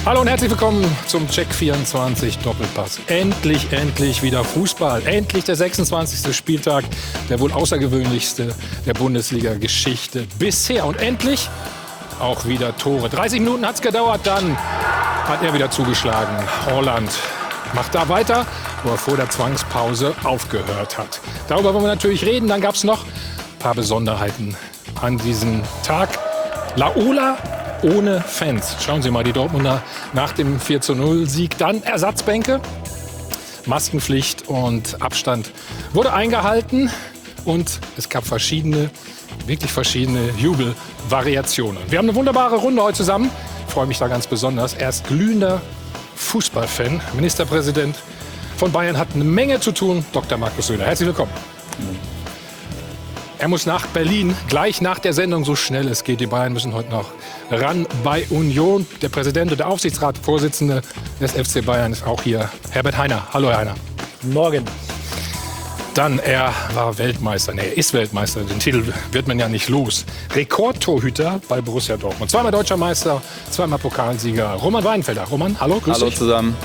Hallo und herzlich willkommen zum Check 24 Doppelpass. Endlich wieder Fußball. Endlich der 26. Spieltag, der wohl außergewöhnlichste der Bundesliga-Geschichte bisher. Und endlich auch wieder Tore. 30 Minuten hat es gedauert, dann hat er wieder zugeschlagen. Haaland macht da weiter, wo er vor der Zwangspause aufgehört hat. Darüber wollen wir natürlich reden. Dann gab es noch ein paar Besonderheiten an diesem Tag. Laola ohne Fans. Schauen Sie mal, die Dortmunder nach dem 4:0-Sieg. Dann Ersatzbänke, Maskenpflicht und Abstand wurde eingehalten. Und es gab wirklich verschiedene Jubelvariationen. Wir haben eine wunderbare Runde heute zusammen. Ich freue mich da ganz besonders. Er ist glühender Fußballfan. Ministerpräsident von Bayern hat eine Menge zu tun. Dr. Markus Söder, herzlich willkommen. Er muss nach Berlin, gleich nach der Sendung, so schnell es geht. Die Bayern müssen heute noch ran bei Union. Der Präsident und der Aufsichtsratsvorsitzende des FC Bayern ist auch hier, Herbert Hainer. Hallo, Herr Hainer. Guten Morgen. Dann, er war Weltmeister. Nee, er ist Weltmeister. Den Titel wird man ja nicht los. Rekordtorhüter bei Borussia Dortmund. Zweimal Deutscher Meister, zweimal Pokalsieger. Roman Weidenfelder. Roman, hallo, grüß dich. Hallo zusammen.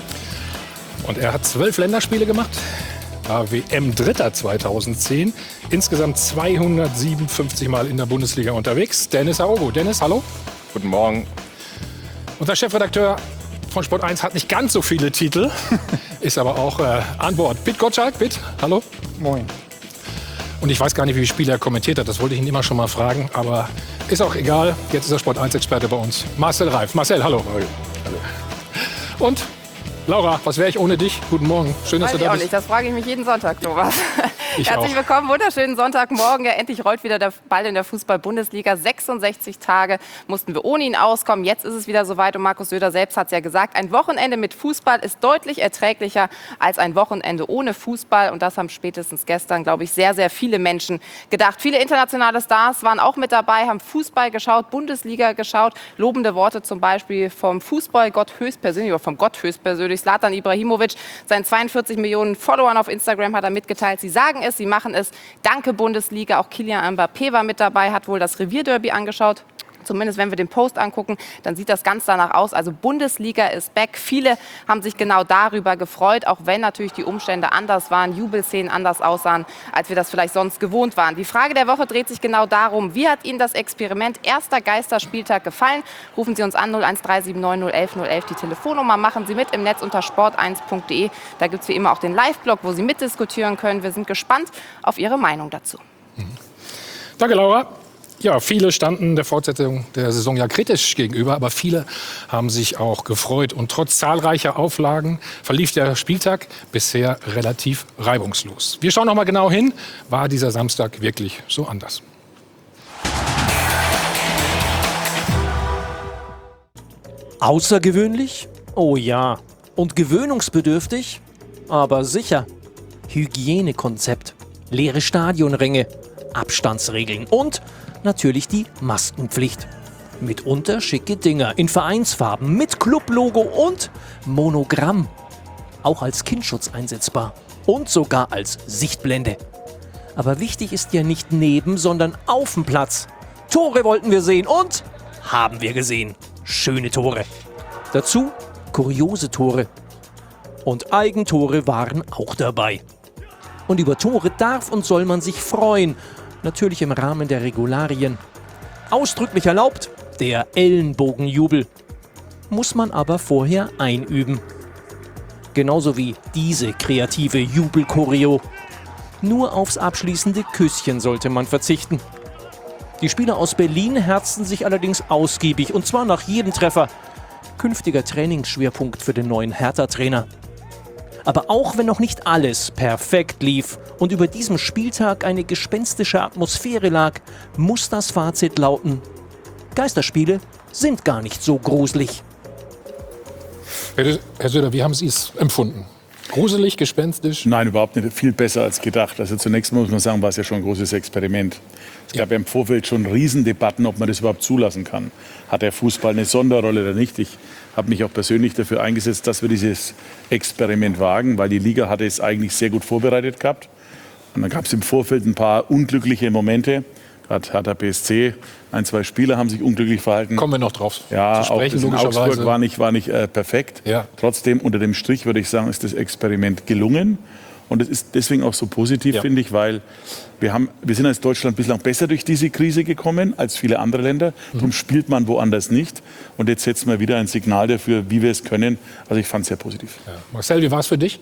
Und er hat 12 Länderspiele gemacht. War WM-Dritter 2010. Insgesamt 257 Mal in der Bundesliga unterwegs. Dennis Aogo. Dennis, hallo. Guten Morgen. Unser Chefredakteur von Sport 1 hat nicht ganz so viele Titel, ist aber auch an Bord. Pitt Gottschalk, Pitt, hallo. Moin. Und ich weiß gar nicht, wie viele Spiele er kommentiert hat. Das wollte ich ihn immer schon mal fragen. Aber ist auch egal. Jetzt ist er Sport 1-Experte bei uns. Marcel Reif. Marcel, hallo. Hallo. Und Laura, was wäre ich ohne dich? Guten Morgen. Schön, dass du da bist. Nicht. Das frage ich mich jeden Sonntag, Thomas. Herzlich auch. willkommen, wunderschönen Sonntagmorgen. Ja, endlich rollt wieder der Ball in der Fußball-Bundesliga. 66 Tage mussten wir ohne ihn auskommen. Jetzt ist es wieder soweit und Markus Söder selbst hat es ja gesagt, ein Wochenende mit Fußball ist deutlich erträglicher als ein Wochenende ohne Fußball. Und das haben spätestens gestern, glaube ich, sehr, sehr viele Menschen gedacht. Viele internationale Stars waren auch mit dabei, haben Fußball geschaut, Bundesliga geschaut. Lobende Worte zum Beispiel vom Fußballgott höchstpersönlich, oder vom Gott höchstpersönlich, Zlatan Ibrahimovic. Seinen 42 Millionen Followern auf Instagram hat er mitgeteilt, sie sagen es, sie machen es. Danke Bundesliga. Auch Kylian Mbappé war mit dabei, hat wohl das Revierderby angeschaut. Zumindest wenn wir den Post angucken, dann sieht das ganz danach aus. Also Bundesliga ist back. Viele haben sich genau darüber gefreut, auch wenn natürlich die Umstände anders waren, Jubelszenen anders aussahen, als wir das vielleicht sonst gewohnt waren. Die Frage der Woche dreht sich genau darum, wie hat Ihnen das Experiment erster Geisterspieltag gefallen? Rufen Sie uns an 01379 011 011, die Telefonnummer. Machen Sie mit im Netz unter sport1.de. Da gibt es wie immer auch den Live-Blog, wo Sie mitdiskutieren können. Wir sind gespannt auf Ihre Meinung dazu. Danke, Laura. Ja, viele standen der Fortsetzung der Saison ja kritisch gegenüber, aber viele haben sich auch gefreut. Und trotz zahlreicher Auflagen verlief der Spieltag bisher relativ reibungslos. Wir schauen noch mal genau hin. War dieser Samstag wirklich so anders? Außergewöhnlich? Oh ja. Und gewöhnungsbedürftig? Aber sicher. Hygienekonzept, leere Stadionränge, Abstandsregeln und natürlich die Maskenpflicht. Mitunter schicke Dinger in Vereinsfarben mit Clublogo und Monogramm. Auch als Kindschutz einsetzbar und sogar als Sichtblende. Aber wichtig ist ja nicht neben, sondern auf dem Platz. Tore wollten wir sehen und haben wir gesehen. Schöne Tore. Dazu kuriose Tore. Und Eigentore waren auch dabei. Und über Tore darf und soll man sich freuen. Natürlich im Rahmen der Regularien. Ausdrücklich erlaubt der Ellenbogenjubel. Muss man aber vorher einüben. Genauso wie diese kreative Jubelchoreo. Nur aufs abschließende Küsschen sollte man verzichten. Die Spieler aus Berlin herzten sich allerdings ausgiebig und zwar nach jedem Treffer. Künftiger Trainingsschwerpunkt für den neuen Hertha-Trainer. Aber auch wenn noch nicht alles perfekt lief und über diesem Spieltag eine gespenstische Atmosphäre lag, muss das Fazit lauten: Geisterspiele sind gar nicht so gruselig. Herr Söder, wie haben Sie es empfunden? Gruselig, gespenstisch? Nein, überhaupt nicht. Viel besser als gedacht. Also zunächst muss man sagen, war es ja schon ein großes Experiment. Es gab ja im Vorfeld schon Riesendebatten, ob man das überhaupt zulassen kann. Hat der Fußball eine Sonderrolle oder nicht? Ich habe mich auch persönlich dafür eingesetzt, dass wir dieses Experiment wagen, weil die Liga hatte es eigentlich sehr gut vorbereitet gehabt. Und dann gab es im Vorfeld ein paar unglückliche Momente. Gerade Hertha BSC, 1, 2 Spieler haben sich unglücklich verhalten. Kommen wir noch drauf Ja, zu sprechen, auch das in Augsburg war nicht perfekt. Ja. Trotzdem, unter dem Strich würde ich sagen, ist das Experiment gelungen. Und es ist deswegen auch so positiv, finde ich, weil wir sind als Deutschland bislang besser durch diese Krise gekommen als viele andere Länder. Darum spielt man woanders nicht. Und jetzt setzen wir wieder ein Signal dafür, wie wir es können. Also ich fand es sehr positiv. Ja. Marcel, wie war es für dich?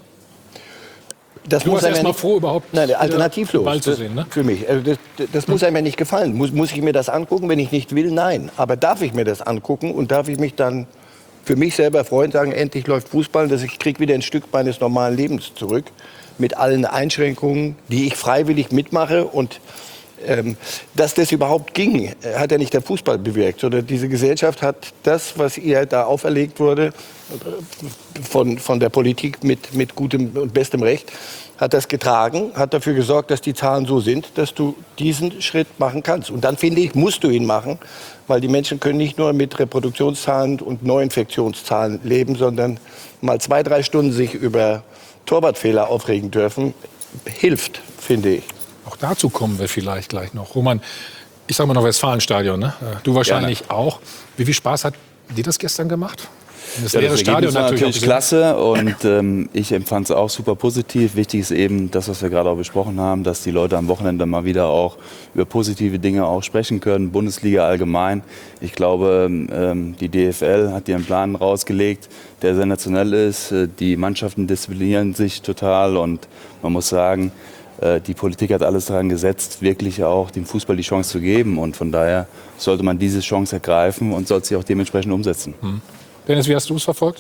Das Du warst erst mal froh, überhaupt alternativlos Ball zu sehen, ne? für mich. Also das muss einem ja nicht gefallen. Muss ich mir das angucken, wenn ich nicht will? Nein. Aber darf ich mir das angucken und darf ich mich dann für mich selber freuen, sagen, endlich läuft Fußball, dass ich kriege wieder ein Stück meines normalen Lebens zurück. Mit allen Einschränkungen, die ich freiwillig mitmache. Und dass das überhaupt ging, hat ja nicht der Fußball bewirkt, sondern diese Gesellschaft hat das, was ihr da auferlegt wurde, von der Politik mit gutem und bestem Recht, hat das getragen, hat dafür gesorgt, dass die Zahlen so sind, dass du diesen Schritt machen kannst. Und dann, finde ich, musst du ihn machen, weil die Menschen können nicht nur mit Reproduktionszahlen und Neuinfektionszahlen leben, sondern mal 2, 3 Stunden sich über Torwartfehler aufregen dürfen, hilft, finde ich. Auch dazu kommen wir vielleicht gleich noch. Roman, ich sag mal noch Westfalenstadion, ne? Du wahrscheinlich auch. Wie viel Spaß hat dir das gestern gemacht? Das leere Stadion natürlich klasse und ich empfand es auch super positiv. Wichtig ist eben das, was wir gerade auch besprochen haben, dass die Leute am Wochenende mal wieder auch über positive Dinge auch sprechen können. Bundesliga allgemein. Ich glaube, die DFL hat ihren Plan rausgelegt, der sensationell ist. Die Mannschaften disziplinieren sich total und man muss sagen, die Politik hat alles daran gesetzt, wirklich auch dem Fußball die Chance zu geben. Und von daher sollte man diese Chance ergreifen und sollte sie auch dementsprechend umsetzen. Dennis, wie hast du es verfolgt?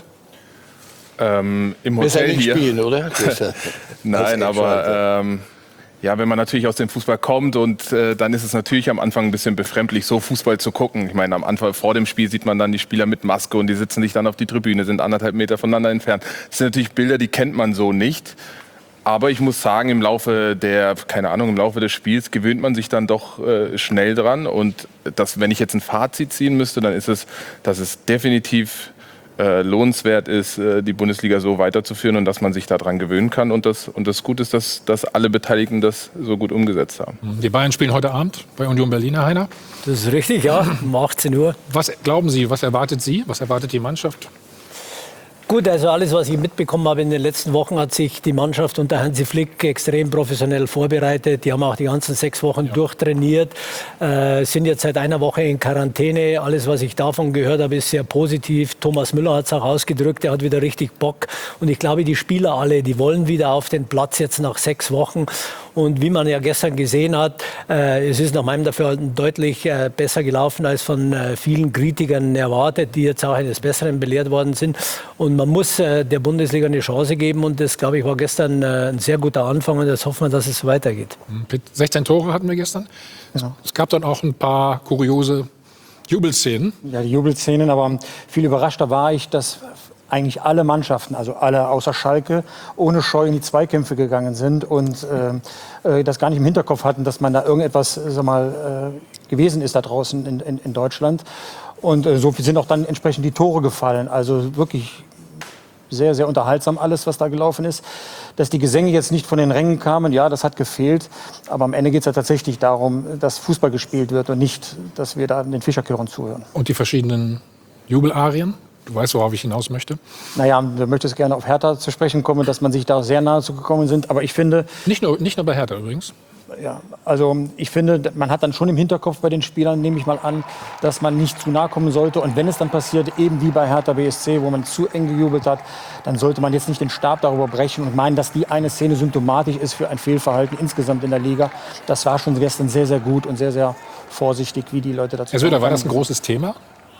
Im Hotel hier. Spielen, oder? Nein, aber ja, wenn man natürlich aus dem Fußball kommt und dann ist es natürlich am Anfang ein bisschen befremdlich, so Fußball zu gucken. Ich meine, am Anfang vor dem Spiel sieht man dann die Spieler mit Maske und die sitzen sich dann auf die Tribüne, sind 1,5 Meter voneinander entfernt. Das sind natürlich Bilder, die kennt man so nicht. Aber ich muss sagen, im Laufe des Spiels gewöhnt man sich dann doch schnell dran. Und wenn ich jetzt ein Fazit ziehen müsste, dann ist es, dass es definitiv lohnenswert ist, die Bundesliga so weiterzuführen und dass man sich daran gewöhnen kann. Und das Gute ist, dass alle Beteiligten das so gut umgesetzt haben. Die Bayern spielen heute Abend bei Union Berlin, Herr Heiner. Das ist richtig, ja, um 18 Uhr. Was glauben Sie, was erwartet Sie? Was erwartet die Mannschaft? Gut, also alles, was ich mitbekommen habe in den letzten Wochen, hat sich die Mannschaft unter Hansi Flick extrem professionell vorbereitet. Die haben auch die ganzen 6 Wochen durchtrainiert, sind jetzt seit einer Woche in Quarantäne. Alles, was ich davon gehört habe, ist sehr positiv. Thomas Müller hat es auch ausgedrückt, er hat wieder richtig Bock. Und ich glaube, die Spieler alle, die wollen wieder auf den Platz jetzt nach 6 Wochen. Und wie man ja gestern gesehen hat, es ist nach meinem Dafürhalten deutlich besser gelaufen als von vielen Kritikern erwartet, die jetzt auch eines Besseren belehrt worden sind. Und man muss der Bundesliga eine Chance geben. Und das, glaube ich, war gestern ein sehr guter Anfang. Und jetzt hoffen wir, dass es weitergeht. 16 Tore hatten wir gestern. Ja. Es gab dann auch ein paar kuriose Jubelszenen. Ja, die Jubelszenen. Aber viel überraschter war ich, dass eigentlich alle Mannschaften, also alle außer Schalke, ohne Scheu in die Zweikämpfe gegangen sind und das gar nicht im Hinterkopf hatten, dass man da irgendetwas gewesen ist da draußen in Deutschland. Und so sind auch dann entsprechend die Tore gefallen. Also wirklich sehr, sehr unterhaltsam alles, was da gelaufen ist. Dass die Gesänge jetzt nicht von den Rängen kamen, ja, das hat gefehlt. Aber am Ende geht es ja tatsächlich darum, dass Fußball gespielt wird und nicht, dass wir da den Fischerchören zuhören. Und die verschiedenen Jubelarien? Du weißt, worauf ich hinaus möchte? Naja, du möchtest gerne auf Hertha zu sprechen kommen, dass man sich da sehr nahe zugekommen sind. Aber ich finde... Nicht nur bei Hertha übrigens. Ja, also ich finde, man hat dann schon im Hinterkopf bei den Spielern, nehme ich mal an, dass man nicht zu nahe kommen sollte. Und wenn es dann passiert, eben wie bei Hertha BSC, wo man zu eng gejubelt hat, dann sollte man jetzt nicht den Stab darüber brechen und meinen, dass die eine Szene symptomatisch ist für ein Fehlverhalten insgesamt in der Liga. Das war schon gestern sehr, sehr gut und sehr, sehr vorsichtig, wie die Leute dazu... Herr Söder, war das ein großes Thema?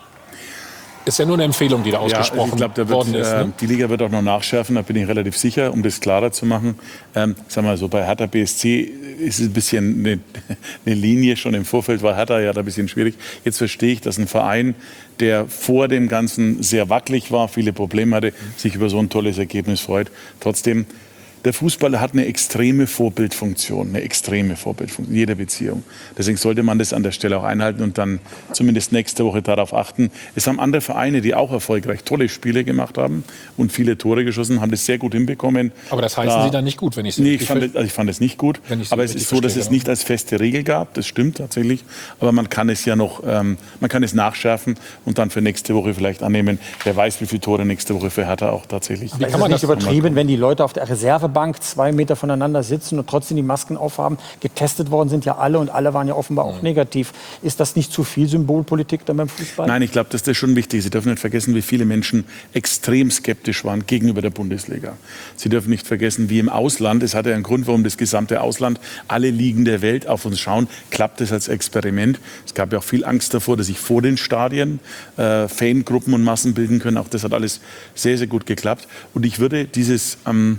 Ist ja nur eine Empfehlung, die da ausgesprochen worden ist. Ne? Die Liga wird auch noch nachschärfen, da bin ich relativ sicher, um das klarer zu machen. Sag mal so, bei Hertha BSC ist es ein bisschen eine Linie, schon im Vorfeld war Hertha ja da ein bisschen schwierig. Jetzt verstehe ich, dass ein Verein, der vor dem Ganzen sehr wackelig war, viele Probleme hatte, sich über so ein tolles Ergebnis freut. Trotzdem, der Fußball hat eine extreme Vorbildfunktion in jeder Beziehung. Deswegen sollte man das an der Stelle auch einhalten und dann zumindest nächste Woche darauf achten. Es haben andere Vereine, die auch erfolgreich tolle Spiele gemacht haben und viele Tore geschossen, haben das sehr gut hinbekommen. Aber das heißen Sie dann nicht gut, wenn ich es Nee, ich fand es nicht gut. Aber es ist so, dass es nicht als feste Regel gab. Das stimmt tatsächlich. Aber man kann es ja noch, man kann es nachschärfen und dann für nächste Woche vielleicht annehmen. Wer weiß, wie viele Tore nächste Woche für Hertha auch tatsächlich. Wie kann man das übertrieben, wenn die Leute auf der Reservebank 2 Meter voneinander sitzen und trotzdem die Masken aufhaben? Getestet worden sind ja alle und alle waren ja offenbar auch negativ. Ist das nicht zu viel Symbolpolitik dann beim Fußball? Nein, ich glaube, dass das schon wichtig ist. Sie dürfen nicht vergessen, wie viele Menschen extrem skeptisch waren gegenüber der Bundesliga. Sie dürfen nicht vergessen, wie im Ausland, es hat ja einen Grund, warum das gesamte Ausland, alle Ligen der Welt auf uns schauen, klappt es als Experiment. Es gab ja auch viel Angst davor, dass sich vor den Stadien Fangruppen und Massen bilden können. Auch das hat alles sehr, sehr gut geklappt. Und ich würde dieses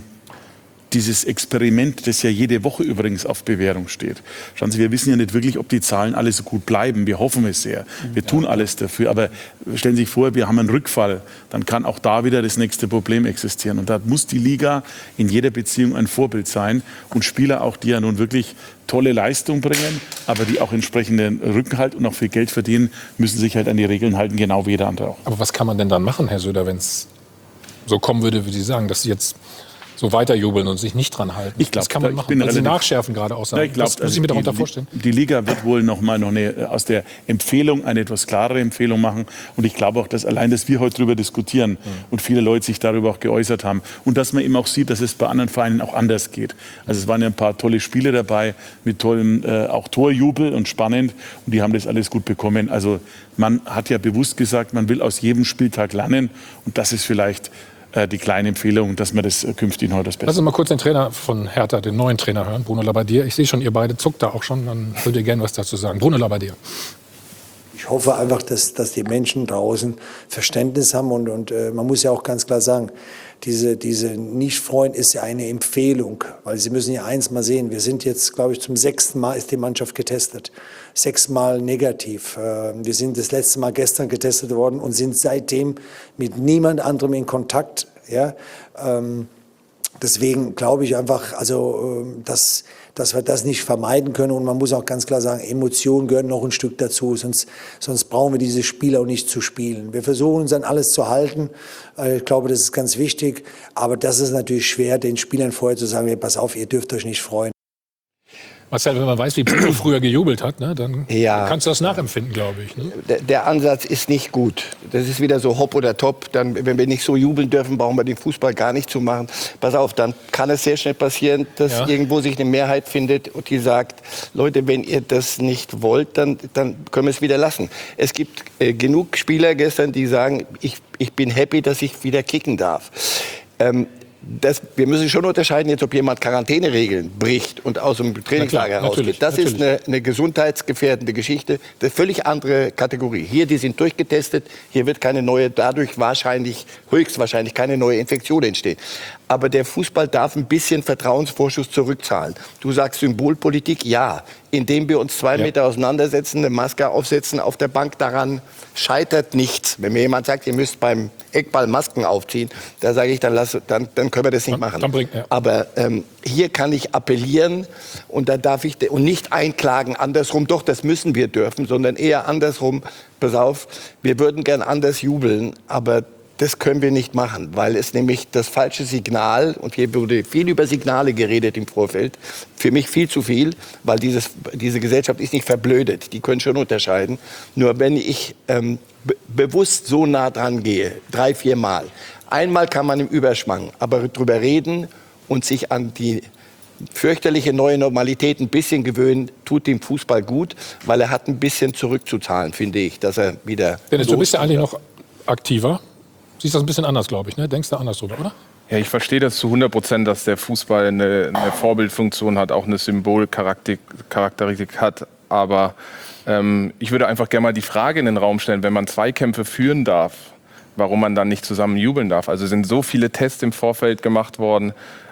Experiment, das ja jede Woche übrigens auf Bewährung steht. Schauen Sie, wir wissen ja nicht wirklich, ob die Zahlen alle so gut bleiben. Wir hoffen es sehr. Wir tun alles dafür. Aber stellen Sie sich vor, wir haben einen Rückfall. Dann kann auch da wieder das nächste Problem existieren. Und da muss die Liga in jeder Beziehung ein Vorbild sein. Und Spieler auch, die ja nun wirklich tolle Leistung bringen, aber die auch entsprechenden Rückenhalt und auch viel Geld verdienen, müssen sich halt an die Regeln halten, genau wie jeder andere auch. Aber was kann man denn dann machen, Herr Söder, wenn es so kommen würde, wie Sie sagen, dass Sie jetzt so weiterjubeln und sich nicht dran halten? Ich glaube, das kann man machen. Also nachschärfen gerade auch sagen. Ja, das muss ich mir darunter vorstellen. Die Liga wird wohl noch mal aus der Empfehlung eine etwas klarere Empfehlung machen. Und ich glaube auch, dass allein, dass wir heute darüber diskutieren und viele Leute sich darüber auch geäußert haben und dass man eben auch sieht, dass es bei anderen Vereinen auch anders geht. Also es waren ja ein paar tolle Spiele dabei mit tollem auch Torjubel und spannend. Und die haben das alles gut bekommen. Also man hat ja bewusst gesagt, man will aus jedem Spieltag lernen. Und das ist vielleicht die kleine Empfehlung, dass man das künftig noch das Beste. Lass uns mal kurz den Trainer von Hertha, den neuen Trainer hören, Bruno Labbadia. Ich sehe schon, ihr beide zuckt da auch schon, dann würdet ihr gerne was dazu sagen. Bruno Labbadia. Ich hoffe einfach, dass die Menschen draußen Verständnis haben und man muss ja auch ganz klar sagen, diese Nicht-Freund ist ja eine Empfehlung, weil Sie müssen ja eins mal sehen, wir sind jetzt, glaube ich, zum 6. Mal ist die Mannschaft getestet. 6 Mal negativ. Wir sind das letzte Mal gestern getestet worden und sind seitdem mit niemand anderem in Kontakt. Ja? Deswegen glaube ich einfach, also, dass wir das nicht vermeiden können. Und man muss auch ganz klar sagen, Emotionen gehören noch ein Stück dazu. Sonst brauchen wir diese Spiele auch nicht zu spielen. Wir versuchen uns an alles zu halten. Ich glaube, das ist ganz wichtig. Aber das ist natürlich schwer, den Spielern vorher zu sagen, hey, pass auf, ihr dürft euch nicht freuen. Marcel, wenn man weiß, wie Bruno früher gejubelt hat, ne, dann kannst du das nachempfinden, glaube ich. Ne? Der Ansatz ist nicht gut. Das ist wieder so hopp oder top. Dann, wenn wir nicht so jubeln dürfen, brauchen wir den Fußball gar nicht zu machen. Pass auf, dann kann es sehr schnell passieren, dass irgendwo sich eine Mehrheit findet und die sagt, Leute, wenn ihr das nicht wollt, dann können wir es wieder lassen. Es gibt genug Spieler gestern, die sagen, ich bin happy, dass ich wieder kicken darf. Wir müssen schon unterscheiden, jetzt, ob jemand Quarantäneregeln bricht und aus dem Trainingslager rausgeht. Das ist eine gesundheitsgefährdende Geschichte, eine völlig andere Kategorie. Hier, die sind durchgetestet, hier wird keine neue, dadurch höchstwahrscheinlich keine neue Infektion entstehen. Aber der Fußball darf ein bisschen Vertrauensvorschuss zurückzahlen. Du sagst Symbolpolitik, ja. Indem wir uns 2 Meter auseinandersetzen, eine Maske aufsetzen auf der Bank, daran scheitert nichts. Wenn mir jemand sagt, ihr müsst beim Eckball Masken aufziehen, da sage ich, dann können wir das nicht machen. Aber hier kann ich appellieren und da darf ich und nicht einklagen andersrum, doch, das müssen wir dürfen, sondern eher andersrum, pass auf, wir würden gern anders jubeln, aber das können wir nicht machen, weil es nämlich das falsche Signal, und hier wurde viel über Signale geredet im Vorfeld, für mich viel zu viel, weil diese Gesellschaft ist nicht verblödet, die können schon unterscheiden. Nur wenn ich bewusst so nah dran gehe, 3, 4 Mal, einmal kann man im Überschwang, aber drüber reden und sich an die fürchterliche neue Normalität ein bisschen gewöhnen, tut dem Fußball gut, weil er hat ein bisschen zurückzuzahlen, finde ich, dass er wieder... Dennis, du bist ja eigentlich noch aktiver. Siehst das ein bisschen anders, glaube ich, ne? Denkst du anders drüber, oder? Ja, ich verstehe das zu 100%, dass der Fußball eine Vorbildfunktion hat, auch eine Symbolcharakteristik hat. Aber ich würde einfach gerne mal die Frage in den Raum stellen, wenn man Zweikämpfe führen darf, warum man dann nicht zusammen jubeln darf. Also sind so viele Tests im Vorfeld gemacht worden.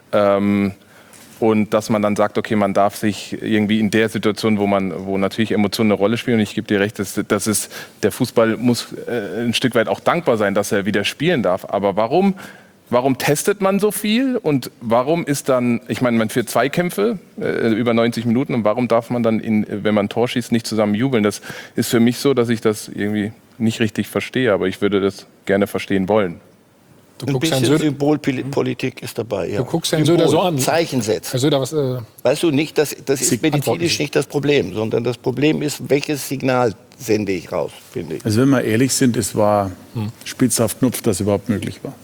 Und dass man dann sagt, okay, man darf sich irgendwie in der Situation, wo natürlich Emotionen eine Rolle spielen, und ich gebe dir recht, der Fußball muss ein Stück weit auch dankbar sein, dass er wieder spielen darf. Aber warum Warum testet man so viel und warum ist dann, ich meine, man führt Zweikämpfe über 90 Minuten und warum darf man dann, wenn man ein Tor schießt, nicht zusammen jubeln? Das ist für mich so, dass ich das irgendwie nicht richtig verstehe, aber ich würde das gerne verstehen wollen. Ein bisschen Symbolpolitik ist dabei. Ja. Du guckst Herrn Söder so an. Zeichen setzen. Herr Söder, was, weißt du nicht, das ist medizinisch nicht das Problem, sondern das Problem ist, welches Signal sende ich raus, finde ich. Also wenn wir ehrlich sind, es war spitz auf Knopf, dass überhaupt möglich war.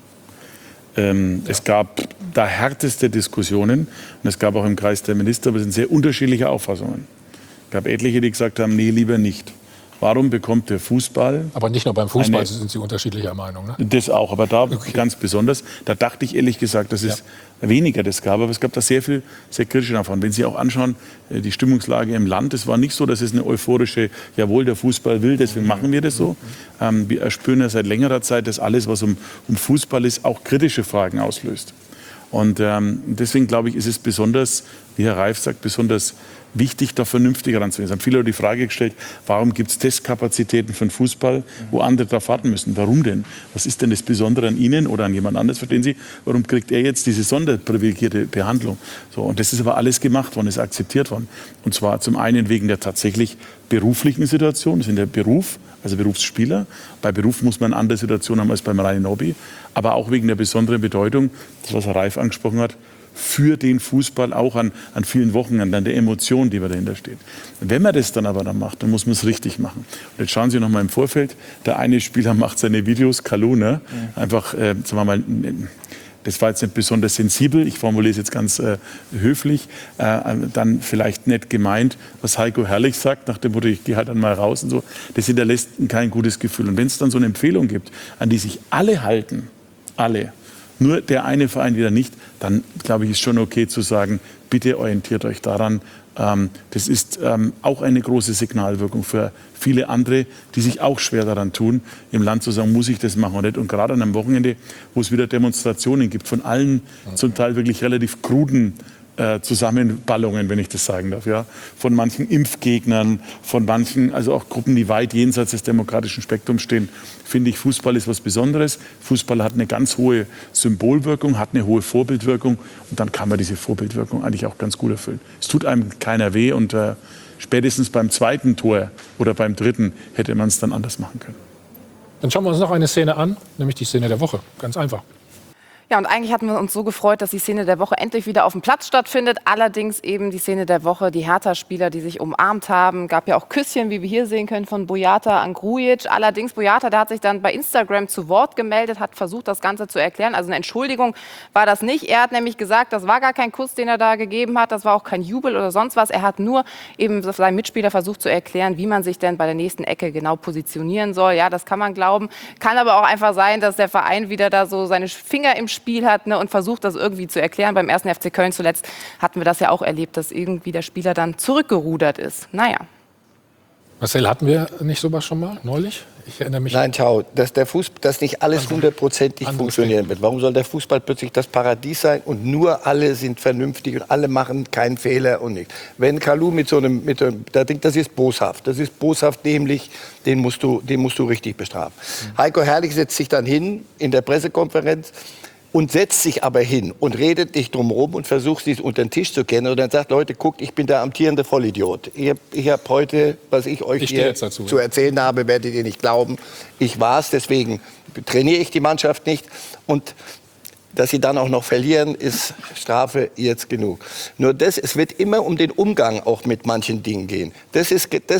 Es gab da härteste Diskussionen und es gab auch im Kreis der Minister, aber es sind sehr unterschiedliche Auffassungen. Es gab etliche, die gesagt haben, nee, lieber nicht. Warum bekommt der Fußball... Aber nicht nur beim Fußball sind Sie unterschiedlicher Meinung, ne? Das auch, aber da ganz besonders. Da dachte ich ehrlich gesagt, dass es weniger das gab, aber es gab da sehr viel, sehr kritische davon. Wenn Sie auch anschauen, die Stimmungslage im Land, es war nicht so, dass es eine euphorische, jawohl, der Fußball will, deswegen machen wir das so. Wir spüren ja seit längerer Zeit, dass alles, was um Fußball ist, auch kritische Fragen auslöst. Und deswegen glaube ich, ist es besonders, wie Herr Reif sagt, besonders wichtig, da vernünftig ranzugehen. Es haben viele die Frage gestellt, warum gibt es Testkapazitäten für den Fußball, wo andere darauf warten müssen? Warum denn? Was ist denn das Besondere an Ihnen oder an jemand anderes, verstehen Sie? Warum kriegt er jetzt diese sonderprivilegierte Behandlung? So, und das ist aber alles gemacht worden, ist akzeptiert worden. Und zwar zum einen wegen der tatsächlich beruflichen Situation, das sind der Beruf, also Berufsspieler. Bei Beruf muss man eine andere Situation haben als beim reinen Hobby. Aber auch wegen der besonderen Bedeutung, das was Herr Reif angesprochen hat, für den Fußball auch an vielen Wochenenden, an der Emotion, die dahinter steht. Wenn man das dann aber macht, dann muss man es richtig machen. Und jetzt schauen Sie noch mal im Vorfeld, der eine Spieler macht seine Videos, Kalou, ne? Einfach, sagen wir mal, das war jetzt nicht besonders sensibel, ich formuliere es jetzt ganz höflich, dann vielleicht nett gemeint, was Heiko Herrlich sagt, nach dem Motto, ich gehe halt dann mal raus und so, das hinterlässt kein gutes Gefühl. Und wenn es dann so eine Empfehlung gibt, an die sich alle halten, alle, nur der eine Verein wieder nicht, dann glaube ich, ist schon okay zu sagen, bitte orientiert euch daran. Das ist auch eine große Signalwirkung für viele andere, die sich auch schwer daran tun, im Land zu sagen, muss ich das machen oder nicht. Und gerade an einem Wochenende, wo es wieder Demonstrationen gibt, von allen zum Teil wirklich relativ kruden Zusammenballungen, wenn ich das sagen darf, ja, von manchen Impfgegnern, von manchen, also auch Gruppen, die weit jenseits des demokratischen Spektrums stehen, finde ich, Fußball ist was Besonderes. Fußball hat eine ganz hohe Symbolwirkung, hat eine hohe Vorbildwirkung und dann kann man diese Vorbildwirkung eigentlich auch ganz gut erfüllen. Es tut einem keiner weh und spätestens beim zweiten Tor oder beim dritten hätte man es dann anders machen können. Dann schauen wir uns noch eine Szene an, nämlich die Szene der Woche. Ganz einfach. Ja, und eigentlich hatten wir uns so gefreut, dass die Szene der Woche endlich wieder auf dem Platz stattfindet. Allerdings eben die Szene der Woche, die Hertha-Spieler, die sich umarmt haben. Gab ja auch Küsschen, wie wir hier sehen können, von Boyata an Grujic. Allerdings Boyata, der hat sich dann bei Instagram zu Wort gemeldet, hat versucht, das Ganze zu erklären. Also eine Entschuldigung war das nicht. Er hat nämlich gesagt, das war gar kein Kuss, den er da gegeben hat. Das war auch kein Jubel oder sonst was. Er hat nur eben seinem Mitspieler versucht zu erklären, wie man sich denn bei der nächsten Ecke genau positionieren soll. Ja, das kann man glauben. Kann aber auch einfach sein, dass der Verein wieder da so seine Finger im Spiel hat, ne, und versucht, das irgendwie zu erklären. Beim 1. FC Köln zuletzt hatten wir das ja auch erlebt, dass irgendwie der Spieler dann zurückgerudert ist. Naja. Marcel, hatten wir nicht sowas schon mal neulich? Ich erinnere mich. Nein, schau, dass nicht alles hundertprozentig funktionieren wird. Warum soll der Fußball plötzlich das Paradies sein und nur alle sind vernünftig und alle machen keinen Fehler und nichts? Wenn Kalou da denkt, das ist boshaft dämlich, den musst du richtig bestrafen. Heiko Herrlich setzt sich dann hin in der Pressekonferenz und setzt sich aber hin und redet nicht drumherum und versucht, sich unter den Tisch zu kennen. Und dann sagt, Leute, guckt, ich bin der amtierende Vollidiot. Ich habe heute, was ich euch hier zu erzählen habe, werdet ihr nicht glauben. Ich war's, deswegen trainiere ich die Mannschaft nicht. Und dass sie dann auch noch verlieren, ist Strafe jetzt genug. Nur es wird immer um den Umgang auch mit manchen Dingen gehen. Das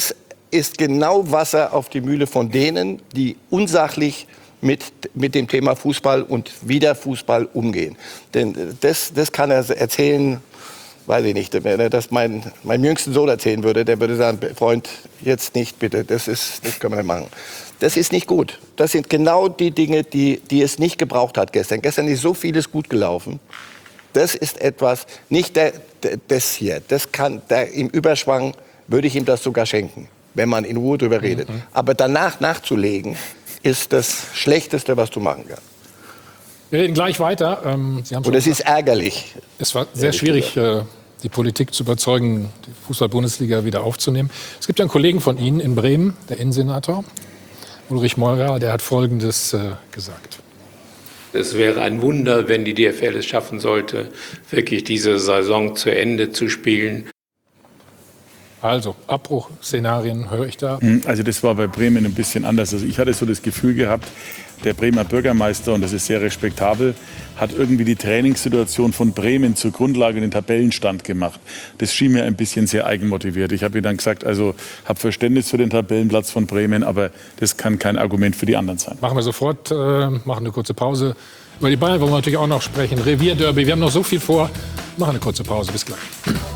ist genau Wasser auf die Mühle von denen, die unsachlich mit dem Thema Fußball und wieder Fußball umgehen. Denn das kann er erzählen, weiß ich nicht, wenn er das meinem jüngsten Sohn erzählen würde, der würde sagen, Freund, jetzt nicht bitte, das können wir nicht machen. Das ist nicht gut. Das sind genau die Dinge, die es nicht gebraucht hat gestern. Gestern ist so vieles gut gelaufen. Das ist etwas, nicht das hier, im Überschwang würde ich ihm das sogar schenken, wenn man in Ruhe drüber redet. Aber danach nachzulegen, ist das Schlechteste, was du machen kannst. Wir reden gleich weiter. Und es ist ärgerlich. Es war sehr schwierig, die Politik zu überzeugen, die Fußball-Bundesliga wieder aufzunehmen. Es gibt ja einen Kollegen von Ihnen in Bremen, der Innensenator, Ulrich Meurer, der hat Folgendes gesagt. Es wäre ein Wunder, wenn die DFL es schaffen sollte, wirklich diese Saison zu Ende zu spielen. Also, Abbruchszenarien höre ich da. Also das war bei Bremen ein bisschen anders. Also ich hatte so das Gefühl gehabt, der Bremer Bürgermeister, und das ist sehr respektabel, hat irgendwie die Trainingssituation von Bremen zur Grundlage den Tabellenstand gemacht. Das schien mir ein bisschen sehr eigenmotiviert. Ich habe ihm dann gesagt, also habe Verständnis für den Tabellenplatz von Bremen, aber das kann kein Argument für die anderen sein. Machen wir sofort, machen eine kurze Pause. Über die Bayern wollen wir natürlich auch noch sprechen. Revierderby, wir haben noch so viel vor. Machen eine kurze Pause, bis gleich.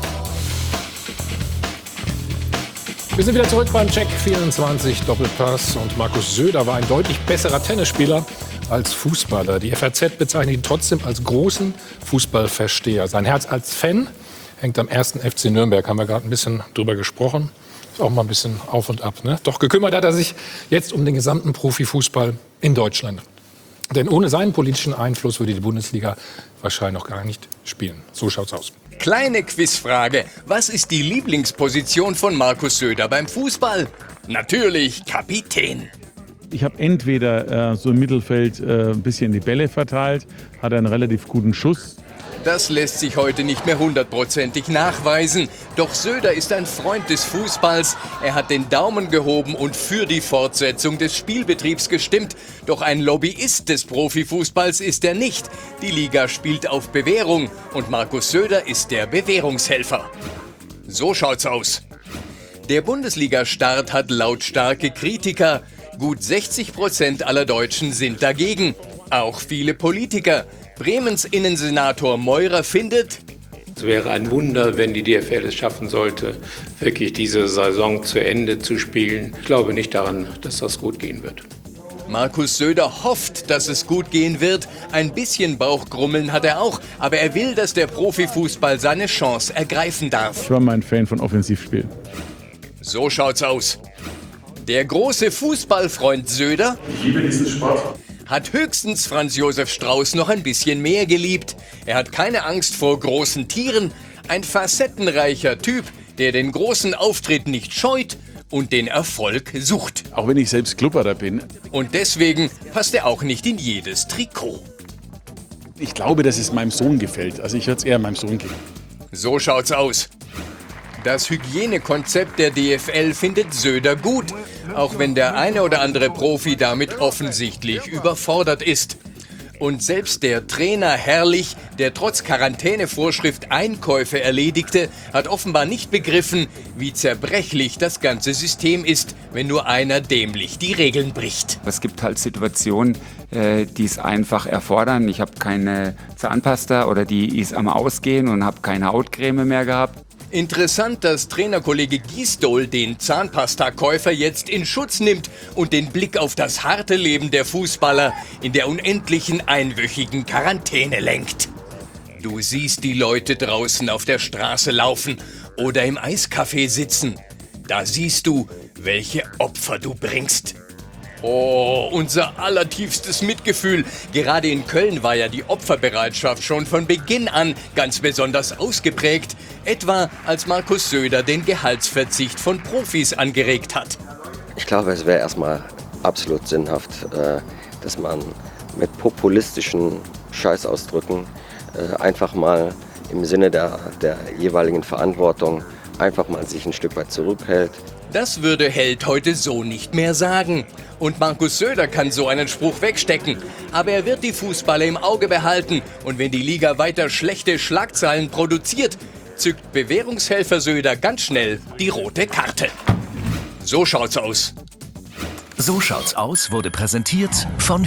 Wir sind wieder zurück beim Check 24 Doppelpass und Markus Söder war ein deutlich besserer Tennisspieler als Fußballer. Die FAZ bezeichnet ihn trotzdem als großen Fußballversteher. Sein Herz als Fan hängt am 1. FC Nürnberg, haben wir gerade ein bisschen drüber gesprochen. Ist auch mal ein bisschen auf und ab, ne? Doch gekümmert hat er sich jetzt um den gesamten Profifußball in Deutschland. Denn ohne seinen politischen Einfluss würde die Bundesliga wahrscheinlich noch gar nicht spielen. So schaut's aus. Kleine Quizfrage. Was ist die Lieblingsposition von Markus Söder beim Fußball? Natürlich Kapitän. Ich habe entweder so im Mittelfeld ein bisschen die Bälle verteilt, hatte einen relativ guten Schuss. Das lässt sich heute nicht mehr hundertprozentig nachweisen. Doch Söder ist ein Freund des Fußballs. Er hat den Daumen gehoben und für die Fortsetzung des Spielbetriebs gestimmt. Doch ein Lobbyist des Profifußballs ist er nicht. Die Liga spielt auf Bewährung und Markus Söder ist der Bewährungshelfer. So schaut's aus. Der Bundesliga-Start hat lautstarke Kritiker. Gut 60% aller Deutschen sind dagegen. Auch viele Politiker. Bremens Innensenator Meurer findet: Es wäre ein Wunder, wenn die DFL es schaffen sollte, wirklich diese Saison zu Ende zu spielen. Ich glaube nicht daran, dass das gut gehen wird. Markus Söder hofft, dass es gut gehen wird. Ein bisschen Bauchgrummeln hat er auch, aber er will, dass der Profifußball seine Chance ergreifen darf. Ich war mal ein Fan von Offensivspielen. So schaut's aus. Der große Fußballfreund Söder, Ich liebe diesen Sport. hat höchstens Franz Josef Strauß noch ein bisschen mehr geliebt. Er hat keine Angst vor großen Tieren. Ein facettenreicher Typ, der den großen Auftritt nicht scheut und den Erfolg sucht. Auch wenn ich selbst Klubberer bin. Und deswegen passt er auch nicht in jedes Trikot. Ich glaube, dass es meinem Sohn gefällt. Also ich würde es eher meinem Sohn geben. So schaut's aus. Das Hygienekonzept der DFL findet Söder gut, auch wenn der eine oder andere Profi damit offensichtlich überfordert ist. Und selbst der Trainer Herrlich, der trotz Quarantänevorschrift Einkäufe erledigte, hat offenbar nicht begriffen, wie zerbrechlich das ganze System ist, wenn nur einer dämlich die Regeln bricht. Es gibt halt Situationen, die es einfach erfordern. Ich habe keine Zahnpasta oder die ist am Ausgehen und habe keine Hautcreme mehr gehabt. Interessant, dass Trainerkollege Gisdol den Zahnpastakäufer jetzt in Schutz nimmt und den Blick auf das harte Leben der Fußballer in der unendlichen einwöchigen Quarantäne lenkt. Du siehst die Leute draußen auf der Straße laufen oder im Eiscafé sitzen. Da siehst du, welche Opfer du bringst. Oh, unser allertiefstes Mitgefühl. Gerade in Köln war ja die Opferbereitschaft schon von Beginn an ganz besonders ausgeprägt. Etwa als Markus Söder den Gehaltsverzicht von Profis angeregt hat. Ich glaube, es wäre erstmal absolut sinnhaft, dass man mit populistischen Scheißausdrücken einfach mal im Sinne der jeweiligen Verantwortung einfach mal sich ein Stück weit zurückhält. Das würde Held heute so nicht mehr sagen. Und Markus Söder kann so einen Spruch wegstecken. Aber er wird die Fußballer im Auge behalten. Und wenn die Liga weiter schlechte Schlagzeilen produziert, zückt Bewährungshelfer Söder ganz schnell die rote Karte. So schaut's aus. So schaut's aus wurde präsentiert von...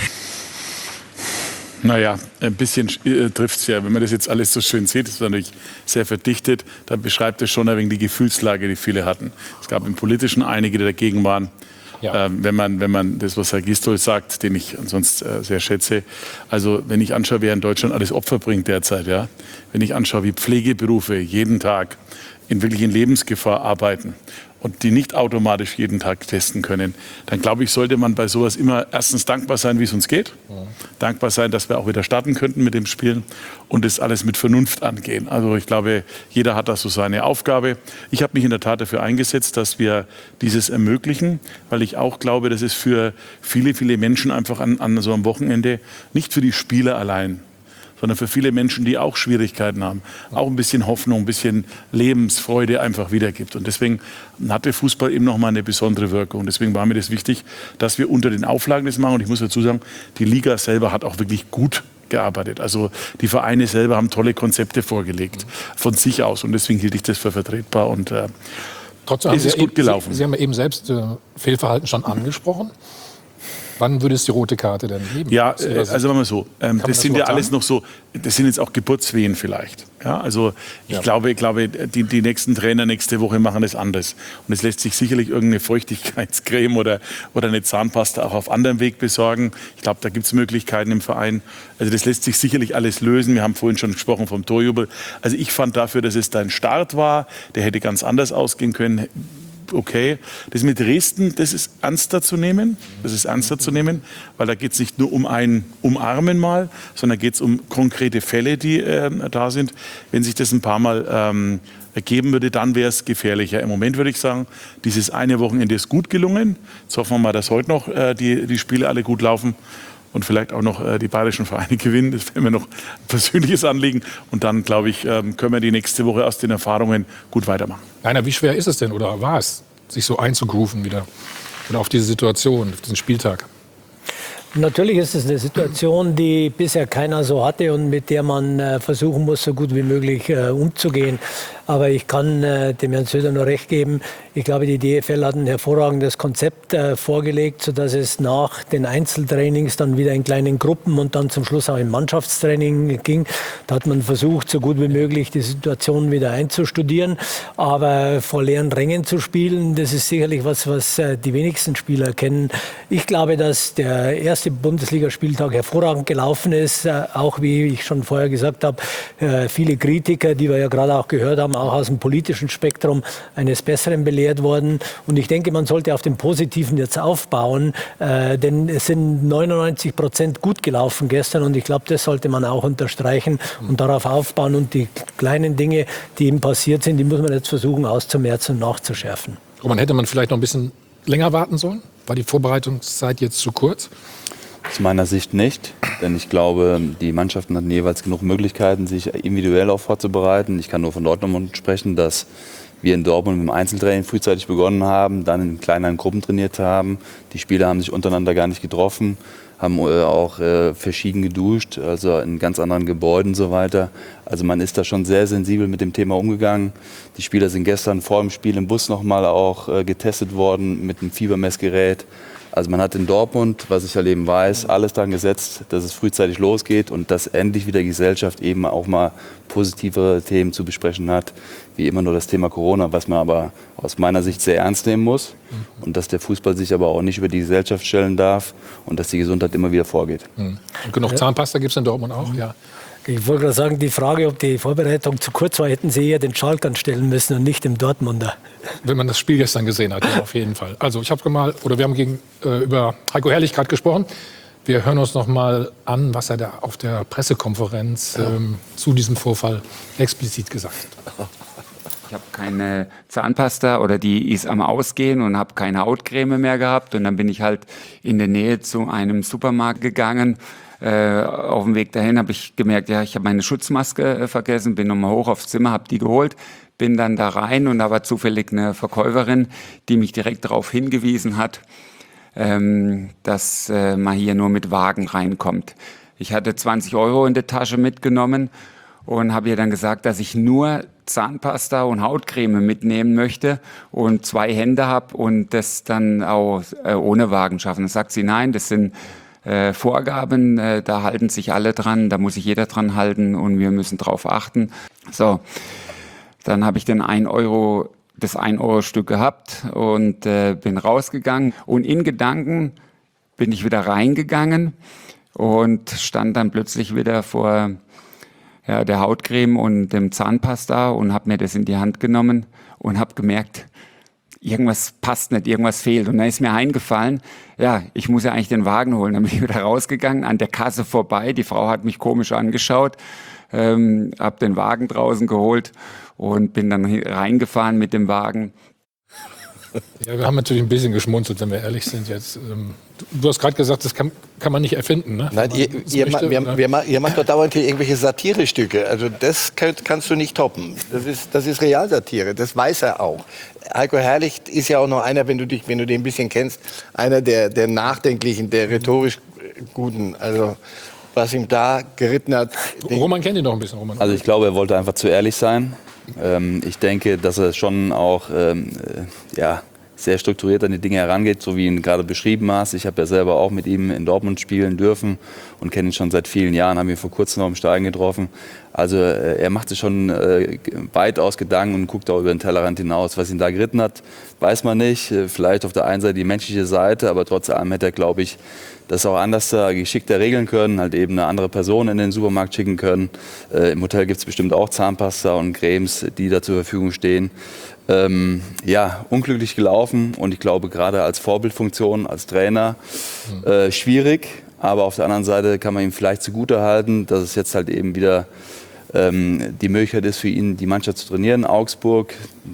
Naja, ein bisschen trifft es ja. Wenn man das jetzt alles so schön sieht, ist natürlich sehr verdichtet. Da beschreibt es schon ein wenig die Gefühlslage, die viele hatten. Es gab im Politischen einige, die dagegen waren. Ja. Wenn man das, was Herr Gisdol sagt, den ich sonst sehr schätze. Also wenn ich anschaue, wer in Deutschland alles Opfer bringt derzeit, ja. Wenn ich anschaue, wie Pflegeberufe jeden Tag in wirklichen Lebensgefahr arbeiten und die nicht automatisch jeden Tag testen können, dann glaube ich, sollte man bei sowas immer erstens dankbar sein, wie es uns geht. Dankbar sein, dass wir auch wieder starten könnten mit dem Spielen und das alles mit Vernunft angehen. Also ich glaube, jeder hat da so seine Aufgabe. Ich habe mich in der Tat dafür eingesetzt, dass wir dieses ermöglichen, weil ich auch glaube, dass es für viele, viele Menschen einfach an so einem Wochenende, nicht für die Spieler allein, sondern für viele Menschen, die auch Schwierigkeiten haben, auch ein bisschen Hoffnung, ein bisschen Lebensfreude einfach wiedergibt. Und deswegen hatte Fußball eben nochmal eine besondere Wirkung. Und deswegen war mir das wichtig, dass wir unter den Auflagen das machen. Und ich muss dazu sagen, die Liga selber hat auch wirklich gut gearbeitet. Also die Vereine selber haben tolle Konzepte vorgelegt, von sich aus. Und deswegen hielt ich das für vertretbar. Und trotzdem ist es gut gelaufen. Sie haben ja eben selbst Fehlverhalten schon angesprochen. Wann würde es die rote Karte denn geben? Ja, also machen wir so. Das sind ja alles noch so, das sind jetzt auch Geburtswehen vielleicht. Ja, also ich glaube, die nächsten Trainer nächste Woche machen das anders. Und es lässt sich sicherlich irgendeine Feuchtigkeitscreme oder eine Zahnpasta auch auf anderem Weg besorgen. Ich glaube, da gibt es Möglichkeiten im Verein. Also das lässt sich sicherlich alles lösen. Wir haben vorhin schon gesprochen vom Torjubel. Also ich fand dafür, dass es dein Start war, der hätte ganz anders ausgehen können. Okay, das mit Dresden, das ist ernster zu nehmen. Weil da geht es nicht nur um ein Umarmen mal, sondern geht es um konkrete Fälle, die da sind. Wenn sich das ein paar Mal ergeben würde, dann wäre es gefährlicher. Im Moment würde ich sagen, dieses eine Wochenende ist gut gelungen. Jetzt hoffen wir mal, dass heute noch die Spiele alle gut laufen und vielleicht auch noch die bayerischen Vereine gewinnen. Das wäre mir noch ein persönliches Anliegen. Und dann, glaube ich, können wir die nächste Woche aus den Erfahrungen gut weitermachen. Rainer, wie schwer ist es denn oder war es, sich so einzugrooven wieder oder auf diese Situation, auf diesen Spieltag? Natürlich ist es eine Situation, die bisher keiner so hatte und mit der man versuchen muss, so gut wie möglich umzugehen. Aber ich kann dem Herrn Söder nur recht geben. Ich glaube, die DFL hat ein hervorragendes Konzept vorgelegt, sodass es nach den Einzeltrainings dann wieder in kleinen Gruppen und dann zum Schluss auch im Mannschaftstraining ging. Da hat man versucht, so gut wie möglich die Situation wieder einzustudieren. Aber vor leeren Rängen zu spielen, das ist sicherlich was die wenigsten Spieler kennen. Ich glaube, dass der erste Bundesligaspieltag hervorragend gelaufen ist. Auch wie ich schon vorher gesagt habe, viele Kritiker, die wir ja gerade auch gehört haben, auch aus dem politischen Spektrum, eines Besseren belehrt worden. Und ich denke, man sollte auf dem Positiven jetzt aufbauen, denn es sind 99% gut gelaufen gestern und ich glaube, das sollte man auch unterstreichen und darauf aufbauen. Und die kleinen Dinge, die eben passiert sind, die muss man jetzt versuchen auszumerzen und nachzuschärfen. Roman, hätte man vielleicht noch ein bisschen länger warten sollen? War die Vorbereitungszeit jetzt zu kurz? Aus meiner Sicht nicht, denn ich glaube, die Mannschaften hatten jeweils genug Möglichkeiten, sich individuell auch vorzubereiten. Ich kann nur von Dortmund sprechen, dass wir in Dortmund mit dem Einzeltraining frühzeitig begonnen haben, dann in kleineren Gruppen trainiert haben. Die Spieler haben sich untereinander gar nicht getroffen, haben auch verschieden geduscht, also in ganz anderen Gebäuden und so weiter. Also man ist da schon sehr sensibel mit dem Thema umgegangen. Die Spieler sind gestern vor dem Spiel im Bus nochmal auch getestet worden mit einem Fiebermessgerät. Also man hat in Dortmund, was ich ja eben weiß, alles daran gesetzt, dass es frühzeitig losgeht und dass endlich wieder die Gesellschaft eben auch mal positivere Themen zu besprechen hat, wie immer nur das Thema Corona, was man aber aus meiner Sicht sehr ernst nehmen muss und dass der Fußball sich aber auch nicht über die Gesellschaft stellen darf und dass die Gesundheit immer wieder vorgeht. Und genug Zahnpasta gibt es in Dortmund auch, ja. Ich wollte gerade sagen, die Frage, ob die Vorbereitung zu kurz war, hätten Sie eher den Schalkern stellen müssen und nicht dem Dortmunder. Wenn man das Spiel gestern gesehen hat, ja, auf jeden Fall. Also wir haben über Heiko Herrlich gerade gesprochen. Wir hören uns noch mal an, was er da auf der Pressekonferenz zu diesem Vorfall explizit gesagt hat. Ich habe keine Zahnpasta oder die ist am Ausgehen und habe keine Hautcreme mehr gehabt. Und dann bin ich halt in der Nähe zu einem Supermarkt gegangen. Auf dem Weg dahin habe ich gemerkt, ja, ich habe meine Schutzmaske vergessen, bin nochmal hoch aufs Zimmer, habe die geholt, bin dann da rein und da war zufällig eine Verkäuferin, die mich direkt darauf hingewiesen hat, dass man hier nur mit Wagen reinkommt. Ich hatte 20 € in der Tasche mitgenommen und habe ihr dann gesagt, dass ich nur Zahnpasta und Hautcreme mitnehmen möchte und 2 Hände habe und das dann auch ohne Wagen schaffen. Dann sagt sie, nein, das sind Vorgaben, da halten sich alle dran, da muss sich jeder dran halten und wir müssen drauf achten. So, dann habe ich das 1-Euro-Stück gehabt und bin rausgegangen und in Gedanken bin ich wieder reingegangen und stand dann plötzlich wieder vor der Hautcreme und dem Zahnpasta und habe mir das in die Hand genommen und habe gemerkt, irgendwas passt nicht, irgendwas fehlt. Und dann ist mir eingefallen, ja, ich muss ja eigentlich den Wagen holen. Dann bin ich wieder rausgegangen, an der Kasse vorbei. Die Frau hat mich komisch angeschaut, hab den Wagen draußen geholt und bin dann reingefahren mit dem Wagen. Ja, wir haben natürlich ein bisschen geschmunzelt, wenn wir ehrlich sind jetzt. Du hast gerade gesagt, das kann man nicht erfinden. Ne? Nein, ihr macht doch dauernd hier irgendwelche Satirestücke. Also das kannst du nicht toppen. Das ist Realsatire, das weiß er auch. Heiko Herrlich ist ja auch noch einer, wenn du den ein bisschen kennst, einer der Nachdenklichen, der rhetorisch Guten. Also was ihm da geritten hat. Roman kennt ihn noch ein bisschen, Roman. Also ich glaube, er wollte einfach zu ehrlich sein. Ich denke, dass er schon auch sehr strukturiert an die Dinge herangeht, so wie ihn gerade beschrieben hast. Ich habe ja selber auch mit ihm in Dortmund spielen dürfen und kenne ihn schon seit vielen Jahren, haben ihn vor kurzem noch im Stadion getroffen. Also er macht sich schon weitaus Gedanken und guckt auch über den Tellerrand hinaus. Was ihn da geritten hat, weiß man nicht. Vielleicht auf der einen Seite die menschliche Seite, aber trotz allem hätte er, glaube ich, das auch anders geschickter regeln können, halt eben eine andere Person in den Supermarkt schicken können. Im Hotel gibt es bestimmt auch Zahnpasta und Cremes, die da zur Verfügung stehen. Unglücklich gelaufen und ich glaube gerade als Vorbildfunktion, als Trainer schwierig. Aber auf der anderen Seite kann man ihm vielleicht zugutehalten, dass es jetzt halt eben wieder die Möglichkeit ist für ihn, die Mannschaft zu trainieren in Augsburg,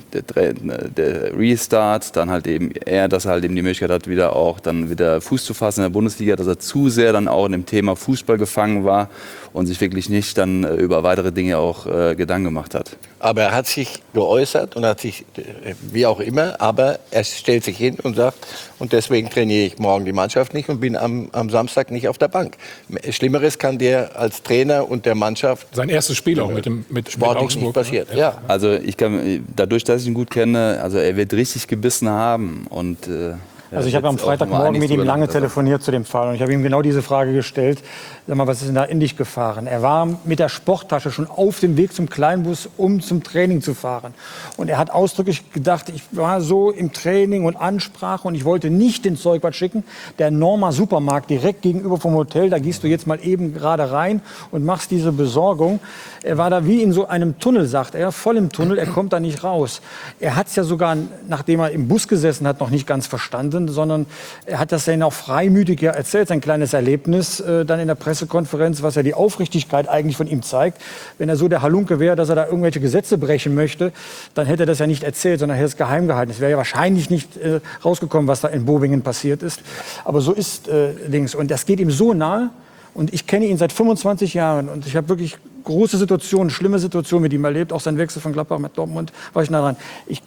der Restart, dann halt eben dass er halt eben die Möglichkeit hat, wieder Fuß zu fassen in der Bundesliga, dass er zu sehr dann auch in dem Thema Fußball gefangen war und sich wirklich nicht dann über weitere Dinge auch Gedanken gemacht hat. Aber er hat sich geäußert und hat sich, wie auch immer, aber er stellt sich hin und sagt, und deswegen trainiere ich morgen die Mannschaft nicht und bin am Samstag nicht auf der Bank. Schlimmeres kann dir als Trainer und der Mannschaft... Sein erstes Spiel auch mit Augsburg nicht passiert. Ne? Ja. Also dadurch, dass ich ihn gut kenne, also er wird richtig gebissen haben und... Also ich habe am Freitagmorgen mit ihm lange telefoniert zu dem Fall und ich habe ihm genau diese Frage gestellt. Sag mal, was ist denn da in dich gefahren? Er war mit der Sporttasche schon auf dem Weg zum Kleinbus, um zum Training zu fahren. Und er hat ausdrücklich gedacht, ich war so im Training und Ansprache und ich wollte nicht den Zeugwart schicken. Der Norma Supermarkt direkt gegenüber vom Hotel, da gehst du jetzt mal eben gerade rein und machst diese Besorgung. Er war da wie in so einem Tunnel, sagt er, voll im Tunnel, er kommt da nicht raus. Er hat es ja sogar, nachdem er im Bus gesessen hat, noch nicht ganz verstanden, sondern er hat das dann auch freimütig ja erzählt, sein kleines Erlebnis dann in der Pressekonferenz, was ja die Aufrichtigkeit eigentlich von ihm zeigt. Wenn er so der Halunke wäre, dass er da irgendwelche Gesetze brechen möchte, dann hätte er das ja nicht erzählt, sondern hätte es geheim gehalten. Es wäre ja wahrscheinlich nicht rausgekommen, was da in Bobingen passiert ist. Aber so ist Dings. Und das geht ihm so nahe. Und ich kenne ihn seit 25 Jahren und ich habe wirklich große Situationen, schlimme Situationen mit ihm erlebt. Auch sein Wechsel von Gladbach mit Dortmund war ich nah dran.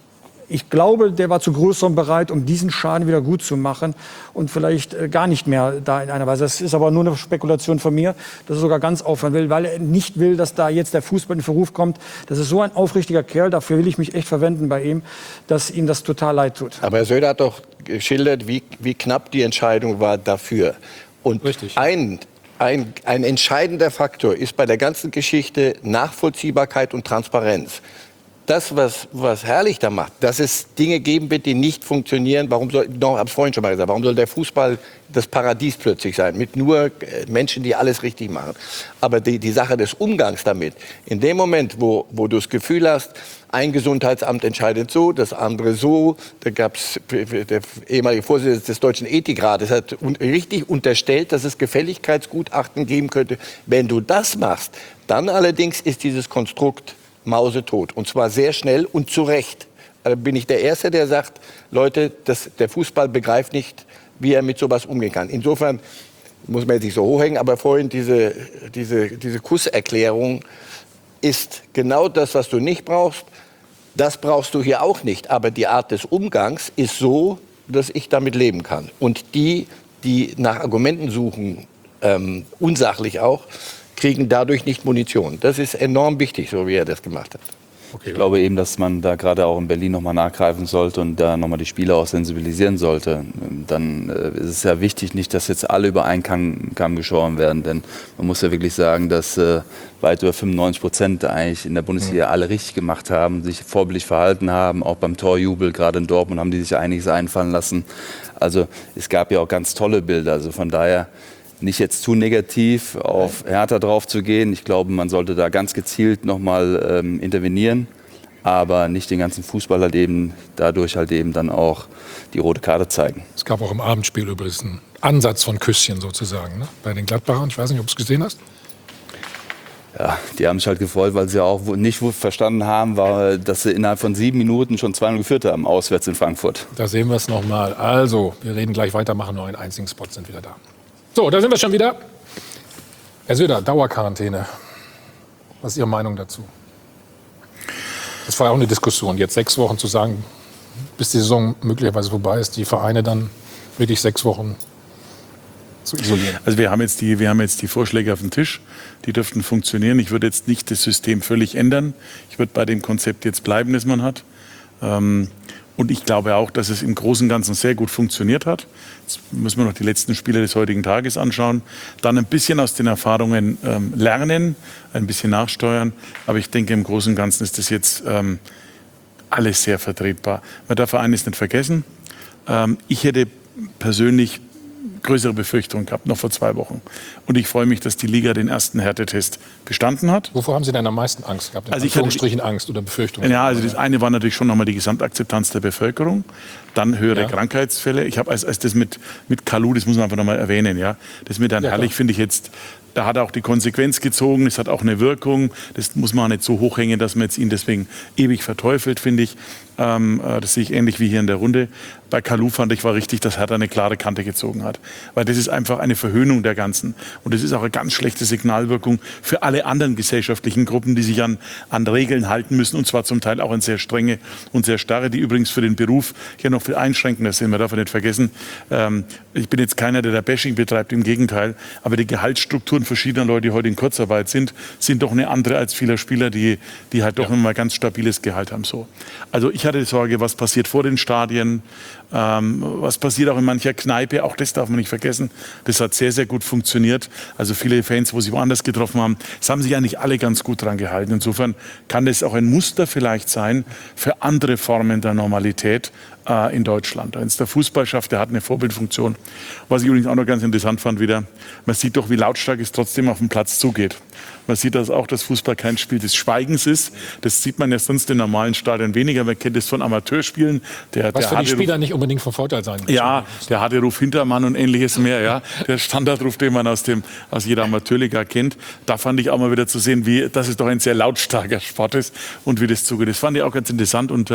Ich glaube, der war zu Größerem bereit, um diesen Schaden wieder gut zu machen und vielleicht gar nicht mehr da in einer Weise. Das ist aber nur eine Spekulation von mir, dass er sogar ganz aufhören will, weil er nicht will, dass da jetzt der Fußball in Verruf kommt. Das ist so ein aufrichtiger Kerl, dafür will ich mich echt verwenden bei ihm, dass ihm das total leid tut. Aber Herr Söder hat doch geschildert, wie knapp die Entscheidung war dafür. Und richtig. Ein entscheidender Faktor ist bei der ganzen Geschichte Nachvollziehbarkeit und Transparenz. Das, was Herrlich da macht, dass es Dinge geben wird, die nicht funktionieren. Warum soll, habe ich vorhin schon mal gesagt, warum soll der Fußball das Paradies plötzlich sein? Mit nur Menschen, die alles richtig machen. Aber die Sache des Umgangs damit, in dem Moment, wo du das Gefühl hast, ein Gesundheitsamt entscheidet so, das andere so. Da gab es der ehemalige Vorsitzende des Deutschen Ethikrates hat richtig unterstellt, dass es Gefälligkeitsgutachten geben könnte. Wenn du das machst, dann allerdings ist dieses Konstrukt mausetot. Und zwar sehr schnell und zu Recht. Da bin ich der Erste, der sagt, Leute, der Fußball begreift nicht, wie er mit sowas umgehen kann. Insofern muss man jetzt nicht so hochhängen, aber vorhin diese Kusserklärung ist genau das, was du nicht brauchst. Das brauchst du hier auch nicht. Aber die Art des Umgangs ist so, dass ich damit leben kann. Und die nach Argumenten suchen, unsachlich auch, kriegen dadurch nicht Munition. Das ist enorm wichtig, so wie er das gemacht hat. Ich glaube eben, dass man da gerade auch in Berlin nochmal nachgreifen sollte und da nochmal die Spieler auch sensibilisieren sollte. Dann ist es ja wichtig, nicht, dass jetzt alle über einen Kamm geschoren werden. Denn man muss ja wirklich sagen, dass weit über 95% eigentlich in der Bundesliga alle richtig gemacht haben, sich vorbildlich verhalten haben. Auch beim Torjubel, gerade in Dortmund, haben die sich einiges einfallen lassen. Also es gab ja auch ganz tolle Bilder. Also von daher nicht jetzt zu negativ auf Hertha drauf zu gehen. Ich glaube, man sollte da ganz gezielt nochmal intervenieren. aber nicht den ganzen Fußball halt eben dadurch halt eben dann auch die rote Karte zeigen. Es gab auch im Abendspiel übrigens einen Ansatz von Küsschen sozusagen, ne? Bei den Gladbachern. Ich weiß nicht, ob du es gesehen hast. Ja, die haben sich halt gefreut, weil sie auch nicht verstanden haben, war, dass sie innerhalb von 7 Minuten schon 2-0 geführt haben, auswärts in Frankfurt. Da sehen wir es nochmal. Also, wir reden gleich weiter, machen noch einen einzigen Spot, sind wieder da. So, da sind wir schon wieder. Herr Söder, Dauerquarantäne. Was ist Ihre Meinung dazu? Das war ja auch eine Diskussion, jetzt 6 Wochen zu sagen, bis die Saison möglicherweise vorbei ist, die Vereine dann wirklich 6 Wochen zu isolieren. Also wir haben jetzt die Vorschläge auf dem Tisch, die dürften funktionieren. Ich würde jetzt nicht das System völlig ändern. Ich würde bei dem Konzept jetzt bleiben, das man hat. Und ich glaube auch, dass es im Großen und Ganzen sehr gut funktioniert hat. Jetzt müssen wir noch die letzten Spiele des heutigen Tages anschauen. Dann ein bisschen aus den Erfahrungen lernen, ein bisschen nachsteuern. Aber ich denke, im Großen und Ganzen ist das jetzt alles sehr vertretbar. Man darf eines nicht vergessen. Ich hätte persönlich größere Befürchtungen gehabt, noch vor 2 Wochen. Und ich freue mich, dass die Liga den ersten Härtetest bestanden hat. Wovor haben Sie denn am meisten Angst gehabt? Also ich hatte Angst oder Befürchtungen? Ja, also das eine war natürlich schon nochmal die Gesamtakzeptanz der Bevölkerung, dann höhere Krankheitsfälle. Ich habe als das mit Kalou, das muss man einfach nochmal erwähnen, ja, das mit Herrn Herrlich finde ich jetzt, da hat er auch die Konsequenz gezogen, es hat auch eine Wirkung, das muss man auch nicht so hochhängen, dass man jetzt ihn deswegen ewig verteufelt, finde ich. Das sehe ich ähnlich wie hier in der Runde. Bei Kalou fand ich war richtig, dass Hertha eine klare Kante gezogen hat. Weil das ist einfach eine Verhöhnung der Ganzen. Und das ist auch eine ganz schlechte Signalwirkung für alle anderen gesellschaftlichen Gruppen, die sich an Regeln halten müssen. Und zwar zum Teil auch an sehr strenge und sehr starre, die übrigens für den Beruf ja noch viel einschränkender sind. Man darf nicht vergessen, ich bin jetzt keiner, der da Bashing betreibt, im Gegenteil. Aber die Gehaltsstrukturen verschiedener Leute, die heute in Kurzarbeit sind doch eine andere als vieler Spieler, die halt doch immer ganz stabiles Gehalt haben. So. Also ich hatte Sorge, was passiert vor den Stadien, was passiert auch in mancher Kneipe, auch das darf man nicht vergessen. Das hat sehr, sehr gut funktioniert. Also viele Fans, wo sie woanders getroffen haben, es haben sich eigentlich alle ganz gut dran gehalten. Insofern kann das auch ein Muster vielleicht sein für andere Formen der Normalität in Deutschland. Wenn es der Fußball schafft, der hat eine Vorbildfunktion. Was ich übrigens auch noch ganz interessant fand wieder, man sieht doch, wie lautstark es trotzdem auf dem Platz zugeht. Man sieht das auch, dass Fußball kein Spiel des Schweigens ist. Das sieht man ja sonst in normalen Stadien weniger. Man kennt es von Amateurspielen. Was für die Spieler nicht unbedingt von Vorteil sein muss. Ja, der harte Ruf Hintermann und ähnliches mehr. Ja. Der Standardruf, den man aus jeder Amateurliga kennt. Da fand ich auch mal wieder zu sehen, dass es doch ein sehr lautstarker Sport ist und wie das zugeht. Das fand ich auch ganz interessant. Und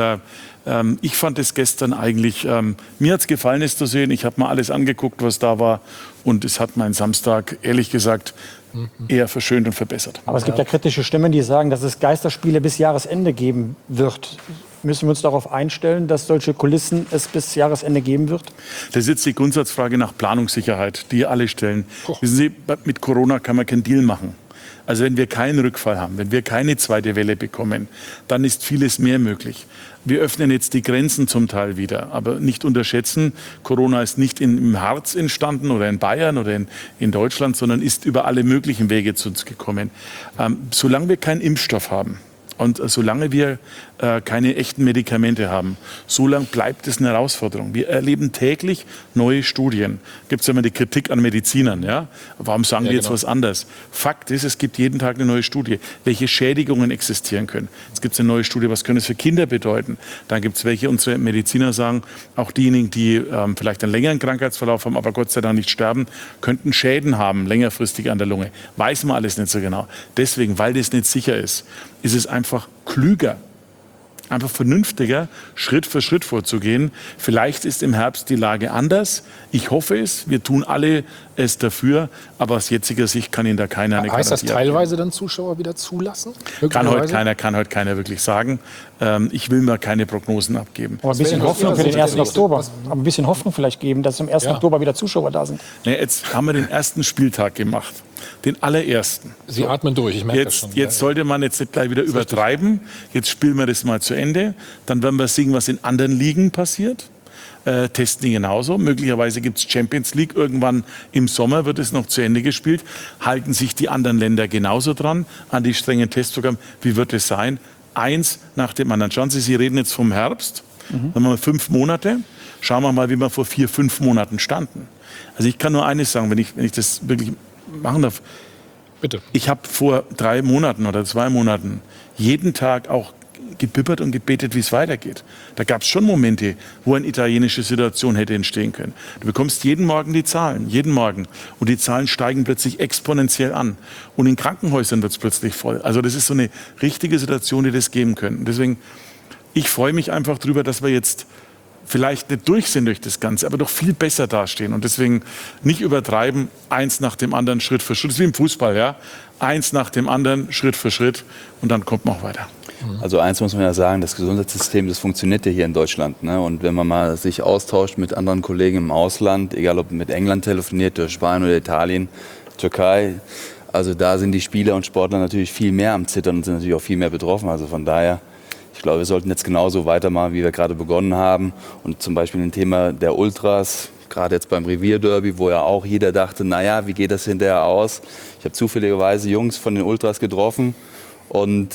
ich fand es gestern eigentlich, mir hat es gefallen, es zu sehen. Ich habe mal alles angeguckt, was da war. Und es hat meinen Samstag, ehrlich gesagt, eher verschönt und verbessert. Aber es gibt ja kritische Stimmen, die sagen, dass es Geisterspiele bis Jahresende geben wird. Müssen wir uns darauf einstellen, dass solche Kulissen es bis Jahresende geben wird? Das ist jetzt die Grundsatzfrage nach Planungssicherheit, die alle stellen. Wissen Sie, mit Corona kann man keinen Deal machen. Also wenn wir keinen Rückfall haben, wenn wir keine zweite Welle bekommen, dann ist vieles mehr möglich. Wir öffnen jetzt die Grenzen zum Teil wieder, aber nicht unterschätzen, Corona ist nicht im Harz entstanden oder in Bayern oder in Deutschland, sondern ist über alle möglichen Wege zu uns gekommen. Solange wir keinen Impfstoff haben und solange wir keine echten Medikamente haben, solange bleibt es eine Herausforderung. Wir erleben täglich neue Studien. Gibt es ja immer die Kritik an Medizinern. Ja? Warum sagen die jetzt was anderes? Fakt ist, es gibt jeden Tag eine neue Studie, welche Schädigungen existieren können. Es gibt eine neue Studie, was können es für Kinder bedeuten. Dann gibt es welche, unsere Mediziner sagen, auch diejenigen, die vielleicht einen längeren Krankheitsverlauf haben, aber Gott sei Dank nicht sterben, könnten Schäden haben, längerfristig an der Lunge. Weiß man alles nicht so genau. Deswegen, weil das nicht sicher ist es einfach klüger, einfach vernünftiger, Schritt für Schritt vorzugehen. Vielleicht ist im Herbst die Lage anders. Ich hoffe es. Wir tun alle es dafür. Aber aus jetziger Sicht kann Ihnen da keiner eine Garantie abgeben. Heißt das teilweise dann Zuschauer wieder zulassen? Kann heute keiner wirklich sagen. Ich will mir keine Prognosen abgeben. Aber ein bisschen Hoffnung für den 1. Oktober. Aber ein bisschen Hoffnung vielleicht geben, dass am 1. Oktober wieder Zuschauer da sind. Nee, jetzt haben wir den ersten Spieltag gemacht. Den allerersten. Sie atmen durch, ich merke das schon. Jetzt sollte man jetzt nicht gleich wieder übertreiben. Jetzt spielen wir das mal zu Ende. Dann werden wir sehen, was in anderen Ligen passiert. Testen die genauso. Möglicherweise gibt es Champions League. Irgendwann im Sommer wird es noch zu Ende gespielt. Halten sich die anderen Länder genauso dran an die strengen Testprogramme? Wie wird es sein? Eins nach dem anderen. Schauen Sie reden jetzt vom Herbst. Dann haben wir 5 Monate. Schauen wir mal, wie wir vor 4, 5 Monaten standen. Also ich kann nur eines sagen, wenn ich das wirklich machen darf. Bitte. Ich habe vor 3 Monaten oder 2 Monaten jeden Tag auch gebibbert und gebetet, wie es weitergeht. Da gab es schon Momente, wo eine italienische Situation hätte entstehen können. Du bekommst jeden Morgen die Zahlen, jeden Morgen. Und die Zahlen steigen plötzlich exponentiell an. Und in Krankenhäusern wird es plötzlich voll. Also das ist so eine richtige Situation, die das geben können. Deswegen, ich freue mich einfach drüber, dass wir jetzt vielleicht nicht durch sind durch das Ganze, aber doch viel besser dastehen. Und deswegen nicht übertreiben, eins nach dem anderen, Schritt für Schritt. Das ist wie im Fußball, ja. Eins nach dem anderen, Schritt für Schritt. Und dann kommt man auch weiter. Also eins muss man ja sagen, das Gesundheitssystem, das funktioniert ja hier in Deutschland. Ne? Und wenn man mal sich austauscht mit anderen Kollegen im Ausland, egal ob mit England telefoniert, oder Spanien oder Italien, Türkei, also da sind die Spieler und Sportler natürlich viel mehr am Zittern und sind natürlich auch viel mehr betroffen. Also von daher, ich glaube, wir sollten jetzt genauso weitermachen, wie wir gerade begonnen haben. Und zum Beispiel ein Thema der Ultras, gerade jetzt beim Revierderby, wo ja auch jeder dachte, naja, wie geht das hinterher aus? Ich habe zufälligerweise Jungs von den Ultras getroffen. Und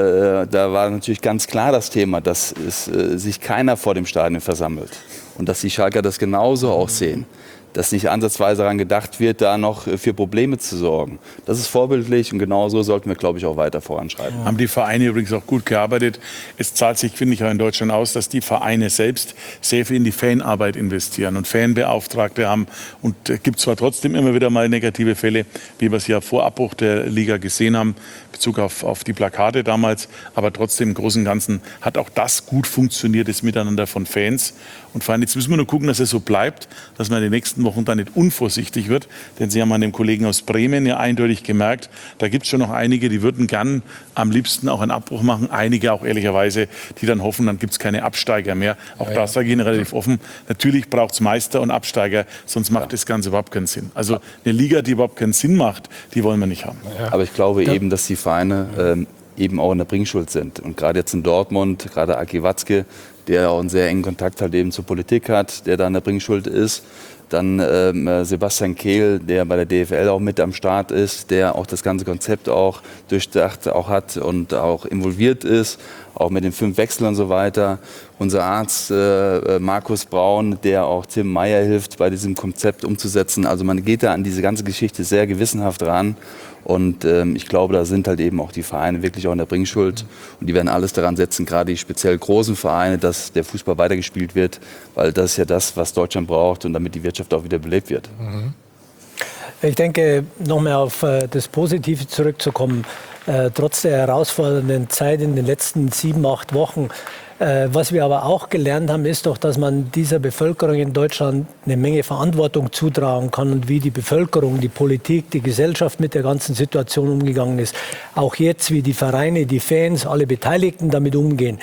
da war natürlich ganz klar das Thema, dass sich keiner vor dem Stadion versammelt. Und dass die Schalker das genauso auch sehen. Dass nicht ansatzweise daran gedacht wird, da noch für Probleme zu sorgen. Das ist vorbildlich und genauso sollten wir, glaube ich, auch weiter voranschreiten. Haben die Vereine übrigens auch gut gearbeitet. Es zahlt sich, finde ich, auch in Deutschland aus, dass die Vereine selbst sehr viel in die Fanarbeit investieren und Fanbeauftragte haben. Und es gibt zwar trotzdem immer wieder mal negative Fälle, wie wir es ja vor Abbruch der Liga gesehen haben, in Bezug auf die Plakate damals, aber trotzdem im Großen und Ganzen hat auch das gut funktioniert, das Miteinander von Fans. Und vor allem jetzt müssen wir nur gucken, dass es so bleibt, dass man in den nächsten Wochen da nicht unvorsichtig wird. Denn Sie haben an dem Kollegen aus Bremen ja eindeutig gemerkt, da gibt es schon noch einige, die würden gern am liebsten auch einen Abbruch machen. Einige auch ehrlicherweise, die dann hoffen, dann gibt es keine Absteiger mehr. Auch da sage ich Ihnen relativ offen, natürlich braucht es Meister und Absteiger, sonst macht das Ganze überhaupt keinen Sinn. Also eine Liga, die überhaupt keinen Sinn macht, die wollen wir nicht haben. Aber ich glaube eben, dass die Vereine eben auch in der Bringschuld sind. Und gerade jetzt in Dortmund, gerade Aki Watzke, der auch einen sehr engen Kontakt halt eben zur Politik hat, der da in der Bringschuld ist. Dann Sebastian Kehl, der bei der DFL auch mit am Start ist, der auch das ganze Konzept auch durchdacht auch hat und auch involviert ist, auch mit den 5 Wechseln und so weiter. Unser Arzt Markus Braun, der auch Tim Meyer hilft, bei diesem Konzept umzusetzen. Also man geht da an diese ganze Geschichte sehr gewissenhaft ran. Und ich glaube, da sind halt eben auch die Vereine wirklich auch in der Bringschuld. Und die werden alles daran setzen, gerade die speziell großen Vereine, dass der Fußball weitergespielt wird. Weil das ist ja das, was Deutschland braucht und damit die Wirtschaft auch wieder belebt wird. Ich denke, noch mal auf das Positive zurückzukommen, trotz der herausfordernden Zeit in den letzten 7, 8 Wochen, was wir aber auch gelernt haben, ist doch, dass man dieser Bevölkerung in Deutschland eine Menge Verantwortung zutragen kann und wie die Bevölkerung, die Politik, die Gesellschaft mit der ganzen Situation umgegangen ist. Auch jetzt, wie die Vereine, die Fans, alle Beteiligten damit umgehen.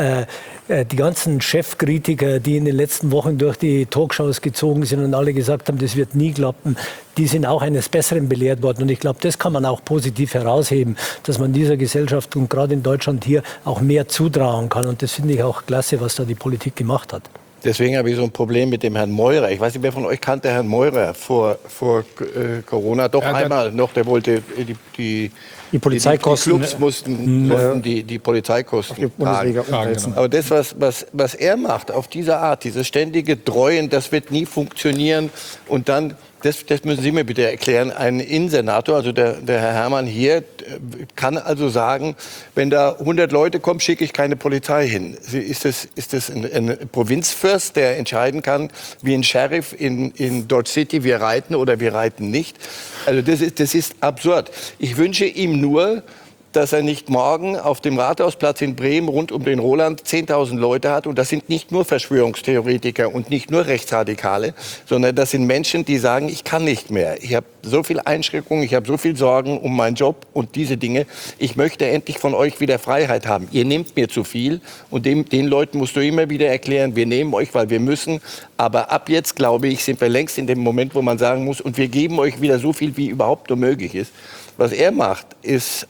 Die ganzen Chefkritiker, die in den letzten Wochen durch die Talkshows gezogen sind und alle gesagt haben, das wird nie klappen, die sind auch eines Besseren belehrt worden. Und ich glaube, das kann man auch positiv herausheben, dass man dieser Gesellschaft und gerade in Deutschland hier auch mehr zutrauen kann. Und das finde ich auch klasse, was da die Politik gemacht hat. Deswegen habe ich so ein Problem mit dem Herrn Meurer. Ich weiß nicht, wer von euch kannte Herrn Meurer vor Corona. Doch einmal noch, der wollte die Polizeikosten. Die Clubs mussten die Polizeikosten tragen. Aber das, was er macht, auf diese Art, dieses ständige Dreuen, das wird nie funktionieren. Und dann, das müssen Sie mir bitte erklären, ein Innensenator, also der Herr Herrmann hier, kann also sagen, wenn da 100 Leute kommen, schicke ich keine Polizei hin. Ist das ein Provinzfürst, der entscheiden kann, wie ein Sheriff in Dodge City, wir reiten oder wir reiten nicht? Also das ist absurd. Ich wünsche ihm nur, dass er nicht morgen auf dem Rathausplatz in Bremen rund um den Roland 10.000 Leute hat. Und das sind nicht nur Verschwörungstheoretiker und nicht nur Rechtsradikale, sondern das sind Menschen, die sagen, ich kann nicht mehr. Ich habe so viel Einschränkungen, ich habe so viel Sorgen um meinen Job und diese Dinge. Ich möchte endlich von euch wieder Freiheit haben. Ihr nehmt mir zu viel und den Leuten musst du immer wieder erklären, wir nehmen euch, weil wir müssen. Aber ab jetzt, glaube ich, sind wir längst in dem Moment, wo man sagen muss, und wir geben euch wieder so viel, wie überhaupt nur möglich ist. Was er macht, ist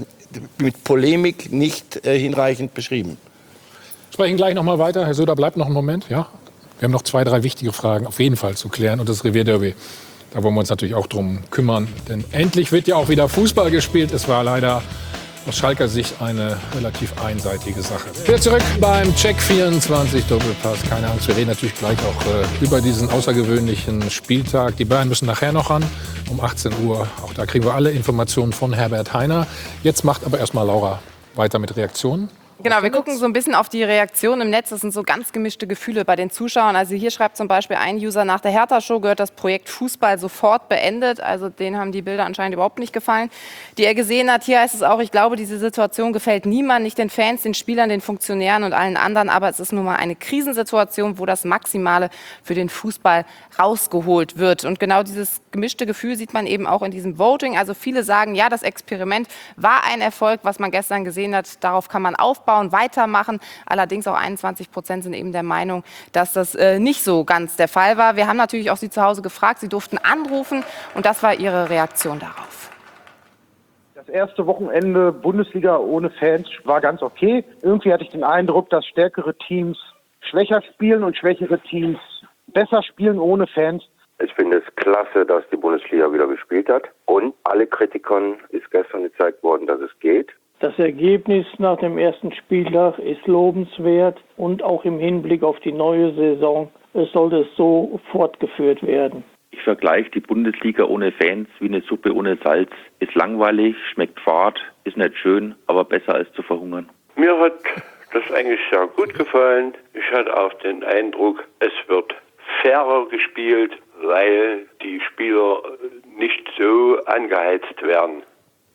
mit Polemik nicht hinreichend beschrieben. Wir sprechen gleich noch mal weiter. Herr Söder, bleibt noch einen Moment. Ja? Wir haben noch 2, 3 wichtige Fragen auf jeden Fall zu klären. Und das Revierderby, da wollen wir uns natürlich auch drum kümmern. Denn endlich wird ja auch wieder Fußball gespielt. Es war leider aus Schalker Sicht eine relativ einseitige Sache. Wieder zurück beim Check 24 Doppelpass. Keine Angst, wir reden natürlich gleich auch über diesen außergewöhnlichen Spieltag. Die Bayern müssen nachher noch ran, um 18 Uhr. Auch da kriegen wir alle Informationen von Herbert Hainer. Jetzt macht aber erstmal Laura weiter mit Reaktionen. Genau, wir gucken so ein bisschen auf die Reaktion im Netz. Das sind so ganz gemischte Gefühle bei den Zuschauern. Also hier schreibt zum Beispiel ein User, nach der Hertha-Show gehört das Projekt Fußball sofort beendet. Also denen haben die Bilder anscheinend überhaupt nicht gefallen, die er gesehen hat. Hier heißt es auch, ich glaube, diese Situation gefällt niemandem, nicht den Fans, den Spielern, den Funktionären und allen anderen. Aber es ist nun mal eine Krisensituation, wo das Maximale für den Fußball rausgeholt wird. Und genau dieses gemischte Gefühl sieht man eben auch in diesem Voting. Also viele sagen, ja, das Experiment war ein Erfolg, was man gestern gesehen hat. Darauf kann man aufbauen, weitermachen. Allerdings auch 21% sind eben der Meinung, dass das nicht so ganz der Fall war. Wir haben natürlich auch Sie zu Hause gefragt. Sie durften anrufen und das war Ihre Reaktion darauf. Das erste Wochenende Bundesliga ohne Fans war ganz okay. Irgendwie hatte ich den Eindruck, dass stärkere Teams schwächer spielen und schwächere Teams besser spielen ohne Fans. Ich finde es klasse, dass die Bundesliga wieder gespielt hat. Und alle Kritikern ist gestern gezeigt worden, dass es geht. Das Ergebnis nach dem ersten Spieltag ist lobenswert und auch im Hinblick auf die neue Saison sollte es so fortgeführt werden. Ich vergleiche die Bundesliga ohne Fans wie eine Suppe ohne Salz. Ist langweilig, schmeckt fad, ist nicht schön, aber besser als zu verhungern. Mir hat das eigentlich sehr gut gefallen. Ich hatte auch den Eindruck, es wird fairer gespielt, weil die Spieler nicht so angeheizt werden.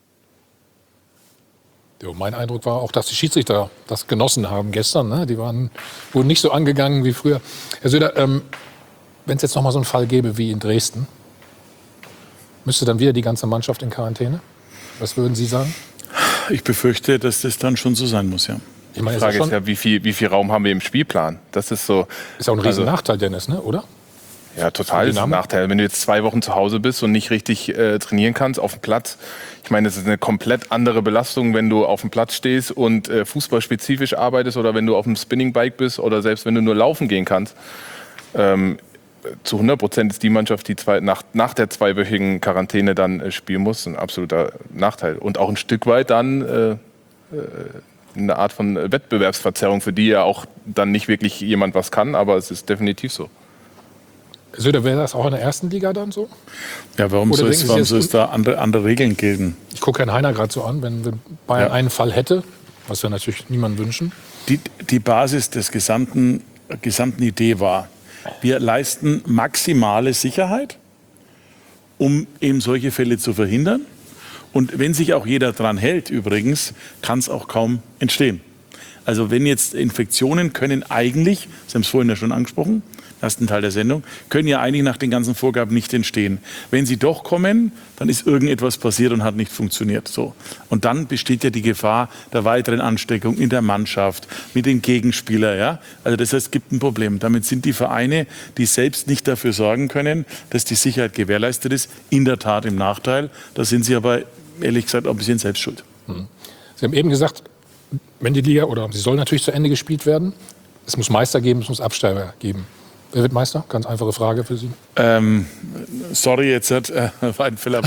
Ja, mein Eindruck war auch, dass die Schiedsrichter das genossen haben gestern. Ne? Die wurden nicht so angegangen wie früher. Herr Söder, wenn es jetzt noch mal so einen Fall gäbe wie in Dresden, müsste dann wieder die ganze Mannschaft in Quarantäne? Was würden Sie sagen? Ich befürchte, dass das dann schon so sein muss, ja. Die Frage ist ja, wie viel Raum haben wir im Spielplan? Das ist so. Ist auch ein riesen Nachteil, Dennis, ne? Oder? Ja, total ist ein Nachteil. Wenn du jetzt 2 Wochen zu Hause bist und nicht richtig trainieren kannst auf dem Platz. Ich meine, das ist eine komplett andere Belastung, wenn du auf dem Platz stehst und fußballspezifisch arbeitest oder wenn du auf dem Spinningbike bist oder selbst wenn du nur laufen gehen kannst. Zu 100% ist die Mannschaft, die nach der 2-wöchigen Quarantäne dann spielen muss, ein absoluter Nachteil. Und auch ein Stück weit dann eine Art von Wettbewerbsverzerrung, für die ja auch dann nicht wirklich jemand was kann, aber es ist definitiv so. Söder, wäre das auch in der ersten Liga dann so? Ja, warum soll es da andere Regeln gelten? Ich gucke Herrn Heiner gerade so an, wenn Bayern einen Fall hätte, was wir natürlich niemandem wünschen. Die Basis des gesamten Idee war, wir leisten maximale Sicherheit, um eben solche Fälle zu verhindern. Und wenn sich auch jeder dran hält, übrigens, kann es auch kaum entstehen. Also wenn jetzt Infektionen können eigentlich, Sie haben es vorhin ja schon angesprochen, ersten Teil der Sendung, können ja eigentlich nach den ganzen Vorgaben nicht entstehen. Wenn sie doch kommen, dann ist irgendetwas passiert und hat nicht funktioniert. So. Und dann besteht ja die Gefahr der weiteren Ansteckung in der Mannschaft, mit den Gegenspielern. Ja? Also das heißt, es gibt ein Problem. Damit sind die Vereine, die selbst nicht dafür sorgen können, dass die Sicherheit gewährleistet ist, in der Tat im Nachteil. Da sind sie aber, ehrlich gesagt, auch ein bisschen selbst schuld. Sie haben eben gesagt, wenn die Liga, oder sie soll natürlich zu Ende gespielt werden, es muss Meister geben, es muss Absteiger geben. Wer wird Meister? Ganz einfache Frage für Sie. Sorry, jetzt war ein Fehler.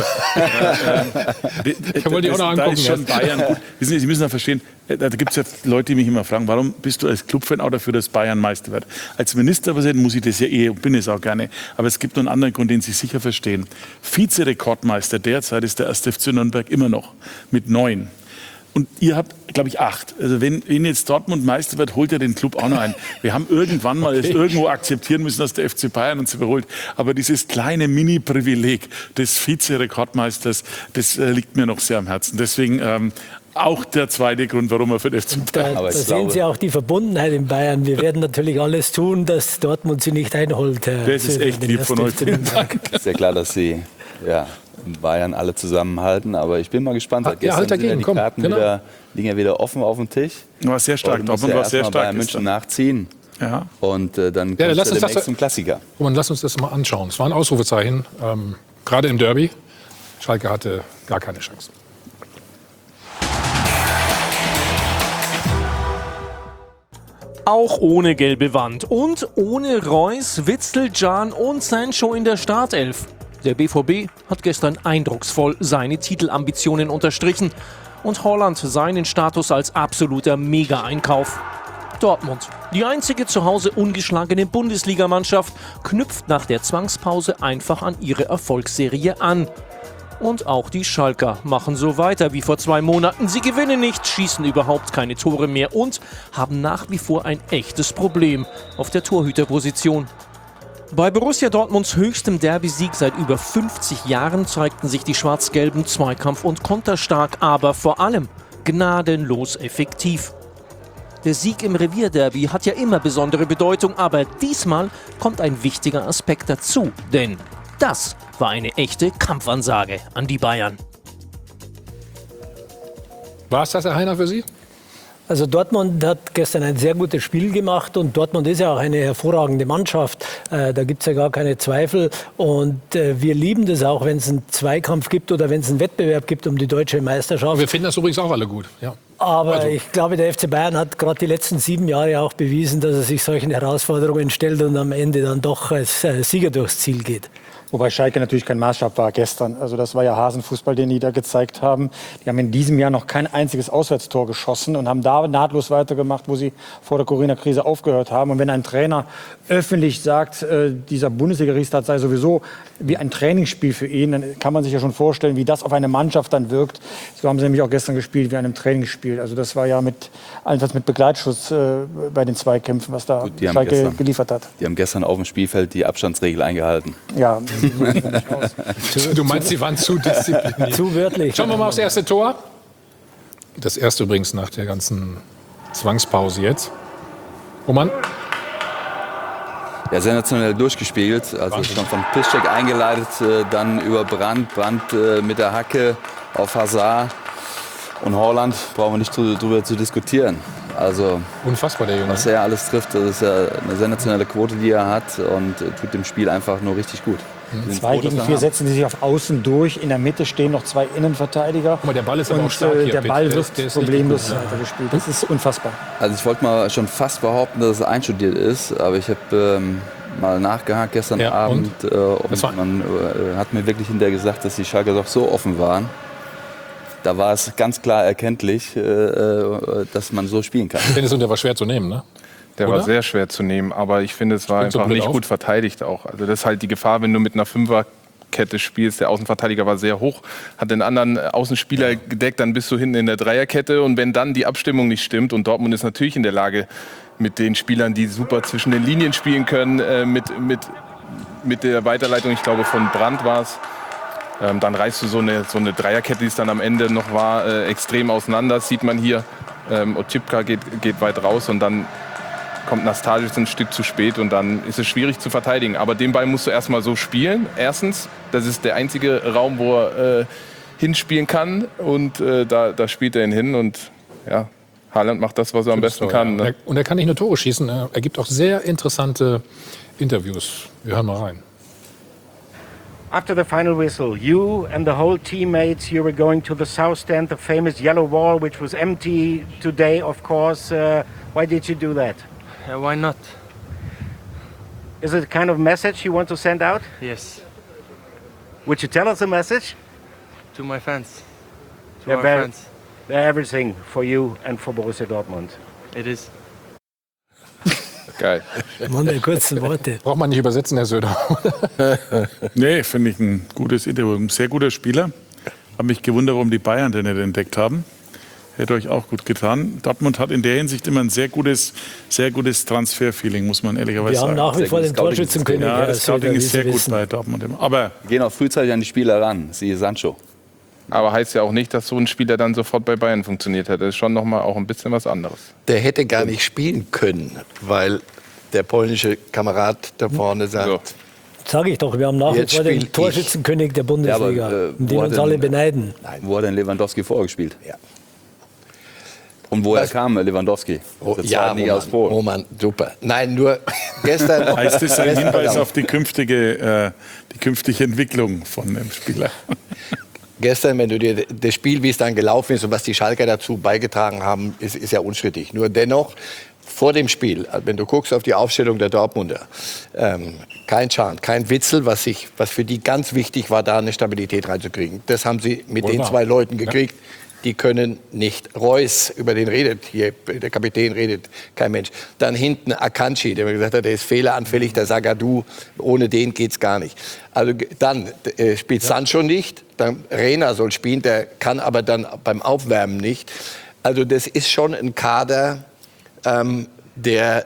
Ich wollte die auch noch angucken. Da ist schon Bayern gut. Sie müssen ja verstehen, da gibt es ja Leute, die mich immer fragen, warum bist du als Clubfan auch dafür, dass Bayern Meister wird? Als Ministerpräsident muss ich das ja bin es auch gerne. Aber es gibt noch einen anderen Grund, den Sie sicher verstehen. Vizerekordmeister derzeit ist der 1. FC Nürnberg immer noch mit 9. Und ihr habt, glaube ich, 8. Also wenn jetzt Dortmund Meister wird, holt ihr den Club auch noch ein. Wir haben irgendwann mal es irgendwo akzeptieren müssen, dass der FC Bayern uns überholt. Aber dieses kleine Mini-Privileg des Vizerekordmeisters, das liegt mir noch sehr am Herzen. Deswegen auch der zweite Grund, warum er für den FC Bayern. Da sehen Sie auch die Verbundenheit in Bayern. Wir werden natürlich alles tun, dass Dortmund sie nicht einholt. Das ist echt lieb von euch. Vielen Dank. Ist ja klar, dass Sie in Bayern alle zusammenhalten, aber ich bin mal gespannt. Seit gestern sind ja die Karten liegen ja wieder offen auf dem Tisch. War sehr stark. Dortmund war sehr stark. Bayern München nachziehen. Ja. Und dann kommt demnächst zum Klassiker. Roman, lass uns das mal anschauen. Es war ein Ausrufezeichen, gerade im Derby. Schalke hatte gar keine Chance. Auch ohne gelbe Wand und ohne Reus, Witzel, Can und Sancho in der Startelf. Der BVB hat gestern eindrucksvoll seine Titelambitionen unterstrichen und Haaland seinen Status als absoluter Mega-Einkauf. Dortmund, die einzige zu Hause ungeschlagene Bundesligamannschaft, knüpft nach der Zwangspause einfach an ihre Erfolgsserie an. Und auch die Schalker machen so weiter wie vor 2 Monaten. Sie gewinnen nicht, schießen überhaupt keine Tore mehr und haben nach wie vor ein echtes Problem auf der Torhüterposition. Bei Borussia Dortmunds höchstem Derby-Sieg seit über 50 Jahren zeigten sich die Schwarz-Gelben zweikampf- und konterstark, aber vor allem gnadenlos effektiv. Der Sieg im Revierderby hat ja immer besondere Bedeutung, aber diesmal kommt ein wichtiger Aspekt dazu, denn das war eine echte Kampfansage an die Bayern. War es das, Herr Heiner, für Sie? Also Dortmund hat gestern ein sehr gutes Spiel gemacht und Dortmund ist ja auch eine hervorragende Mannschaft. Da gibt es ja gar keine Zweifel. Und wir lieben das auch, wenn es einen Zweikampf gibt oder wenn es einen Wettbewerb gibt um die deutsche Meisterschaft. Wir finden das übrigens auch alle gut. Ja. Aber Also. ich glaube, der FC Bayern hat gerade die letzten 7 Jahre auch bewiesen, dass er sich solchen Herausforderungen stellt und am Ende dann doch als Sieger durchs Ziel geht. Wobei Schalke natürlich kein Maßstab war gestern. Also das war ja Hasenfußball, den die da gezeigt haben. Die haben in diesem Jahr noch kein einziges Auswärtstor geschossen und haben da nahtlos weitergemacht, wo sie vor der Corona-Krise aufgehört haben. Und wenn ein Trainer öffentlich sagt, dieser Bundesliga-Restart sei sowieso wie ein Trainingsspiel für ihn, dann kann man sich ja schon vorstellen, wie das auf eine Mannschaft dann wirkt. So haben sie nämlich auch gestern gespielt, wie einem Trainingsspiel. Also das war ja allenfalls mit Begleitschutz bei den Zweikämpfen, was da Schalke geliefert hat. Die haben gestern auf dem Spielfeld die Abstandsregel eingehalten. Ja. Du meinst, sie waren zu diszipliniert. Zu wörtlich. Schauen wir mal aufs erste Tor. Das erste übrigens nach der ganzen Zwangspause jetzt. Roman? Ja, sensationell durchgespielt. Also schon von Piszczek eingeleitet, dann über Brandt mit der Hacke auf Hazard. Und Haaland brauchen wir nicht drüber zu diskutieren. Also unfassbar, der Junge. Was er alles trifft, das ist ja eine sensationelle Quote, die er hat und tut dem Spiel einfach nur richtig gut. 2 gegen 4 setzen sie sich auf Außen durch. In der Mitte stehen noch 2 Innenverteidiger. Guck mal, der Ball ist aber auch stark hier. Der Ball wird der ist problemlos weitergespielt. Das ist unfassbar. Also ich wollte mal schon fast behaupten, dass es einstudiert ist, aber ich habe mal nachgehakt gestern Abend und man hat mir wirklich hinterher gesagt, dass die Schalker doch so offen waren. Da war es ganz klar erkenntlich, dass man so spielen kann. Und der war schwer zu nehmen, ne? Der war sehr schwer zu nehmen, aber ich finde, es war einfach nicht gut verteidigt auch. Also das ist halt die Gefahr, wenn du mit einer Fünferkette spielst. Der Außenverteidiger war sehr hoch, hat den anderen Außenspieler gedeckt, dann bist du hinten in der Dreierkette. Und wenn dann die Abstimmung nicht stimmt, und Dortmund ist natürlich in der Lage, mit den Spielern, die super zwischen den Linien spielen können, mit der Weiterleitung, ich glaube von Brandt war es, dann reißt du so eine Dreierkette, die es dann am Ende noch war, extrem auseinander. Das sieht man hier. Otipka geht weit raus und dann kommt Nastasic ein Stück zu spät und dann ist es schwierig zu verteidigen. Aber den Ball musst du erstmal so spielen. Erstens, das ist der einzige Raum, wo er hinspielen kann und da spielt er ihn hin und ja, Haaland macht das, was er am besten kann. Ne? Und er kann nicht nur Tore schießen, er gibt auch sehr interessante Interviews. Wir hören mal rein. After the final whistle, you and the whole teammates, you were going to the south stand, the famous yellow wall, which was empty today, of course. Why did you do that? Why not? Is it a kind of message you want to send out? Yes. Would you tell us the message? To my fans. To They're our very- fans. They're everything for you and for Borussia Dortmund. It is. Geil. Mann, die kurzen Worte. Braucht man nicht übersetzen, Herr Söder. Nee, finde ich ein gutes Interview. Ein sehr guter Spieler. Habe mich gewundert, warum die Bayern den nicht entdeckt haben. Hätte euch auch gut getan. Dortmund hat in der Hinsicht immer ein sehr gutes Transferfeeling, muss man ehrlicherweise sagen. Wir haben nach wie vor den Torschützenkönig. Ja, das Scouting ist sehr gut wissen. bei Dortmund. Aber Wir gehen auch frühzeitig an die Spieler ran, siehe Sancho. Aber heißt ja auch nicht, dass so ein Spieler dann sofort bei Bayern funktioniert hat. Das ist schon noch mal auch ein bisschen was anderes. Der hätte gar nicht spielen können, weil der polnische Kamerad da vorne sagt, Sage ich doch, wir haben nach wie Jetzt vor den spiel ich. Torschützenkönig der Bundesliga, um den wo hat uns denn- alle beneiden. Wo hat denn Lewandowski vorgespielt? Ja. Und woher kam Lewandowski? Oh, Das ja, war nicht aus Polen. Roman, super. Nein, nur gestern... heißt das ein gestern Hinweis Abend. auf die künftige Entwicklung von dem Spieler? Gestern, wenn du dir das Spiel, wie es dann gelaufen ist und was die Schalker dazu beigetragen haben, ist ja unstrittig. Nur dennoch, vor dem Spiel, wenn du guckst auf die Aufstellung der Dortmunder, kein Can, kein Witzel, was für die ganz wichtig war, da eine Stabilität reinzukriegen. Das haben sie mit Wohl den wahr. 2 Leuten gekriegt. die können nicht. Reus, über den redet hier, der Kapitän redet kein Mensch. Dann hinten Akanji, der mir gesagt hat, der ist fehleranfällig, der Zagadou, ohne den geht's gar nicht. Also dann spielt Sancho nicht, dann Reina soll spielen, der kann aber dann beim Aufwärmen nicht. Also das ist schon ein Kader, der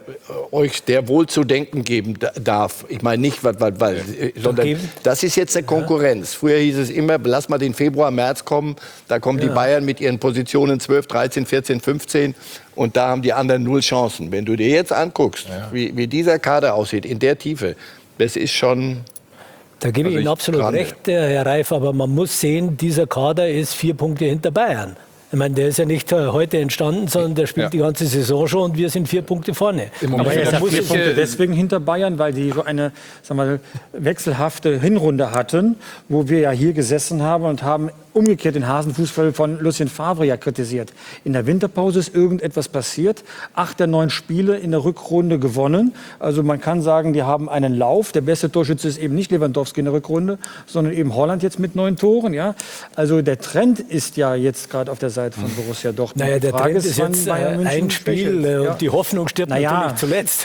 wohl zu denken geben darf. Ich meine nicht, sondern das ist jetzt eine Konkurrenz. Früher hieß es immer, lass mal den Februar, März kommen, da kommen die Bayern mit ihren Positionen 12, 13, 14, 15 und da haben die anderen 0 Chancen. Wenn du dir jetzt anguckst, wie dieser Kader aussieht, in der Tiefe, das ist schon... Da gebe ich Ihnen absolut recht, Herr Reif, aber man muss sehen, dieser Kader ist 4 Punkte hinter Bayern. Ich meine, der ist ja nicht heute entstanden, sondern der spielt die ganze Saison schon und wir sind 4 Punkte vorne. Aber er ist 4 Punkte deswegen hinter Bayern, weil die so eine wechselhafte Hinrunde hatten, wo wir ja hier gesessen haben und haben umgekehrt den Hasenfußball von Lucien Favre ja kritisiert. In der Winterpause ist irgendetwas passiert. 8 der 9 Spiele in der Rückrunde gewonnen. Also man kann sagen, die haben einen Lauf. Der beste Torschütze ist eben nicht Lewandowski in der Rückrunde, sondern eben Holland jetzt mit 9 Toren. Ja? Also der Trend ist ja jetzt gerade auf der Seite von Borussia Dortmund. Naja, der Trend ist jetzt ein Spiel und die Hoffnung stirbt natürlich zuletzt.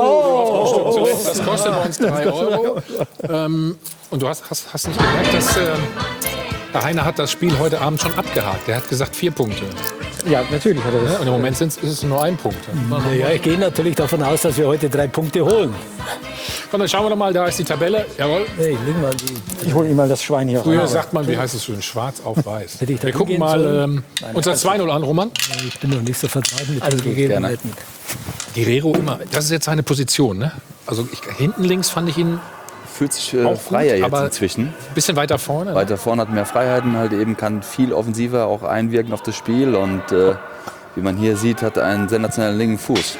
Das kostet uns 3 Euro. Und du hast nicht gemerkt, dass... Herr Heiner hat das Spiel heute Abend schon abgehakt. Er hat gesagt 4 Punkte. Ja, natürlich hat er das. Ja, und im Moment ist es nur 1 Punkt. Ja, ich gehe natürlich davon aus, dass wir heute 3 Punkte holen. Komm, dann schauen wir doch mal, da ist die Tabelle. Jawohl. Hey, ich hole ihm mal das Schwein hier Früher rein. sagt man, wie heißt es schön, schwarz auf weiß. Wir gucken mal unser 2-0 an, Roman. Ich bin noch nicht so vertraut mit den Gegebenheiten. Guerrero immer, das ist jetzt seine Position, ne? Also hinten links fand ich ihn... Fühlt sich freier jetzt inzwischen. Ein bisschen weiter vorne. Weiter vorne hat mehr Freiheiten, halt eben kann viel offensiver auch einwirken auf das Spiel und wie man hier sieht, hat er einen sensationellen linken Fuß.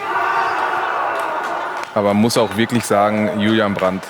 Aber man muss auch wirklich sagen, Julian Brandt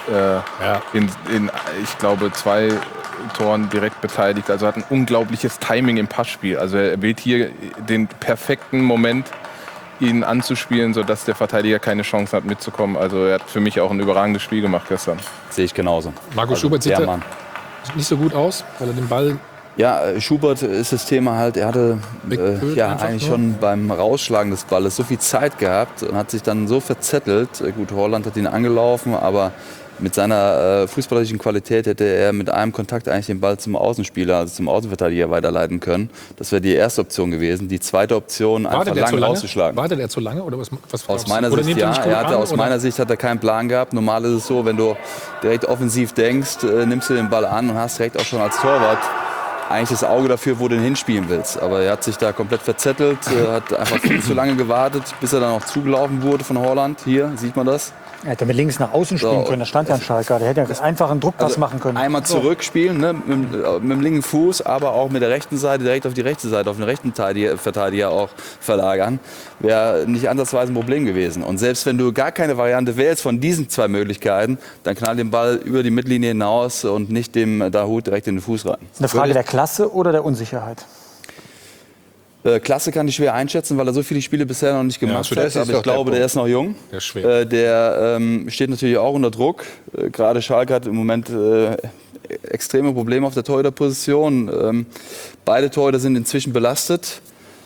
in ich glaube 2 Toren direkt beteiligt, also hat ein unglaubliches Timing im Passspiel. Also er wählt hier den perfekten Moment, ihn anzuspielen, sodass der Verteidiger keine Chance hat mitzukommen. Also er hat für mich auch ein überragendes Spiel gemacht gestern. Sehe ich genauso. Marco Schubert sieht nicht so gut aus, weil er den Ball... Ja, Schubert ist das Thema halt, er hatte eigentlich schon beim Rausschlagen des Balles so viel Zeit gehabt und hat sich dann so verzettelt. Gut, Holland hat ihn angelaufen, aber mit seiner fußballerischen Qualität hätte er mit einem Kontakt eigentlich den Ball zum Außenspieler, also zum Außenverteidiger weiterleiten können. Das wäre die erste Option gewesen. Die zweite Option, einfach lang rauszuschlagen. Wartet er zu lange? Oder was aus meiner Sicht ja. Aus meiner Sicht hat er keinen Plan gehabt. Normal ist es so, wenn du direkt offensiv denkst, nimmst du den Ball an und hast direkt auch schon als Torwart eigentlich das Auge dafür, wo du den hinspielen willst. Aber er hat sich da komplett verzettelt, hat einfach viel zu lange gewartet, bis er dann auch zugelaufen wurde von Holland. Hier sieht man das. Er hätte mit links nach außen spielen können, da stand ja ein Schalker. Der hätte einfach einen Druckpass machen können. Einmal zurückspielen, ne, mit dem linken Fuß, aber auch mit der rechten Seite direkt auf die rechte Seite, auf den rechten Verteidiger auch verlagern. Wäre nicht ansatzweise ein Problem gewesen. Und selbst wenn du gar keine Variante wählst von diesen 2 Möglichkeiten, dann knall den Ball über die Mittellinie hinaus und nicht dem Dahoud direkt in den Fuß rein. Ist eine Frage der Klasse oder der Unsicherheit? Klasse kann ich schwer einschätzen, weil er so viele Spiele bisher noch nicht gemacht hat. Aber ich glaube, der ist noch jung. Der ist schwer. Der steht natürlich auch unter Druck. Gerade Schalke hat im Moment extreme Probleme auf der Torhüterposition. Beide Torhüter sind inzwischen belastet.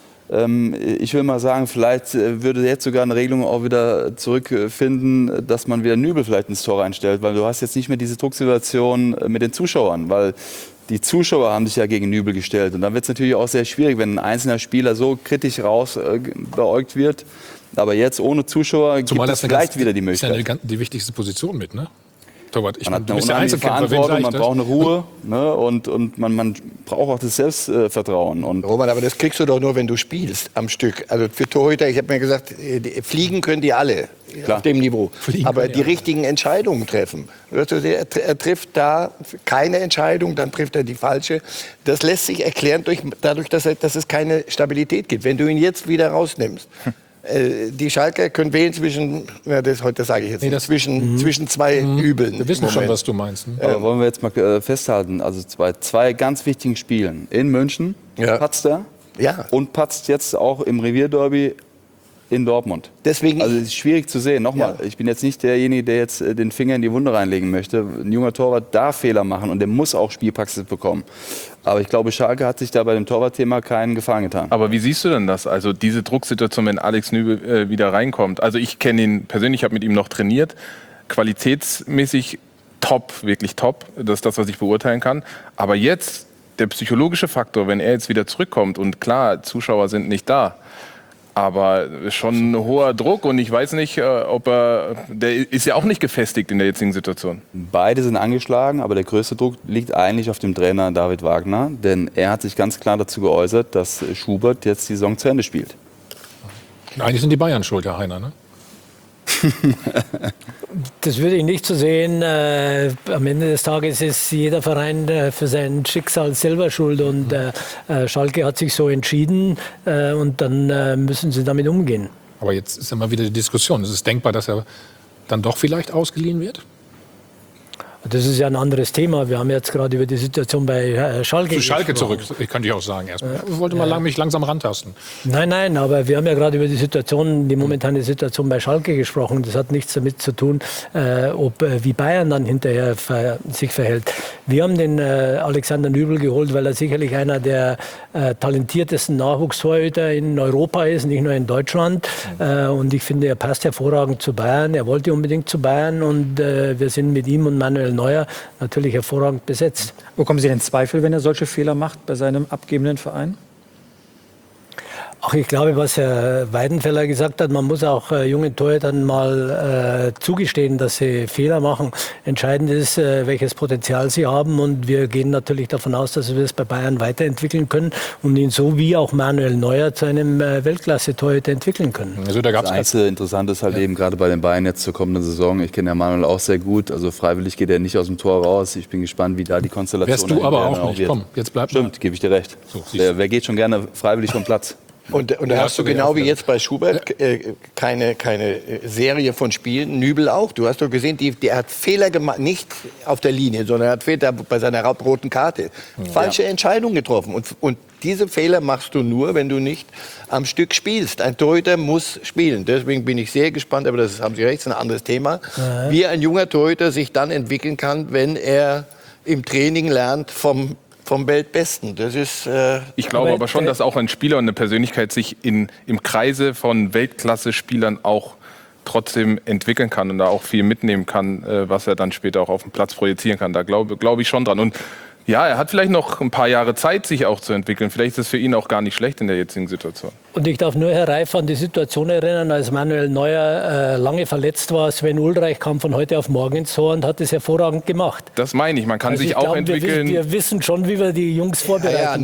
Ich will mal sagen, vielleicht würde jetzt sogar eine Regelung auch wieder zurückfinden, dass man wieder Nübel vielleicht ins Tor reinstellt. Weil du hast jetzt nicht mehr diese Drucksituation mit den Zuschauern. Weil die Zuschauer haben sich ja gegen Nübel gestellt. Und dann wird es natürlich auch sehr schwierig, wenn ein einzelner Spieler so kritisch rausbeäugt wird. Aber jetzt ohne Zuschauer gibt es vielleicht wieder die Möglichkeit. Das ist ja die wichtigste Position mit, ne? Torwart, man hat eine unheimliche Verantwortung, man braucht eine Ruhe, ne? und man braucht auch das Selbstvertrauen. Und Roman, aber das kriegst du doch nur, wenn du spielst am Stück. Also für Torhüter, ich habe mir gesagt, fliegen können die alle. Klar. Auf dem Niveau. Aber die richtigen Entscheidungen treffen. Er trifft da keine Entscheidung, dann trifft er die falsche. Das lässt sich erklären dadurch, dass es keine Stabilität gibt. Wenn du ihn jetzt wieder rausnimmst. Die Schalker können wählen zwischen, das sage ich jetzt nicht, zwischen 2 Übeln. Wir wissen schon, was du meinst. Ne? Aber wollen wir jetzt mal festhalten, also zwei ganz wichtigen Spielen. In München patzt er und patzt jetzt auch im Revierderby in Dortmund. Deswegen also es ist schwierig zu sehen. Nochmal, ich bin jetzt nicht derjenige, der jetzt den Finger in die Wunde reinlegen möchte. Ein junger Torwart darf Fehler machen und der muss auch Spielpraxis bekommen. Aber ich glaube, Schalke hat sich da bei dem Torwartthema keinen Gefallen getan. Aber wie siehst du denn das? Also diese Drucksituation, wenn Alex Nübel wieder reinkommt. Also ich kenne ihn persönlich, habe mit ihm noch trainiert. Qualitätsmäßig top, wirklich top. Das ist das, was ich beurteilen kann. Aber jetzt der psychologische Faktor, wenn er jetzt wieder zurückkommt und klar, Zuschauer sind nicht da, aber schon ein hoher Druck und ich weiß nicht, der ist ja auch nicht gefestigt in der jetzigen Situation. Beide sind angeschlagen, aber der größte Druck liegt eigentlich auf dem Trainer David Wagner, denn er hat sich ganz klar dazu geäußert, dass Schubert jetzt die Saison zu Ende spielt. Eigentlich sind die Bayern schuld, Herr Heiner, ne? Das würde ich nicht so sehen. Am Ende des Tages ist jeder Verein für sein Schicksal selber schuld und Schalke hat sich so entschieden und dann müssen sie damit umgehen. Aber jetzt ist immer wieder die Diskussion. Ist es denkbar, dass er dann doch vielleicht ausgeliehen wird? Das ist ja ein anderes Thema. Wir haben jetzt gerade über die Situation bei Schalke Zu Schalke gesprochen. zurück, könnte ich auch sagen erstmal. Ich wollte mal mich langsam rantasten. Nein, aber wir haben ja gerade über die momentane Situation bei Schalke gesprochen. Das hat nichts damit zu tun, wie Bayern dann hinterher sich verhält. Wir haben den Alexander Nübel geholt, weil er sicherlich einer der talentiertesten Nachwuchstorhüter in Europa ist, nicht nur in Deutschland. Und ich finde, er passt hervorragend zu Bayern. Er wollte unbedingt zu Bayern und wir sind mit ihm und Manuel Neuer natürlich hervorragend besetzt. Bekommen Sie denn Zweifel, wenn er solche Fehler macht bei seinem abgebenden Verein? Ach, ich glaube, was Herr Weidenfeller gesagt hat, man muss auch jungen Torhütern mal zugestehen, dass sie Fehler machen. Entscheidend ist, welches Potenzial sie haben und wir gehen natürlich davon aus, dass wir es bei Bayern weiterentwickeln können und ihn so wie auch Manuel Neuer zu einem Weltklasse-Torhüter entwickeln können. Also da gab's das einzige Interessante ist halt eben gerade bei den Bayern jetzt zur kommenden Saison. Ich kenne ja Manuel auch sehr gut, also freiwillig geht er nicht aus dem Tor raus. Ich bin gespannt, wie da die Konstellation Wärst du aber auch nicht. Komm, jetzt bleib mal. Stimmt, gebe ich dir recht. So, wer geht schon gerne freiwillig vom Platz? Und da hast du genau wie jetzt bei Schubert keine Serie von Spielen. Nübel auch. Du hast doch gesehen, der hat Fehler gemacht, nicht auf der Linie, sondern er hat Fehler bei seiner roten Karte. Falsche Entscheidung getroffen. Und diese Fehler machst du nur, wenn du nicht am Stück spielst. Ein Torhüter muss spielen. Deswegen bin ich sehr gespannt, aber das haben Sie recht, ist ein anderes Thema, wie ein junger Torhüter sich dann entwickeln kann, wenn er im Training lernt vom Weltbesten. Das ist, ich glaube aber schon, dass auch ein Spieler und eine Persönlichkeit sich im Kreise von Weltklasse-Spielern auch trotzdem entwickeln kann und da auch viel mitnehmen kann, was er dann später auch auf dem Platz projizieren kann. Da glaube ich schon dran. Und ja, er hat vielleicht noch ein paar Jahre Zeit, sich auch zu entwickeln. Vielleicht ist es für ihn auch gar nicht schlecht in der jetzigen Situation. Und ich darf nur, Herr Reif, an die Situation erinnern, als Manuel Neuer lange verletzt war. Sven Ulreich kam von heute auf morgen ins Tor und hat es hervorragend gemacht. Das meine ich. Man kann sich auch entwickeln. Wir wissen schon, wie wir die Jungs vorbereiten.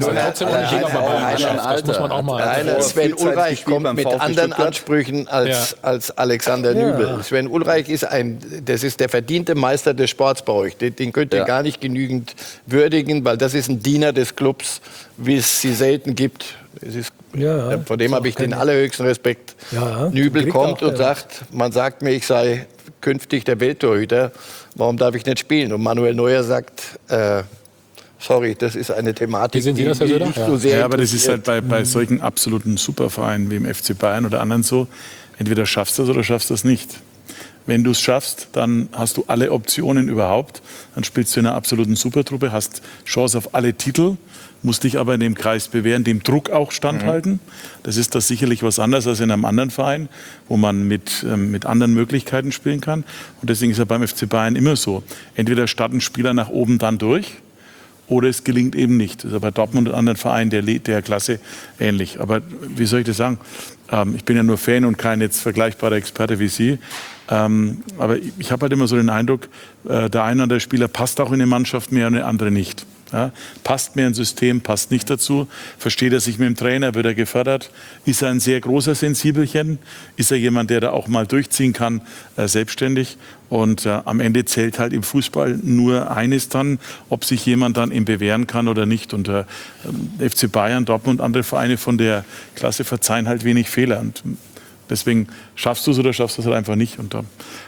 Sven Ulreich kommt mit anderen Ansprüchen als Alexander Nübel. Sven Ulreich ist der verdiente Meister des Sports bei euch. Den könnt ihr gar nicht genügend würdigen, weil das ist ein Diener des Clubs, wie es sie selten gibt. Vor dem habe ich den allerhöchsten Respekt. Nübel kommt und sagt, man sagt mir, ich sei künftig der Welttorhüter. Warum darf ich nicht spielen? Und Manuel Neuer sagt, sorry, das ist eine Thematik, die nicht so sehr aber das ist halt bei solchen absoluten Supervereinen wie im FC Bayern oder anderen so, entweder schaffst du es oder schaffst du es nicht. Wenn du es schaffst, dann hast du alle Optionen überhaupt. Dann spielst du in einer absoluten Supertruppe, hast Chance auf alle Titel, musst dich aber in dem Kreis bewähren, dem Druck auch standhalten. Das ist das sicherlich was anderes als in einem anderen Verein, wo man mit anderen Möglichkeiten spielen kann. Und deswegen ist ja beim FC Bayern immer so. Entweder starten Spieler nach oben dann durch, oder es gelingt eben nicht. Das ist bei Dortmund und anderen Vereinen der Klasse ähnlich. Aber wie soll ich das sagen? Ich bin ja nur Fan und kein jetzt vergleichbarer Experte wie Sie. Aber ich habe halt immer so den Eindruck, der eine oder andere Spieler passt auch in eine Mannschaft mehr und der andere nicht. Ja, passt mehr ins System, passt nicht dazu. Versteht er sich mit dem Trainer, wird er gefördert? Ist er ein sehr großer Sensibelchen? Ist er jemand, der da auch mal durchziehen kann, selbstständig? Und am Ende zählt halt im Fußball nur eines dann, ob sich jemand dann eben bewähren kann oder nicht. Und FC Bayern, Dortmund und andere Vereine von der Klasse verzeihen halt wenig Fehler. Und deswegen schaffst du es oder schaffst du es halt einfach nicht. Und da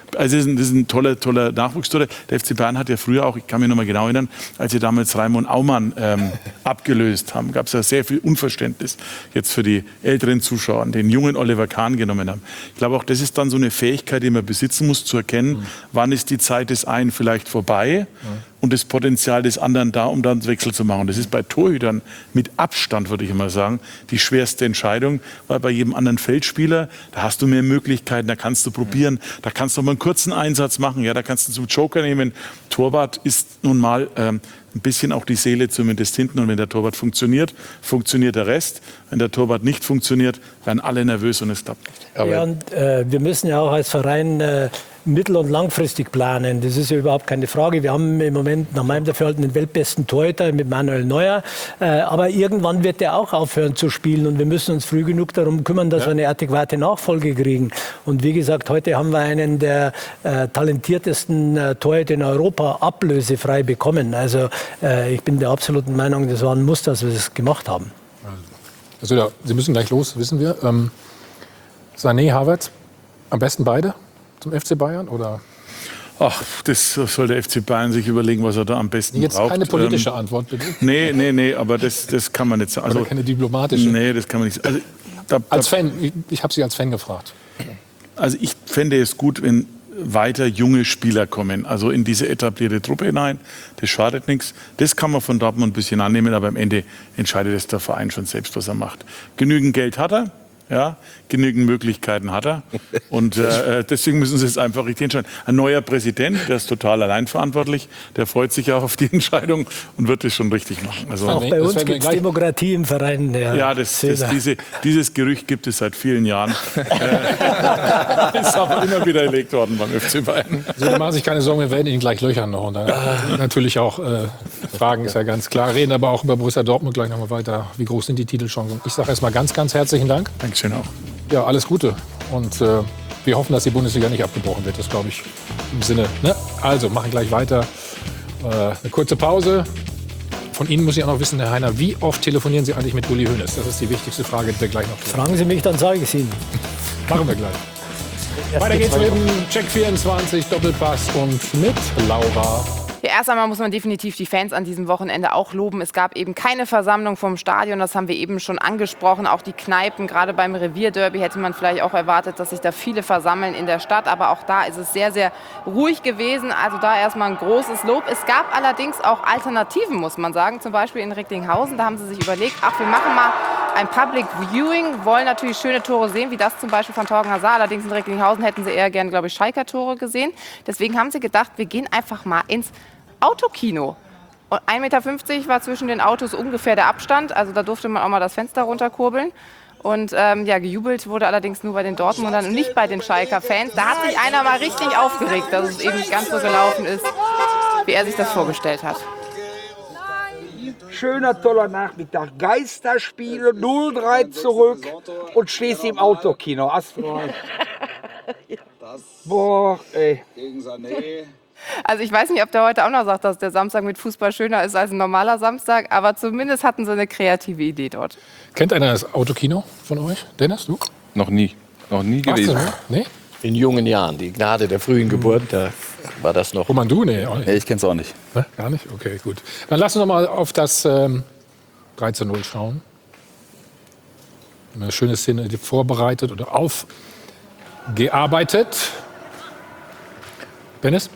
Also das ist ein toller Nachwuchstor. Der FC Bayern hat ja früher auch, ich kann mich noch mal genau erinnern, als sie damals Raimund Aumann abgelöst haben, gab es ja sehr viel Unverständnis jetzt für die älteren Zuschauer, den jungen Oliver Kahn genommen haben. Ich glaube auch, das ist dann so eine Fähigkeit, die man besitzen muss, zu erkennen, wann ist die Zeit des einen vielleicht vorbei und das Potenzial des anderen da, um dann einen Wechsel zu machen. Das ist bei Torhütern mit Abstand, würde ich immer sagen, die schwerste Entscheidung, weil bei jedem anderen Feldspieler, da hast du mehr Möglichkeiten, da kannst du probieren, da kannst du mal einen kurzen Einsatz machen, ja, da kannst du zum Joker nehmen. Torwart ist nun mal ein bisschen auch die Seele zumindest hinten, und wenn der Torwart funktioniert, funktioniert der Rest. Wenn der Torwart nicht funktioniert, werden alle nervös und es klappt nicht. Ja, und wir müssen ja auch als Verein mittel- und langfristig planen. Das ist ja überhaupt keine Frage. Wir haben im Moment nach meinem Dafürhalten den weltbesten Torhüter mit Manuel Neuer. Aber irgendwann wird der auch aufhören zu spielen. Und wir müssen uns früh genug darum kümmern, dass wir eine adäquate Nachfolge kriegen. Und wie gesagt, heute haben wir einen der talentiertesten Torhüter in Europa ablösefrei bekommen. Also ich bin der absoluten Meinung, das war ein Muss, dass wir das gemacht haben. Also ja, Sie müssen gleich los, wissen wir. Sané, Havertz, am besten beide zum FC Bayern, oder? Ach, das soll der FC Bayern sich überlegen, was er da am besten Jetzt braucht. keine politische Antwort, bitte. Nee, aber das kann man nicht sagen. Also keine diplomatische? Nee, das kann man nicht sagen. Also, als Fan, ich habe Sie als Fan gefragt. Also ich fände es gut, wenn weiter junge Spieler kommen, also in diese etablierte Truppe hinein. Das schadet nichts. Das kann man von Dortmund ein bisschen annehmen, aber am Ende entscheidet es der Verein schon selbst, was er macht. Genügend Geld hat er. Ja, genügend Möglichkeiten hat er. Und deswegen müssen sie es einfach richtig entscheiden. Ein neuer Präsident, der ist total alleinverantwortlich, der freut sich auch auf die Entscheidung und wird es schon richtig machen. Also, auch bei uns gibt es Demokratie im Verein. Ja, dieses Gerücht gibt es seit vielen Jahren. Ist aber immer wieder erlegt worden beim FC Bayern. Also, machen Sie sich keine Sorgen, wir werden ihn gleich löchern noch. Und natürlich auch Fragen, ist ja ganz klar. Reden aber auch über Borussia Dortmund gleich noch mal weiter. Wie groß sind die Titelchancen? Ich sage erstmal ganz, ganz herzlichen Dank. Dankeschön auch. Ja, alles Gute. Und wir hoffen, dass die Bundesliga nicht abgebrochen wird. Das glaube ich im Sinne. Ne? Also, machen gleich weiter. Eine kurze Pause. Von Ihnen muss ich auch noch wissen, Herr Heiner, wie oft telefonieren Sie eigentlich mit Uli Hoeneß? Das ist die wichtigste Frage, die wir gleich noch klären. Fragen Sie mich, dann sage ich es Ihnen. Machen wir gleich. Weiter geht's mit dem Check 24 Doppelpass und mit Laura. Ja, erst einmal muss man definitiv die Fans an diesem Wochenende auch loben. Es gab eben keine Versammlung vom Stadion, das haben wir eben schon angesprochen. Auch die Kneipen, gerade beim Revierderby hätte man vielleicht auch erwartet, dass sich da viele versammeln in der Stadt. Aber auch da ist es sehr, sehr ruhig gewesen. Also da erstmal ein großes Lob. Es gab allerdings auch Alternativen, muss man sagen. Zum Beispiel in Recklinghausen, da haben sie sich überlegt, ach, wir machen mal ein Public Viewing, wollen natürlich schöne Tore sehen, wie das zum Beispiel von Torgen Hazard. Allerdings in Recklinghausen hätten sie eher gerne, glaube ich, Schalker Tore gesehen. Deswegen haben sie gedacht, wir gehen einfach mal ins Autokino. Und 1,50 Meter war zwischen den Autos ungefähr der Abstand. Also da durfte man auch mal das Fenster runterkurbeln. Und ja, gejubelt wurde allerdings nur bei den Dortmundern und nicht bei den Schalker Fans. Da hat sich einer mal richtig aufgeregt, dass es eben nicht ganz so gelaufen ist, wie er sich das vorgestellt hat. Schöner, toller Nachmittag. Geisterspiele, 0-3 zurück und stehst im Autokino. Astral. Boah, ey. Also ich weiß nicht, ob der heute auch noch sagt, dass der Samstag mit Fußball schöner ist als ein normaler Samstag, aber zumindest hatten sie eine kreative Idee dort. Kennt einer das Autokino von euch? Dennis, du? Noch nie gewesen. Nee? In jungen Jahren, die Gnade der frühen Geburt, da war das noch. Roman, du? Nee, auch nicht. Ich kenn's auch nicht. Ne? Gar nicht? Okay, gut. Dann lass uns noch mal auf das 3:0 schauen. Eine schöne Szene vorbereitet oder aufgearbeitet. Dennis?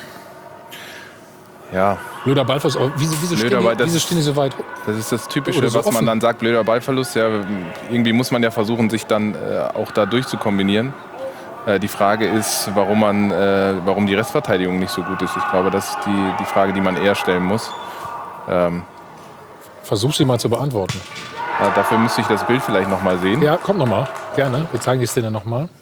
Ja. Blöder Ballverlust. Wieso stehen die so weit? Das ist das Typische, so was man offen. dann sagt, blöder Ballverlust. Ja, irgendwie muss man ja versuchen, sich dann auch da durchzukombinieren. Die Frage ist, warum die Restverteidigung nicht so gut ist. Ich glaube, das ist die Frage, die man eher stellen muss. Versuch sie mal zu beantworten. Dafür müsste ich das Bild vielleicht noch mal sehen. Ja, komm noch mal. Gerne. Wir zeigen die Szene noch mal.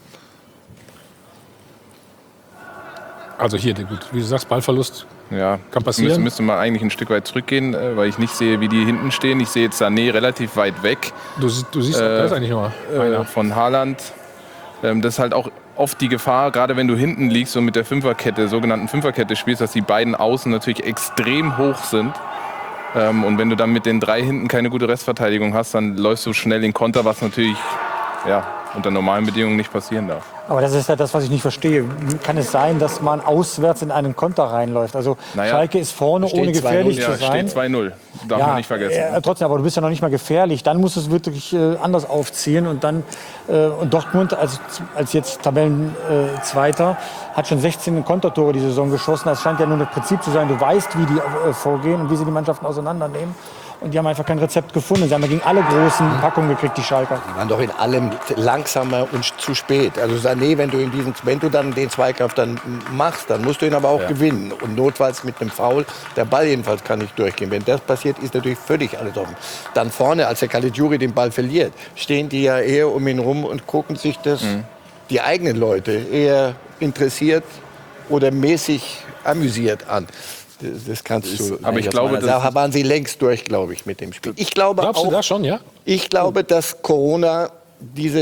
Also hier, gut, wie du sagst, Ballverlust kann passieren. Müsste man eigentlich ein Stück weit zurückgehen, weil ich nicht sehe, wie die hinten stehen. Ich sehe jetzt Sané relativ weit weg. Du siehst, da ist eigentlich nur einer. Von Haaland. Das ist halt auch oft die Gefahr, gerade wenn du hinten liegst und mit der sogenannten Fünferkette spielst, dass die beiden Außen natürlich extrem hoch sind. Und wenn du dann mit den drei hinten keine gute Restverteidigung hast, dann läufst du schnell in Konter, was natürlich unter normalen Bedingungen nicht passieren darf. Aber das ist ja das, was ich nicht verstehe. Kann es sein, dass man auswärts in einen Konter reinläuft? Also Schalke ist vorne, ohne gefährlich zu sein. Steht 2-0, darf man nicht vergessen. Trotzdem, aber du bist ja noch nicht mal gefährlich. Dann musst du es wirklich anders aufziehen. Und dann und Dortmund als jetzt Tabellenzweiter hat schon 16 Kontertore die Saison geschossen. Das scheint ja nur das Prinzip zu sein. Du weißt, wie die vorgehen und wie sie die Mannschaften auseinandernehmen. Und die haben einfach kein Rezept gefunden. Sie haben dagegen alle großen Packungen gekriegt, die Schalker. Die waren doch in allem langsamer und zu spät. Also Sané, wenn du dann den Zweikampf dann machst, dann musst du ihn aber auch gewinnen. Und notfalls mit einem Foul, der Ball jedenfalls kann nicht durchgehen. Wenn das passiert, ist natürlich völlig alles offen. Dann vorne, als der Caligiuri den Ball verliert, stehen die ja eher um ihn rum und gucken sich das, die eigenen Leute, eher interessiert oder mäßig amüsiert an. Das kannst du. Aber ich glaube, da waren sie längst durch, glaube ich, mit dem Spiel. Ich glaube Glaubst du das schon, ja? Ich glaube, dass Corona diese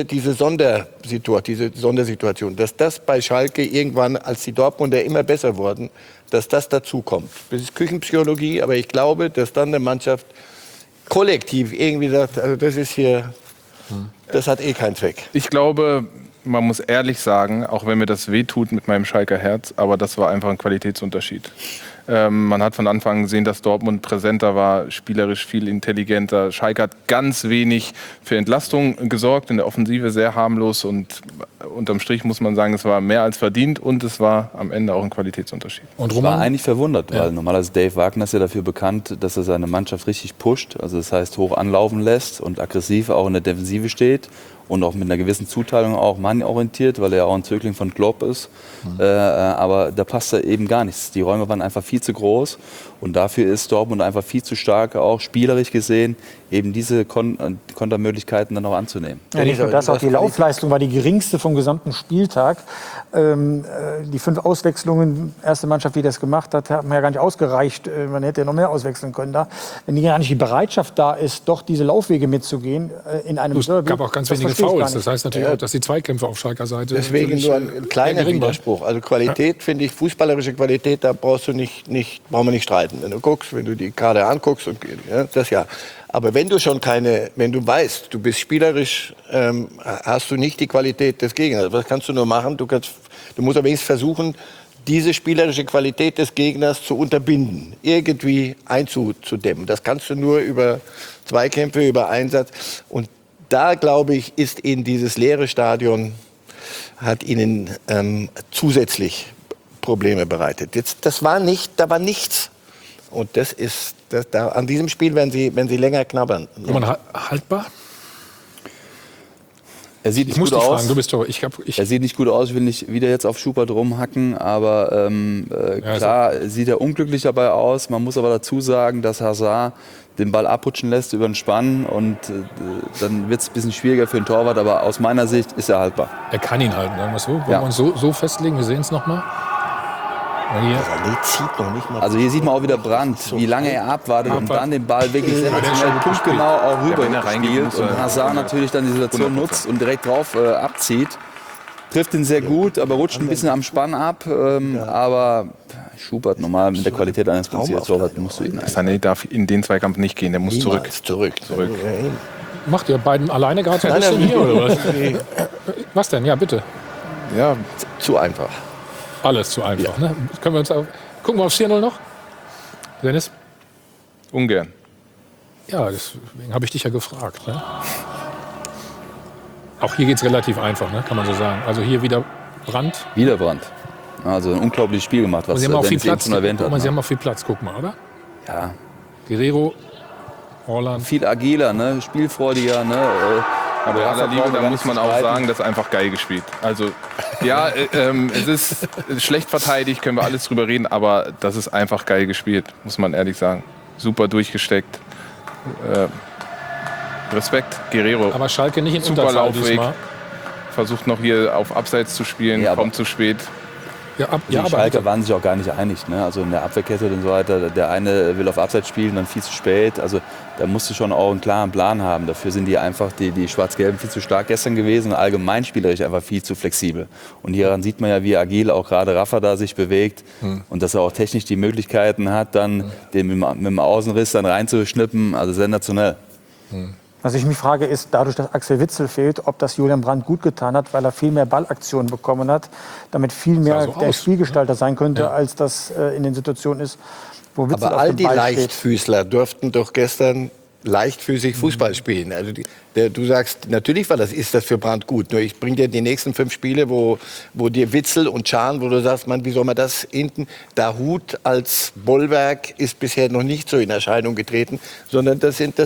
Sondersituation, dass das bei Schalke irgendwann, als die Dortmunder immer besser wurden, dass das dazu kommt. Das ist Küchenpsychologie, aber ich glaube, dass dann eine Mannschaft kollektiv irgendwie sagt, also das ist hier, das hat eh keinen Zweck. Ich glaube, man muss ehrlich sagen, auch wenn mir das wehtut mit meinem Schalker Herz, aber das war einfach ein Qualitätsunterschied. Man hat von Anfang an gesehen, dass Dortmund präsenter war, spielerisch viel intelligenter. Schalke hat ganz wenig für Entlastung gesorgt, in der Offensive sehr harmlos und unterm Strich muss man sagen, es war mehr als verdient und es war am Ende auch ein Qualitätsunterschied. Und ich war eigentlich verwundert, weil normalerweise Dave Wagner ist ja dafür bekannt, dass er seine Mannschaft richtig pusht, also das heißt hoch anlaufen lässt und aggressiv auch in der Defensive steht. Und auch mit einer gewissen Zuteilung auch mannorientiert, weil er ja auch ein Zögling von Klopp ist. Aber da passt da eben gar nichts. Die Räume waren einfach viel zu groß. Und dafür ist Dortmund einfach viel zu stark, auch spielerisch gesehen, eben diese Kontermöglichkeiten dann auch anzunehmen. Ja, nicht nur das, auch die Laufleistung war die geringste vom gesamten Spieltag. Die 5 Auswechslungen, erste Mannschaft, die das gemacht hat, haben ja gar nicht ausgereicht. Man hätte ja noch mehr auswechseln können da. Wenn gar nicht die Bereitschaft da ist, doch diese Laufwege mitzugehen in einem Derby. Es gab auch ganz wenige Fouls. Das heißt natürlich auch, dass die Zweikämpfe auf Schalker Seite deswegen nur ein kleiner Widerspruch. Also Qualität, finde ich, fußballerische Qualität, da brauchen wir nicht streiten. Wenn du guckst, wenn du die Kader anguckst, und, das ja. Aber wenn du weißt, du bist spielerisch, hast du nicht die Qualität des Gegners. Was kannst du nur machen? Du musst aber wenigstens versuchen, diese spielerische Qualität des Gegners zu unterbinden, irgendwie einzudämmen. Das kannst du nur über Zweikämpfe, über Einsatz. Und da, glaube ich, ist ihnen dieses leere Stadion, hat ihnen zusätzlich Probleme bereitet. Da war nichts. Und an diesem Spiel werden sie länger knabbern. Haltbar? Er sieht nicht gut aus. Du bist doch. Er sieht nicht gut aus. Ich will nicht wieder jetzt auf Schubert rumhacken, aber klar sieht er unglücklich dabei aus. Man muss aber dazu sagen, dass Hazard den Ball abrutschen lässt über den Spann und dann wird es ein bisschen schwieriger für den Torwart, aber aus meiner Sicht ist er haltbar. Er kann ihn halten, sagen wir so. Wollen wir uns so festlegen? Wir sehen es nochmal. Also hier sieht man auch wieder Brandt, wie lange er abwartet und dann den Ball wirklich sensationell punktgenau auch rüber spielt und Hazard natürlich dann die Situation nutzt und direkt drauf abzieht. Trifft ihn sehr gut, aber rutscht ein bisschen am Spann ab. Aber Schubert normal mit der Qualität eines Torwarts musst du ihn Sané darf in den Zweikampf nicht gehen, der muss zurück. Macht ihr beiden alleine gerade so ein bisschen hier oder was? Was denn? Ja, bitte. Ja, zu einfach. Alles zu einfach, ne? Können wir uns gucken wir aufs 4-0 noch? Dennis? Ungern. Ja, deswegen habe ich dich ja gefragt. Ne? Auch hier geht es relativ einfach, ne? Kann man so sagen. Also hier wieder Brandt. Wieder Brandt. Also ein unglaubliches Spiel gemacht, was Sie haben auch viel Platz. Schon erwähnt hat. Sie haben auch viel Platz, guck mal, oder? Ja. Guerrero, Holland. Viel agiler, ne? Spielfreudiger, ne? Aber bei aller Liebe, da muss man auch sagen, das ist einfach geil gespielt. Also, ja, es ist schlecht verteidigt, können wir alles drüber reden, aber das ist einfach geil gespielt, muss man ehrlich sagen. Super durchgesteckt. Respekt, Guerrero. Aber Schalke nicht in super Unterzahl Laufweg. diesmal. Versucht noch hier auf Abseits zu spielen, kommt zu spät. Die Schalker waren sich auch gar nicht einig, ne? Also in der Abwehrkette und so weiter. Der eine will auf Abseits spielen, dann viel zu spät. Also da musst du schon auch einen klaren Plan haben. Dafür sind die einfach, die Schwarz-Gelben, viel zu stark gestern gewesen und allgemein spielerisch einfach viel zu flexibel. Und hieran sieht man ja, wie agil auch gerade Rafa da sich bewegt und dass er auch technisch die Möglichkeiten hat, dann den mit dem Außenriss dann reinzuschnippen. Also sensationell. Was ich mich frage, ist dadurch, dass Axel Witsel fehlt, ob das Julian Brandt gut getan hat, weil er viel mehr Ballaktionen bekommen hat, damit viel mehr der Spielgestalter sein könnte, als das in den Situationen ist, wo Witsel Aber all die Leichtfüßler durften doch gestern leichtfüßig Fußball spielen. Also du sagst, natürlich ist das für Brandt gut. Nur ich bringe dir die nächsten 5 Spiele, wo dir Witsel und Can, wo du sagst, Mann, wie soll man das hinten? Der Hut als Bollwerk ist bisher noch nicht so in Erscheinung getreten, sondern das sind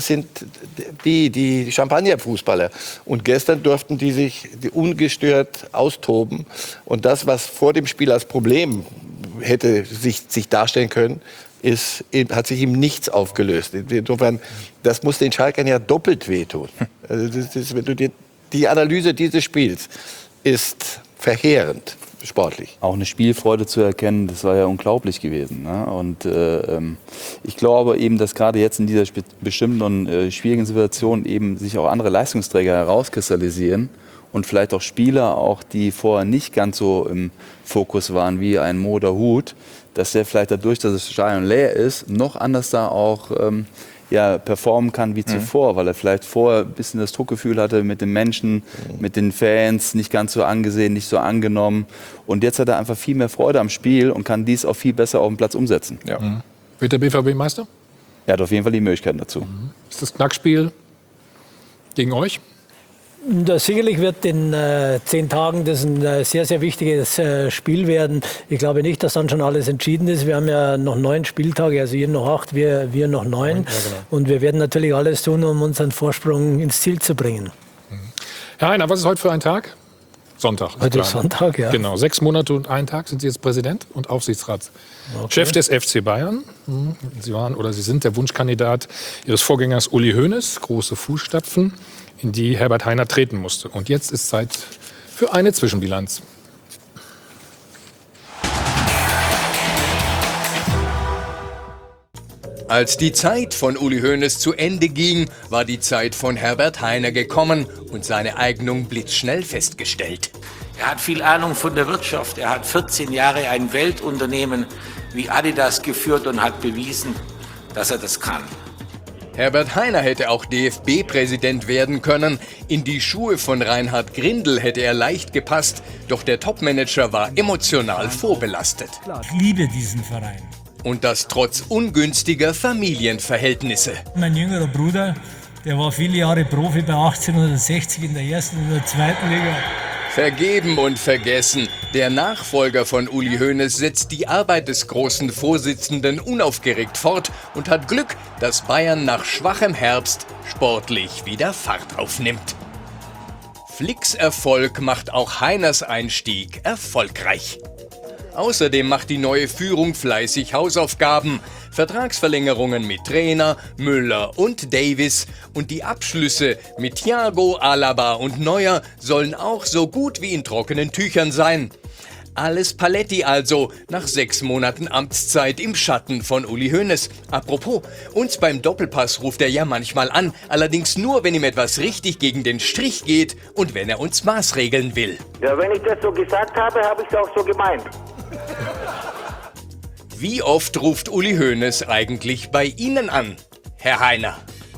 die Champagner-Fußballer. Und gestern durften die sich ungestört austoben. Und das, was vor dem Spiel als Problem hätte sich darstellen können, hat sich ihm nichts aufgelöst. Insofern, das muss den Schalkern ja doppelt wehtun. Also wenn du dir die Analyse dieses Spiels ist verheerend sportlich. Auch eine Spielfreude zu erkennen, das war ja unglaublich gewesen. Ne? Und ich glaube eben, dass gerade jetzt in dieser bestimmten und schwierigen Situation eben sich auch andere Leistungsträger herauskristallisieren und vielleicht auch Spieler, auch die vorher nicht ganz so im Fokus waren wie ein Mo oder Huth, dass der vielleicht dadurch, dass das Stadion leer ist, noch anders da auch performen kann wie zuvor, weil er vielleicht vorher ein bisschen das Druckgefühl hatte mit den Menschen, mit den Fans, nicht ganz so angesehen, nicht so angenommen. Und jetzt hat er einfach viel mehr Freude am Spiel und kann dies auch viel besser auf dem Platz umsetzen. Ja. Wird der BVB Meister? Er hat auf jeden Fall die Möglichkeiten dazu. Ist das Knackspiel gegen euch? Sicherlich wird in 10 Tagen das ein sehr, sehr wichtiges Spiel werden. Ich glaube nicht, dass dann schon alles entschieden ist. Wir haben ja noch 9 Spieltage, also ihr noch 8, wir noch 9. Ja, genau. Und wir werden natürlich alles tun, um unseren Vorsprung ins Ziel zu bringen. Herr Heiner, was ist heute für ein Tag? Sonntag. Heute ist Sonntag, ja. Genau, 6 Monate und 1 Tag sind Sie jetzt Präsident und Aufsichtsratschef des FC Bayern. Sie waren oder Sie sind der Wunschkandidat Ihres Vorgängers Uli Hoeneß, große Fußstapfen, in die Herbert Heiner treten musste. Und jetzt ist Zeit für eine Zwischenbilanz. Als die Zeit von Uli Hoeneß zu Ende ging, war die Zeit von Herbert Heiner gekommen und seine Eignung blitzschnell festgestellt. Er hat viel Ahnung von der Wirtschaft. Er hat 14 Jahre ein Weltunternehmen wie Adidas geführt und hat bewiesen, dass er das kann. Herbert Heiner hätte auch DFB-Präsident werden können. In die Schuhe von Reinhard Grindel hätte er leicht gepasst. Doch der Topmanager war emotional vorbelastet. Ich liebe diesen Verein. Und das trotz ungünstiger Familienverhältnisse. Mein jüngerer Bruder, der war viele Jahre Profi bei 1860 in der 1. und der 2. Liga. Vergeben und vergessen. Der Nachfolger von Uli Hoeneß setzt die Arbeit des großen Vorsitzenden unaufgeregt fort und hat Glück, dass Bayern nach schwachem Herbst sportlich wieder Fahrt aufnimmt. Flicks Erfolg macht auch Heiners Einstieg erfolgreich. Außerdem macht die neue Führung fleißig Hausaufgaben. Vertragsverlängerungen mit Trainer, Müller und Davis und die Abschlüsse mit Thiago, Alaba und Neuer sollen auch so gut wie in trockenen Tüchern sein. Alles Paletti also, nach 6 Monaten Amtszeit im Schatten von Uli Hoeneß. Apropos, uns beim Doppelpass ruft er ja manchmal an, allerdings nur, wenn ihm etwas richtig gegen den Strich geht und wenn er uns maßregeln will. Ja, wenn ich das so gesagt habe, habe ich es auch so gemeint. Wie oft ruft Uli Hoeneß eigentlich bei Ihnen an, Herr Heiner?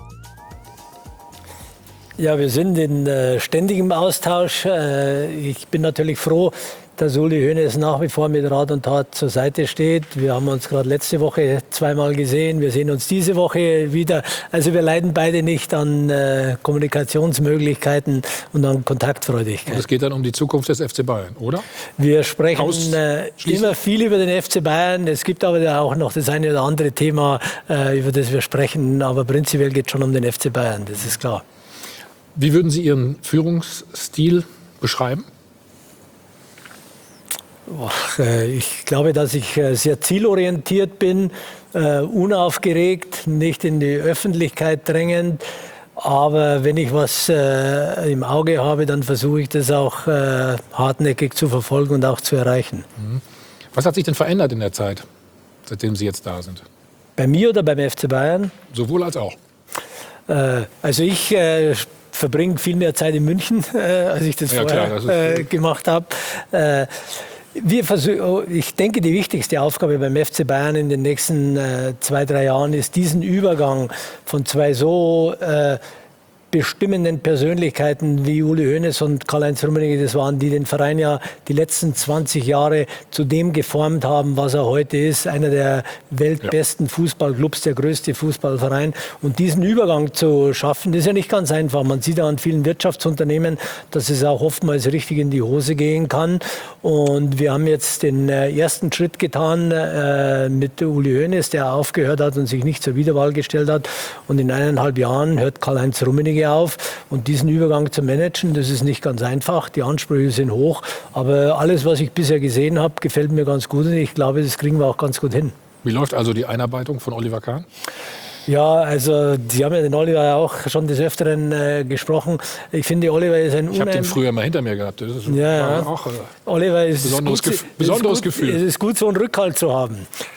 Ja, wir sind in ständigem Austausch. Ich bin natürlich froh, dass Uli Hoeneß nach wie vor mit Rat und Tat zur Seite steht. Wir haben uns gerade letzte Woche 2-mal gesehen. Wir sehen uns diese Woche wieder. Also wir leiden beide nicht an Kommunikationsmöglichkeiten und an Kontaktfreudigkeit. Und es geht dann um die Zukunft des FC Bayern, oder? Wir sprechen immer viel über den FC Bayern. Es gibt aber auch noch das eine oder andere Thema, über das wir sprechen. Aber prinzipiell geht es schon um den FC Bayern, das ist klar. Wie würden Sie Ihren Führungsstil beschreiben? Ich glaube, dass ich sehr zielorientiert bin, unaufgeregt, nicht in die Öffentlichkeit drängend. Aber wenn ich was im Auge habe, dann versuche ich das auch hartnäckig zu verfolgen und auch zu erreichen. Was hat sich denn verändert in der Zeit, seitdem Sie jetzt da sind? Bei mir oder beim FC Bayern? Sowohl als auch. Also ich verbringe viel mehr Zeit in München, als ich das vorher gemacht habe. Ich denke, die wichtigste Aufgabe beim FC Bayern in den nächsten 2-3 Jahren ist, diesen Übergang von 2 so bestimmenden Persönlichkeiten wie Uli Hoeneß und Karl-Heinz Rummenigge das waren, die den Verein ja die letzten 20 Jahre zu dem geformt haben, was er heute ist. Einer der weltbesten Fußballclubs, der größte Fußballverein. Und diesen Übergang zu schaffen, das ist ja nicht ganz einfach. Man sieht ja an vielen Wirtschaftsunternehmen, dass es auch oftmals richtig in die Hose gehen kann. Und wir haben jetzt den ersten Schritt getan mit Uli Hoeneß, der aufgehört hat und sich nicht zur Wiederwahl gestellt hat. Und in 1,5 Jahren hört Karl-Heinz Rummenigge auf. Und diesen Übergang zu managen, das ist nicht ganz einfach. Die Ansprüche sind hoch. Aber alles, was ich bisher gesehen habe, gefällt mir ganz gut. Und ich glaube, das kriegen wir auch ganz gut hin. Wie läuft also die Einarbeitung von Oliver Kahn? Ja, also Sie haben ja den Oliver ja auch schon des Öfteren gesprochen. Ich finde, Oliver ist ein Ich habe den früher mal hinter mir gehabt. Das ist auch Oliver ist besonderes Gefühl. Es ist gut, so einen Rückhalt zu haben.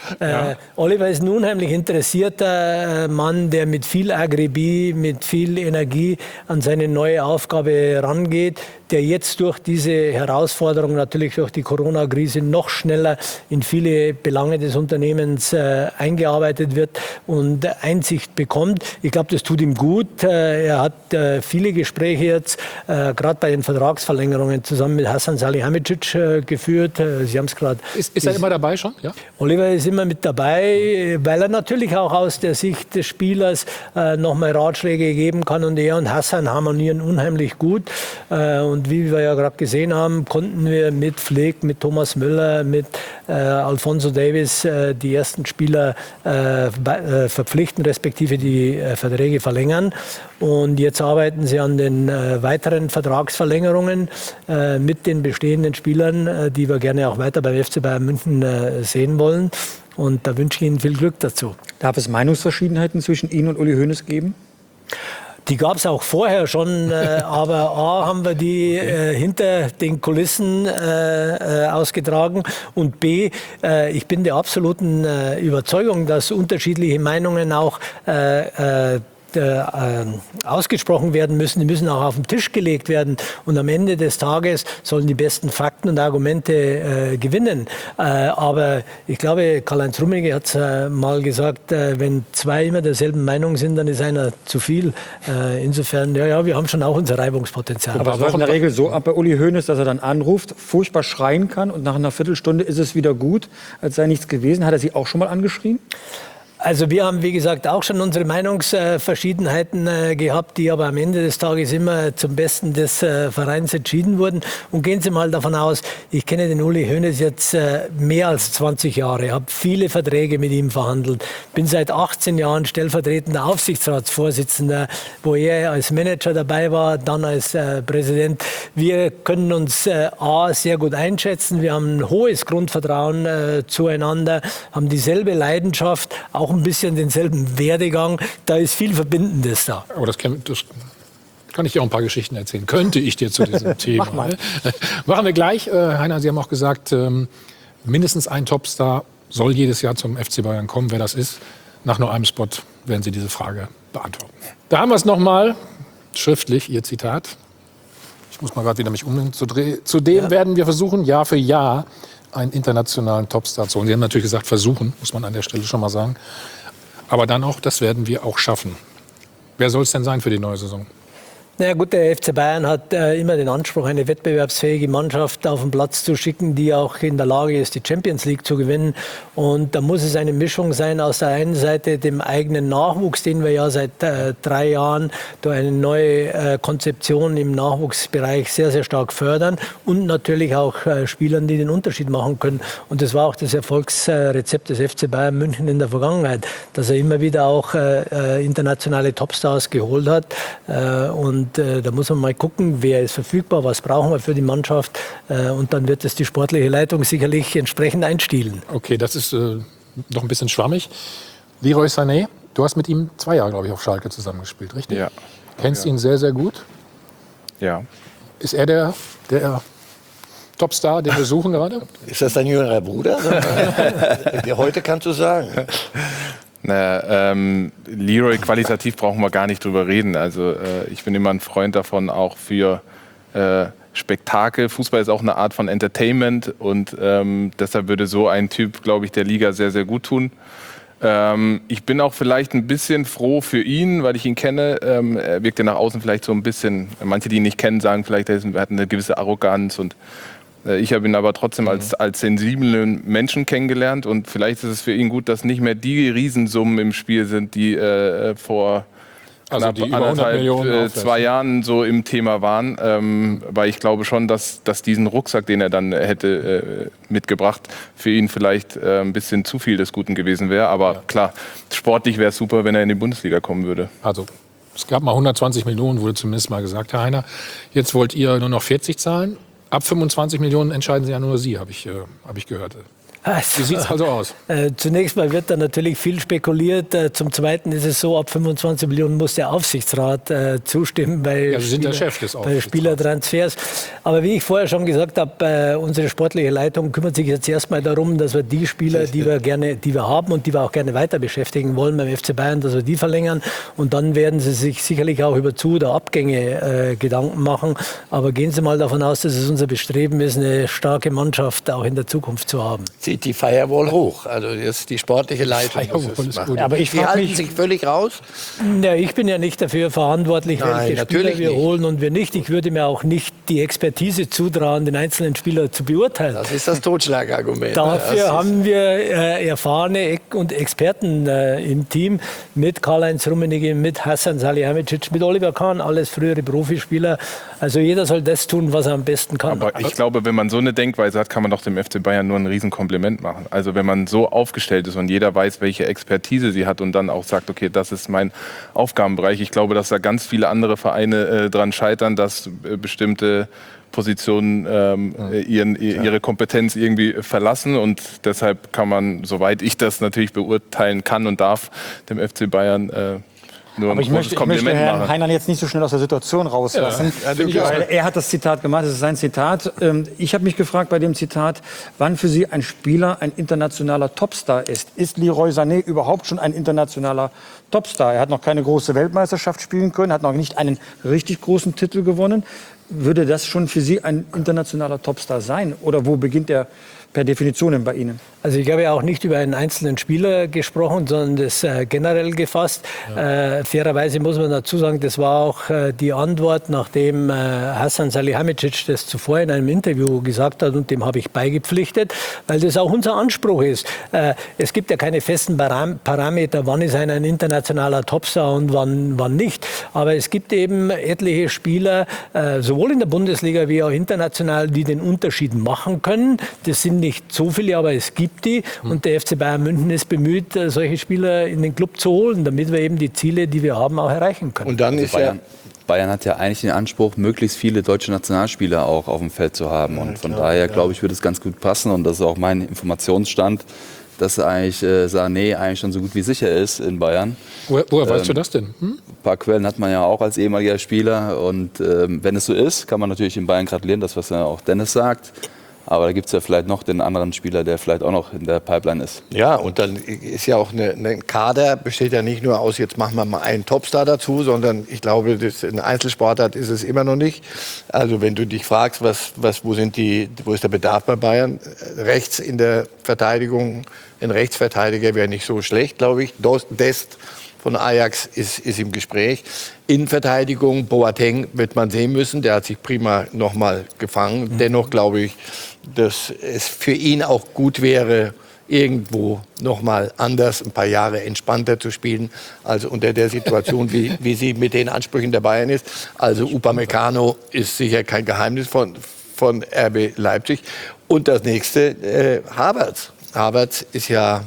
Oliver ist ein unheimlich interessierter Mann, der mit viel Akribie, mit viel Energie an seine neue Aufgabe rangeht, der jetzt durch diese Herausforderung, natürlich durch die Corona-Krise, noch schneller in viele Belange des Unternehmens eingearbeitet wird und Einsicht bekommt. Ich glaube, das tut ihm gut. Er hat viele Gespräche jetzt, gerade bei den Vertragsverlängerungen, zusammen mit Hasan Salihamidzic geführt. Sie haben es gerade. Ist er immer dabei schon? Ja? Oliver ist immer mit dabei, weil er natürlich auch aus der Sicht des Spielers nochmal Ratschläge geben kann. Und er und Hasan harmonieren unheimlich gut. Und wie wir ja gerade gesehen haben, konnten wir mit Flick, mit Thomas Müller, mit Alphonso Davies die ersten Spieler verpflichten, respektive die Verträge verlängern. Und jetzt arbeiten sie an den weiteren Vertragsverlängerungen mit den bestehenden Spielern, die wir gerne auch weiter beim FC Bayern München sehen wollen. Und da wünsche ich Ihnen viel Glück dazu. Darf es Meinungsverschiedenheiten zwischen Ihnen und Uli Hoeneß geben? Die gab es auch vorher schon, aber A, haben wir die hinter den Kulissen ausgetragen und B, ich bin der absoluten Überzeugung, dass unterschiedliche Meinungen auch ausgesprochen werden müssen, die müssen auch auf den Tisch gelegt werden und am Ende des Tages sollen die besten Fakten und Argumente gewinnen. Aber ich glaube, Karl-Heinz Rummenigge hat mal gesagt, wenn zwei immer derselben Meinung sind, dann ist einer zu viel. Insofern, ja, wir haben schon auch unser Reibungspotenzial. Aber es läuft in der Regel so ab bei Uli Hoeneß, dass er dann anruft, furchtbar schreien kann und nach einer Viertelstunde ist es wieder gut, als sei nichts gewesen. Hat er Sie auch schon mal angeschrien? Also wir haben, wie gesagt, auch schon unsere Meinungsverschiedenheiten gehabt, die aber am Ende des Tages immer zum Besten des Vereins entschieden wurden. Und gehen Sie mal davon aus, ich kenne den Uli Hoeneß jetzt mehr als 20 Jahre, habe viele Verträge mit ihm verhandelt, bin seit 18 Jahren stellvertretender Aufsichtsratsvorsitzender, wo er als Manager dabei war, dann als Präsident. Wir können uns A, sehr gut einschätzen, wir haben ein hohes Grundvertrauen zueinander, haben dieselbe Leidenschaft, auch ein bisschen denselben Werdegang. Da ist viel Verbindendes da. Aber das kann ich dir auch ein paar Geschichten erzählen. Könnte ich dir zu diesem Thema. Mach mal. Machen wir gleich. Heiner, Sie haben auch gesagt, mindestens ein Topstar soll jedes Jahr zum FC Bayern kommen. Wer das ist, nach nur einem Spot werden Sie diese Frage beantworten. Da haben wir es nochmal. Schriftlich, Ihr Zitat. Ich muss mal gerade wieder mich umnehmen. Zudem werden wir versuchen, Jahr für Jahr einen internationalen Topstar zu holen. Sie haben natürlich gesagt, versuchen, muss man an der Stelle schon mal sagen. Aber dann auch, das werden wir auch schaffen. Wer soll es denn sein für die neue Saison? Na ja, gut, der FC Bayern hat immer den Anspruch, eine wettbewerbsfähige Mannschaft auf den Platz zu schicken, die auch in der Lage ist, die Champions League zu gewinnen. Und da muss es eine Mischung sein aus der einen Seite dem eigenen Nachwuchs, den wir ja seit 3 Jahren durch eine neue Konzeption im Nachwuchsbereich sehr, sehr stark fördern und natürlich auch Spielern, die den Unterschied machen können. Und das war auch das Erfolgsrezept des FC Bayern München in der Vergangenheit, dass er immer wieder auch internationale Topstars geholt hat. Und da muss man mal gucken, wer ist verfügbar, was brauchen wir für die Mannschaft. Und dann wird es die sportliche Leitung sicherlich entsprechend einstielen. Okay, das ist noch ein bisschen schwammig. Leroy Sané, du hast mit ihm 2 Jahre, glaube ich, auf Schalke zusammengespielt, richtig? Ja. Kennst ihn sehr, sehr gut? Ja. Ist er der Topstar, den wir suchen gerade? Ist das dein jüngerer Bruder? Der heute kannst du sagen. Leroy, qualitativ brauchen wir gar nicht drüber reden. Also ich bin immer ein Freund davon, auch für Spektakel. Fußball ist auch eine Art von Entertainment und deshalb würde so ein Typ, glaube ich, der Liga sehr, sehr gut tun. Ich bin auch vielleicht ein bisschen froh für ihn, weil ich ihn kenne. Er wirkt ja nach außen vielleicht so ein bisschen, manche, die ihn nicht kennen, sagen vielleicht, er hat eine gewisse Arroganz. Und ich habe ihn aber trotzdem als sensiblen Menschen kennengelernt. Und vielleicht ist es für ihn gut, dass nicht mehr die Riesensummen im Spiel sind, die vor die über 100 Millionen 2 Jahren so im Thema waren, weil ich glaube schon, dass diesen Rucksack, den er dann hätte mitgebracht, für ihn vielleicht ein bisschen zu viel des Guten gewesen wäre. Aber klar, sportlich wäre es super, wenn er in die Bundesliga kommen würde. Also es gab mal 120 Millionen, wurde zumindest mal gesagt, Herr Heiner. Jetzt wollt ihr nur noch 40 zahlen. Ab 25 Millionen entscheiden Sie ja nur Sie, habe ich gehört. Wie sieht es also aus? Zunächst mal wird da natürlich viel spekuliert. Zum Zweiten ist es so, ab 25 Millionen muss der Aufsichtsrat zustimmen bei, Sie sind der Chef des bei Spielertransfers. Aber wie ich vorher schon gesagt habe, unsere sportliche Leitung kümmert sich jetzt erstmal darum, dass wir die Spieler, die wir haben und die wir auch gerne weiter beschäftigen wollen beim FC Bayern, dass wir die verlängern. Und dann werden sie sich sicherlich auch über Zu- oder Abgänge Gedanken machen. Aber gehen Sie mal davon aus, dass es unser Bestreben ist, eine starke Mannschaft auch in der Zukunft zu haben. Die Firewall hoch. Also das ist die sportliche Leitung. Aber ich die halten sich völlig raus? Ja, ich bin ja nicht dafür verantwortlich, welche Spieler wir holen und wir nicht. Ich würde mir auch nicht die Expertise zutrauen, den einzelnen Spieler zu beurteilen. Das ist das Totschlagargument. Dafür haben wir erfahrene und Experten im Team mit Karl-Heinz Rummenigge, mit Hasan Salihamidzic, mit Oliver Kahn, alles frühere Profispieler. Also jeder soll das tun, was er am besten kann. Aber ich glaube, wenn man so eine Denkweise hat, kann man doch dem FC Bayern nur ein Riesenkompliment machen. Also wenn man so aufgestellt ist und jeder weiß, welche Expertise sie hat und dann auch sagt, okay, das ist mein Aufgabenbereich. Ich glaube, dass da ganz viele andere Vereine dran scheitern, dass bestimmte Positionen ihre Kompetenz irgendwie verlassen. Und deshalb kann man, soweit ich das natürlich beurteilen kann und darf, dem FC Bayern nur ein großes Kompliment machen. Ich möchte Herrn machen. Heinern jetzt nicht so schnell aus der Situation rauslassen. Weil er hat das Zitat gemacht, das ist sein Zitat. Ich habe mich gefragt bei dem Zitat, wann für Sie ein Spieler ein internationaler Topstar ist. Ist Leroy Sané überhaupt schon ein internationaler Topstar? Er hat noch keine große Weltmeisterschaft spielen können, hat noch nicht einen richtig großen Titel gewonnen. Würde das schon für Sie ein internationaler Topstar sein? Oder wo beginnt er per Definition bei Ihnen? Also ich habe ja auch nicht über einen einzelnen Spieler gesprochen, sondern das generell gefasst. Ja. Fairerweise muss man dazu sagen, das war auch die Antwort, nachdem Hasan Salihamidzic das zuvor in einem Interview gesagt hat, und dem habe ich beigepflichtet, weil das auch unser Anspruch ist. Es gibt ja keine festen Parameter, wann ist einer ein internationaler Topstar und wann nicht. Aber es gibt eben etliche Spieler, sowohl in der Bundesliga wie auch international, die den Unterschied machen können. Das sind nicht so viele, aber es gibt die. Und der FC Bayern München ist bemüht, solche Spieler in den Club zu holen, damit wir eben die Ziele, die wir haben, auch erreichen können. Und dann ist Bayern hat ja eigentlich den Anspruch, möglichst viele deutsche Nationalspieler auch auf dem Feld zu haben. Und von daher, glaube ich, würde es ganz gut passen. Und das ist auch mein Informationsstand, dass eigentlich Sané eigentlich schon so gut wie sicher ist in Bayern. Woher weißt du das denn? Ein paar Quellen hat man ja auch als ehemaliger Spieler. Und wenn es so ist, kann man natürlich in Bayern gratulieren, das, was ja auch Dennis sagt. Aber da gibt es ja vielleicht noch den anderen Spieler, der vielleicht auch noch in der Pipeline ist. Ja, und dann ist ja auch ein Kader, besteht ja nicht nur aus, jetzt machen wir mal einen Topstar dazu, sondern ich glaube, das ein Einzelsportart ist es immer noch nicht. Also wenn du dich fragst, wo ist der Bedarf bei Bayern? Rechts in der Verteidigung, ein Rechtsverteidiger wäre nicht so schlecht, glaube ich. Dest von Ajax ist im Gespräch. Innenverteidigung, Boateng wird man sehen müssen. Der hat sich prima nochmal gefangen. Dennoch glaube ich, dass es für ihn auch gut wäre, irgendwo nochmal anders, ein paar Jahre entspannter zu spielen, also unter der Situation, wie sie mit den Ansprüchen der Bayern ist. Also Upamecano ist sicher kein Geheimnis von RB Leipzig. Und das nächste, Havertz. Havertz ist ja...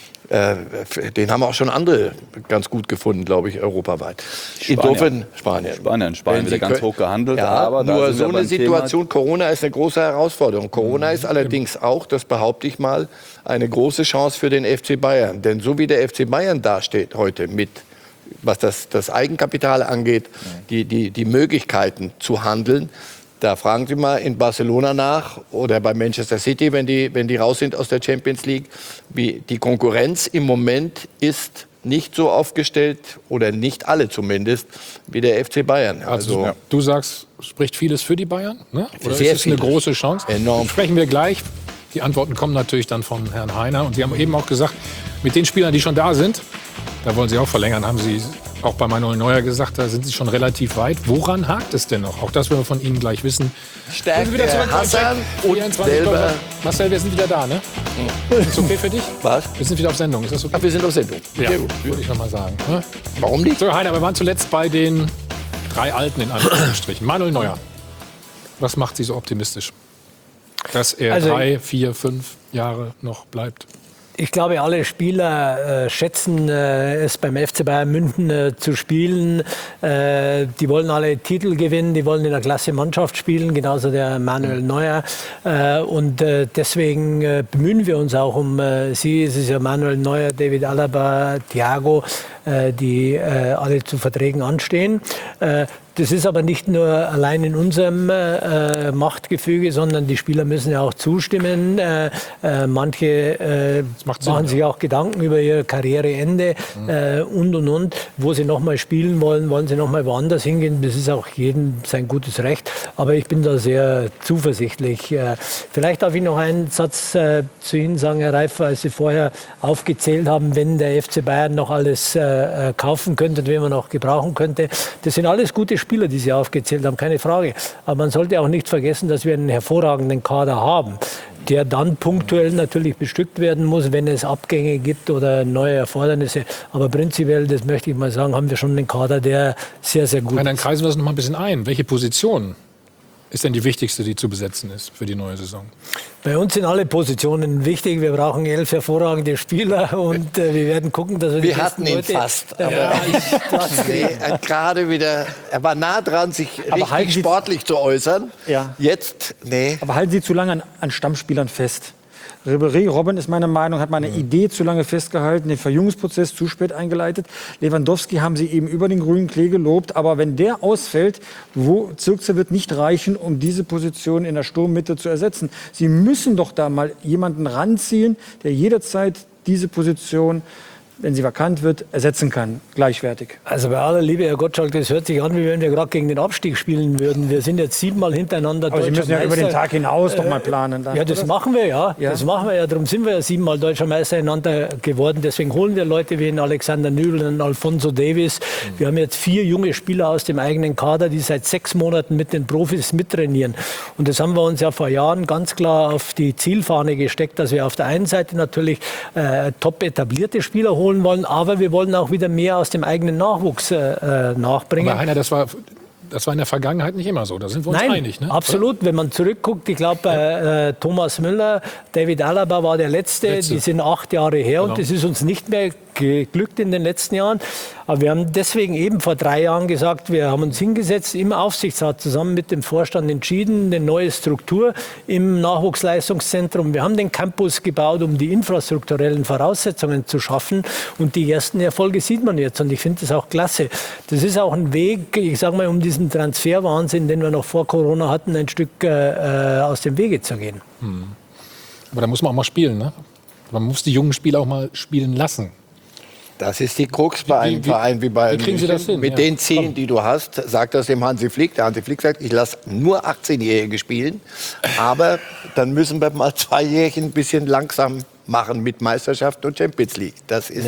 den haben auch schon andere ganz gut gefunden, glaube ich, europaweit. Insofern Spanien wird ganz hoch gehandelt. Ja, aber nur so eine Situation, Corona ist eine große Herausforderung. Corona ist allerdings auch, das behaupte ich mal, eine große Chance für den FC Bayern. Denn so wie der FC Bayern dasteht heute mit, was das Eigenkapital angeht, die Möglichkeiten zu handeln, da fragen Sie mal in Barcelona nach oder bei Manchester City, wenn die raus sind aus der Champions League, wie die Konkurrenz im Moment ist nicht so aufgestellt, oder nicht alle zumindest, wie der FC Bayern. Also du sagst, spricht vieles für die Bayern? Ne? Oder Sehr ist es eine große Chance? Enorm. Sprechen wir gleich. Die Antworten kommen natürlich dann von Herrn Heiner. Und Sie haben eben auch gesagt, mit den Spielern, die schon da sind, da wollen Sie auch verlängern, haben Sie auch bei Manuel Neuer gesagt, da sind Sie schon relativ weit. Woran hakt es denn noch? Auch das werden wir von Ihnen gleich wissen. Stärkt Hassan und selber. Marcel, wir sind wieder da, ne? Ist das okay für dich? Was? Wir sind wieder auf Sendung. Ist das okay? Wir sind auf Sendung. Ja, Sehr gut. würde ich noch mal sagen. Ne? Warum nicht? So, Heiner, wir waren zuletzt bei den 3 Alten in Anführungsstrichen. Manuel Neuer. Was macht Sie so optimistisch? Dass er 3, 4, 5 Jahre noch bleibt? Ich glaube, alle Spieler schätzen es beim FC Bayern München zu spielen. Die wollen alle Titel gewinnen, die wollen in der Klasse Mannschaft spielen, genauso der Manuel Neuer. Und deswegen bemühen wir uns auch um sie. Es ist ja Manuel Neuer, David Alaba, Thiago, die alle zu Verträgen anstehen. Das ist aber nicht nur allein in unserem Machtgefüge, sondern die Spieler müssen ja auch zustimmen. Manche machen sich auch Gedanken über ihr Karriereende und. Wo sie nochmal spielen wollen sie nochmal woanders hingehen. Das ist auch jedem sein gutes Recht. Aber ich bin da sehr zuversichtlich. Vielleicht darf ich noch einen Satz zu Ihnen sagen, Herr Reifer, als Sie vorher aufgezählt haben, wenn der FC Bayern noch alles kaufen könnte und wen man noch gebrauchen könnte. Das sind alles gute Spieler, die Sie aufgezählt haben, keine Frage. Aber man sollte auch nicht vergessen, dass wir einen hervorragenden Kader haben, der dann punktuell natürlich bestückt werden muss, wenn es Abgänge gibt oder neue Erfordernisse. Aber prinzipiell, das möchte ich mal sagen, haben wir schon einen Kader, der sehr, sehr gut ist. Dann kreisen wir das noch mal ein bisschen ein. Welche Position ist denn die wichtigste, die zu besetzen ist für die neue Saison? Bei uns sind alle Positionen wichtig. Wir brauchen 11 hervorragende Spieler und wir werden gucken, dass wir hatten ihn fast. Aber gerade wieder, er war nah dran, sich richtig sportlich zu äußern. Ja. Jetzt, nee. Aber halten Sie zu lange an Stammspielern fest. Ribéry, Robben ist meine Meinung, hat meine Idee zu lange festgehalten, den Verjüngungsprozess zu spät eingeleitet. Lewandowski haben Sie eben über den grünen Klee gelobt, aber wenn der ausfällt, Zirkzee wird nicht reichen, um diese Position in der Sturmmitte zu ersetzen. Sie müssen doch da mal jemanden ranziehen, der jederzeit diese Position, wenn sie vakant wird, ersetzen kann, gleichwertig. Also bei aller Liebe, Herr Gottschalk, das hört sich an, wie wenn wir gerade gegen den Abstieg spielen würden. Wir sind jetzt 7-mal hintereinander deutscher Meister. Aber Sie müssen ja über den Tag hinaus doch mal planen. Dann, ja, das machen wir ja. Das machen wir ja. Darum sind wir ja 7-mal deutscher Meister hintereinander geworden. Deswegen holen wir Leute wie Alexander Nübel und Alfonso Davies. Wir haben jetzt 4 junge Spieler aus dem eigenen Kader, die seit 6 Monaten mit den Profis mittrainieren. Und das haben wir uns ja vor Jahren ganz klar auf die Zielfahne gesteckt, dass wir auf der einen Seite natürlich top etablierte Spieler holen wollen, aber wir wollen auch wieder mehr aus dem eigenen Nachwuchs nachbringen. Aber Heiner, das war in der Vergangenheit nicht immer so. Da sind wir uns einig. Ne? Absolut. Oder? Wenn man zurückguckt, ich glaube, Thomas Müller, David Alaba war der Letzte. Die sind 8 Jahre her und das ist uns nicht mehr geglückt in den letzten Jahren. Aber wir haben deswegen eben vor 3 Jahren gesagt, wir haben uns hingesetzt im Aufsichtsrat zusammen mit dem Vorstand entschieden, eine neue Struktur im Nachwuchsleistungszentrum. Wir haben den Campus gebaut, um die infrastrukturellen Voraussetzungen zu schaffen. Und die ersten Erfolge sieht man jetzt. Und ich finde das auch klasse. Das ist auch ein Weg, ich sage mal, um diesen Transferwahnsinn, den wir noch vor Corona hatten, ein Stück aus dem Wege zu gehen. Aber da muss man auch mal spielen, ne? Man muss die jungen Spieler auch mal spielen lassen. Das ist die Krux bei einem Verein wie Bayern München. Wie kriegen Sie das hin? Mit den Zielen, die du hast, sagt das dem Hansi Flick. Der Hansi Flick sagt, ich lasse nur 18-Jährige spielen. Aber dann müssen wir mal 2 Jährchen ein bisschen langsam machen mit Meisterschaft und Champions League. Das ist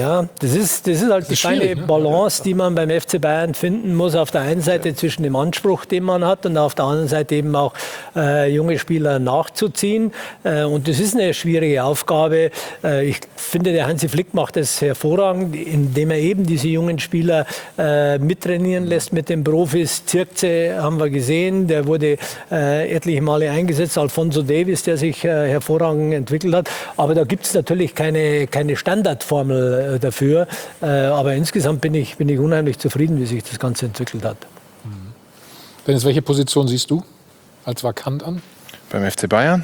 halt die feine Balance, die man beim FC Bayern finden muss. Auf der einen Seite zwischen dem Anspruch, den man hat, und auf der anderen Seite eben auch junge Spieler nachzuziehen. Und das ist eine schwierige Aufgabe. Ich finde, der Hansi Flick macht das hervorragend, indem er eben diese jungen Spieler mittrainieren lässt mit den Profis. Zirkzee haben wir gesehen, der wurde etliche Male eingesetzt. Alfonso Davies, der sich hervorragend entwickelt hat. Aber da gibt es natürlich keine Standardformel dafür. Aber insgesamt bin ich unheimlich zufrieden, wie sich das Ganze entwickelt hat. Dennis, welche Position siehst du als vakant an? Beim FC Bayern?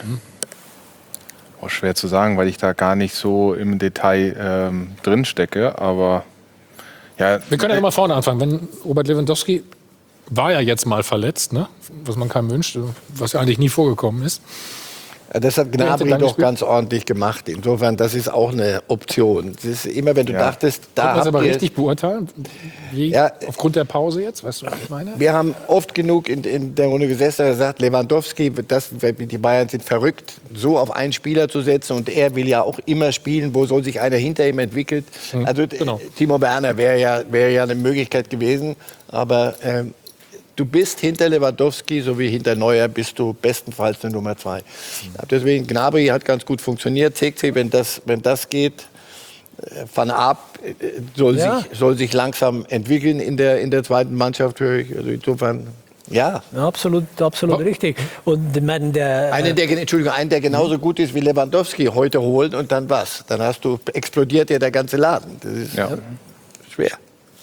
Schwer zu sagen, weil ich da gar nicht so im Detail drin stecke. Aber ja, wir können ja mal vorne anfangen. Wenn Robert Lewandowski war ja jetzt mal verletzt, ne? Was man keinem wünscht, was ja eigentlich nie vorgekommen ist. Das hat Gnabry doch ganz ordentlich gemacht. Insofern, das ist auch eine Option. Das ist immer, wenn du dachtest, da habt ihr... aber richtig beurteilen? Aufgrund der Pause jetzt, weißt du, was ich meine? Wir haben oft genug in der Runde gesessen und gesagt, Lewandowski, die Bayern sind verrückt, so auf einen Spieler zu setzen. Und er will ja auch immer spielen, wo soll sich einer hinter ihm entwickelt. Also Timo Werner wäre ja eine Möglichkeit gewesen. Aber du bist hinter Lewandowski, so wie hinter Neuer, bist du bestenfalls eine Nummer 2. Deswegen, Gnabry hat ganz gut funktioniert. Zirkzee, wenn das geht, Van Aap soll sich langsam entwickeln in der zweiten Mannschaft. Also insofern, ja. Absolut richtig. Und ich meine, einen, der genauso gut ist wie Lewandowski, heute holen und dann was? Dann explodiert ja der ganze Laden. Das ist schwer.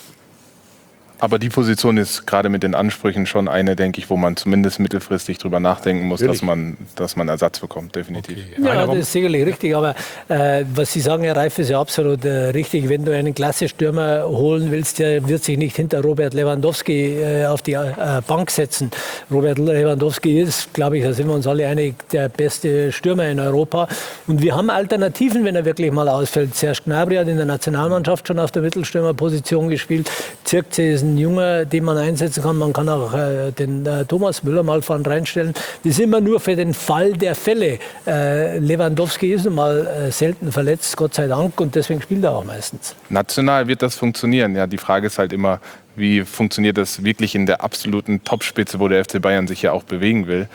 Aber die Position ist gerade mit den Ansprüchen schon eine, denke ich, wo man zumindest mittelfristig drüber nachdenken muss, dass man Ersatz bekommt, definitiv. Okay. Ja, das ist sicherlich richtig. Aber was Sie sagen, Herr Reif, ist ja absolut richtig. Wenn du einen Klasse-Stürmer holen willst, der wird sich nicht hinter Robert Lewandowski auf die Bank setzen. Robert Lewandowski ist, glaube ich, da sind wir uns alle einig, der beste Stürmer in Europa. Und wir haben Alternativen, wenn er wirklich mal ausfällt. Serge Gnabry hat in der Nationalmannschaft schon auf der Mittelstürmerposition gespielt. Zirkzee ist ein Junge, den man einsetzen kann. Man kann auch den Thomas Müller mal vorne reinstellen. Das ist immer nur für den Fall der Fälle. Lewandowski ist nun mal selten verletzt, Gott sei Dank, und deswegen spielt er auch meistens. National wird das funktionieren. Ja, die Frage ist halt immer, wie funktioniert das wirklich in der absoluten Topspitze, wo der FC Bayern sich ja auch bewegen will.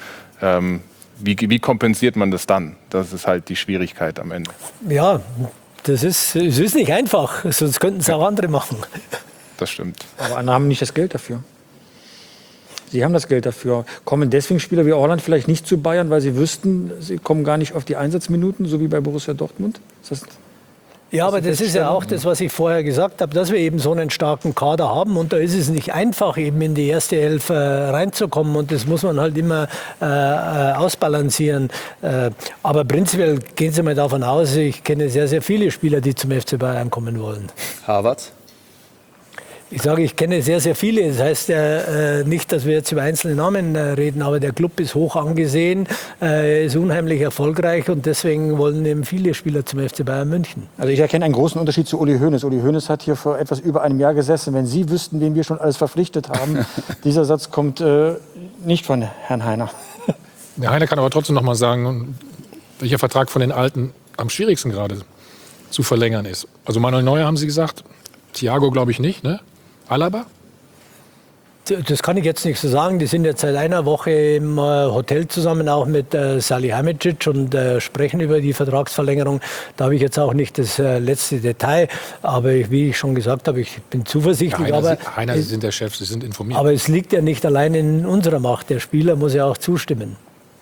Wie kompensiert man das dann? Das ist halt die Schwierigkeit am Ende. Ja, es ist nicht einfach, sonst könnten es auch andere machen. Das stimmt. Aber andere haben nicht das Geld dafür. Sie haben das Geld dafür. Kommen deswegen Spieler wie Haaland vielleicht nicht zu Bayern, weil sie wüssten, sie kommen gar nicht auf die Einsatzminuten, so wie bei Borussia Dortmund? Ja, aber das ist ja auch das, was ich vorher gesagt habe, dass wir eben so einen starken Kader haben. Und da ist es nicht einfach, eben in die erste Elf reinzukommen. Und das muss man halt immer ausbalancieren. Aber prinzipiell gehen Sie mal davon aus, ich kenne sehr, sehr viele Spieler, die zum FC Bayern kommen wollen. Havertz? Ich sage, ich kenne sehr, sehr viele. Das heißt nicht, dass wir jetzt über einzelne Namen reden, aber der Club ist hoch angesehen, ist unheimlich erfolgreich und deswegen wollen eben viele Spieler zum FC Bayern München. Also ich erkenne einen großen Unterschied zu Uli Hoeneß. Uli Hoeneß hat hier vor etwas über einem Jahr gesessen. Wenn Sie wüssten, wen wir schon alles verpflichtet haben, dieser Satz kommt nicht von Herrn Heiner. Der Heiner kann aber trotzdem noch mal sagen, welcher Vertrag von den Alten am schwierigsten gerade zu verlängern ist. Also Manuel Neuer haben Sie gesagt, Thiago glaube ich nicht, ne? Alaba? Das kann ich jetzt nicht so sagen. Die sind jetzt seit einer Woche im Hotel zusammen, auch mit Salihamidzic und sprechen über die Vertragsverlängerung. Da habe ich jetzt auch nicht das letzte Detail. Aber wie ich schon gesagt habe, ich bin zuversichtlich. Ja, Heiner, Sie sind der Chef, Sie sind informiert. Aber es liegt ja nicht allein in unserer Macht. Der Spieler muss ja auch zustimmen.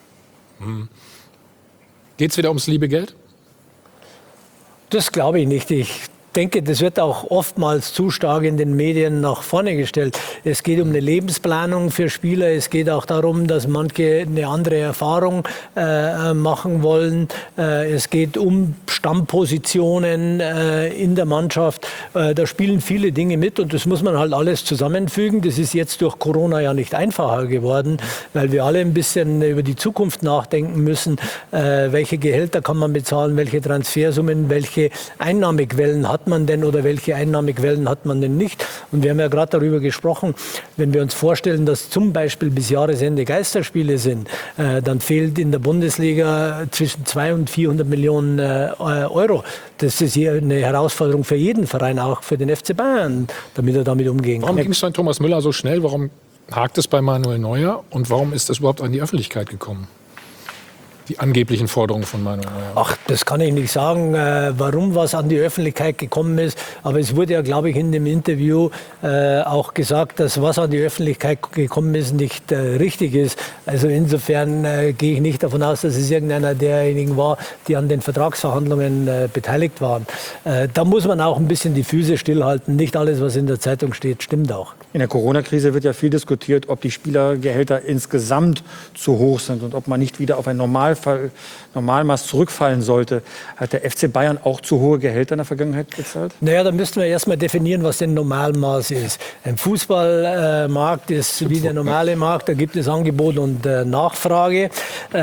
Geht es wieder ums liebe Geld? Das glaube ich nicht. Ich denke, das wird auch oftmals zu stark in den Medien nach vorne gestellt. Es geht um eine Lebensplanung für Spieler. Es geht auch darum, dass manche eine andere Erfahrung machen wollen. Es geht um Stammpositionen in der Mannschaft. Da spielen viele Dinge mit und das muss man halt alles zusammenfügen. Das ist jetzt durch Corona ja nicht einfacher geworden, weil wir alle ein bisschen über die Zukunft nachdenken müssen. Welche Gehälter kann man bezahlen, welche Transfersummen, welche Einnahmequellen hat man denn oder welche Einnahmequellen hat man denn nicht? Und wir haben ja gerade darüber gesprochen, wenn wir uns vorstellen, dass zum Beispiel bis Jahresende Geisterspiele sind, dann fehlt in der Bundesliga zwischen 200 und 400 Millionen Euro. Das ist hier eine Herausforderung für jeden Verein, auch für den FC Bayern, damit er damit umgehen kann. Warum ging es bei Thomas Müller so schnell? Warum hakt es bei Manuel Neuer? Und warum ist das überhaupt an die Öffentlichkeit gekommen? Die angeblichen Forderungen von Manuel Neuer. Ach, das kann ich nicht sagen, warum was an die Öffentlichkeit gekommen ist. Aber es wurde ja, glaube ich, in dem Interview auch gesagt, dass was an die Öffentlichkeit gekommen ist, nicht richtig ist. Also insofern gehe ich nicht davon aus, dass es irgendeiner derjenigen war, die an den Vertragsverhandlungen beteiligt waren. Da muss man auch ein bisschen die Füße stillhalten. Nicht alles, was in der Zeitung steht, stimmt auch. In der Corona-Krise wird ja viel diskutiert, ob die Spielergehälter insgesamt zu hoch sind und ob man nicht wieder auf ein Normalverhältnis Normalmaß zurückfallen sollte, hat der FC Bayern auch zu hohe Gehälter in der Vergangenheit gezahlt? Naja, da müssten wir erstmal definieren, was denn Normalmaß ist. Ein Fußballmarkt ist wie der normale Markt, da gibt es Angebot und Nachfrage.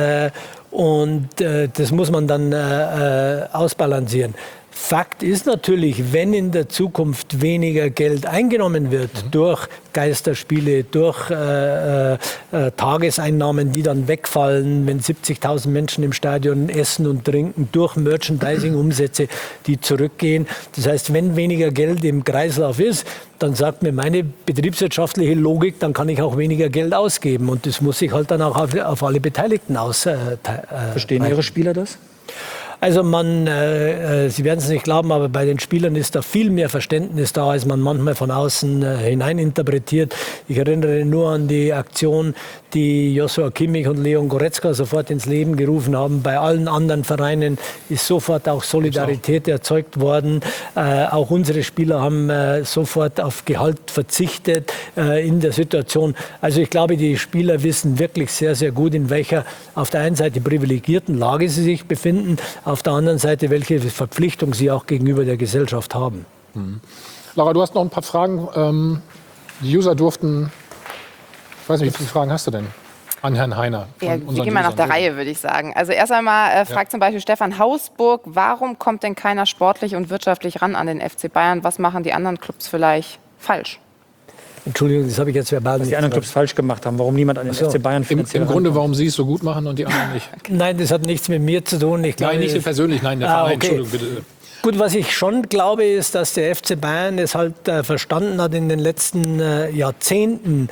Das muss man dann ausbalancieren. Fakt ist natürlich, wenn in der Zukunft weniger Geld eingenommen wird durch Geisterspiele, durch Tageseinnahmen, die dann wegfallen, wenn 70.000 Menschen im Stadion essen und trinken, durch Merchandising-Umsätze, die zurückgehen. Das heißt, wenn weniger Geld im Kreislauf ist, dann sagt mir meine betriebswirtschaftliche Logik, dann kann ich auch weniger Geld ausgeben. Und das muss sich halt dann auch auf alle Beteiligten Verstehen Ihre Spieler das? Also Sie werden es nicht glauben, aber bei den Spielern ist da viel mehr Verständnis da, als man manchmal von außen hineininterpretiert. Ich erinnere nur an die Aktion, die Joshua Kimmich und Leon Goretzka sofort ins Leben gerufen haben. Bei allen anderen Vereinen ist sofort auch Solidarität erzeugt worden. Auch unsere Spieler haben sofort auf Gehalt verzichtet in der Situation. Also ich glaube, die Spieler wissen wirklich sehr, sehr gut, in welcher auf der einen Seite privilegierten Lage sie sich befinden, auf der anderen Seite, welche Verpflichtung sie auch gegenüber der Gesellschaft haben. Laura, du hast noch ein paar Fragen. Die User durften, ich weiß nicht, wie viele Fragen hast du denn an Herrn Heiner? Ja, wir gehen mal nach der Reihe, würde ich sagen. Also erst einmal fragt zum Beispiel Stefan Hausburg, warum kommt denn keiner sportlich und wirtschaftlich ran an den FC Bayern? Was machen die anderen Clubs vielleicht falsch? Entschuldigung, das habe ich jetzt verbal Was die anderen Clubs falsch gemacht haben, warum niemand an den FC Bayern finanziell Im Grunde, warum sie es so gut machen und die anderen nicht? Nein, das hat nichts mit mir zu tun. Nein, nicht persönlich, nein, der Verein, okay. Entschuldigung, bitte. Gut, was ich schon glaube, ist, dass der FC Bayern es halt verstanden hat, in den letzten Jahrzehnten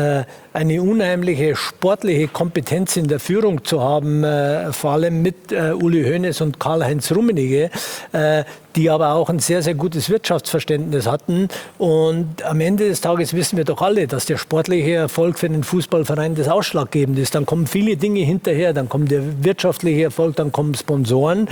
eine unheimliche sportliche Kompetenz in der Führung zu haben, vor allem mit Uli Hoeneß und Karl-Heinz Rummenigge, die aber auch ein sehr, sehr gutes Wirtschaftsverständnis hatten. Und am Ende des Tages wissen wir doch alle, dass der sportliche Erfolg für den Fußballverein das Ausschlaggebende ist. Dann kommen viele Dinge hinterher, dann kommt der wirtschaftliche Erfolg, dann kommen Sponsoren.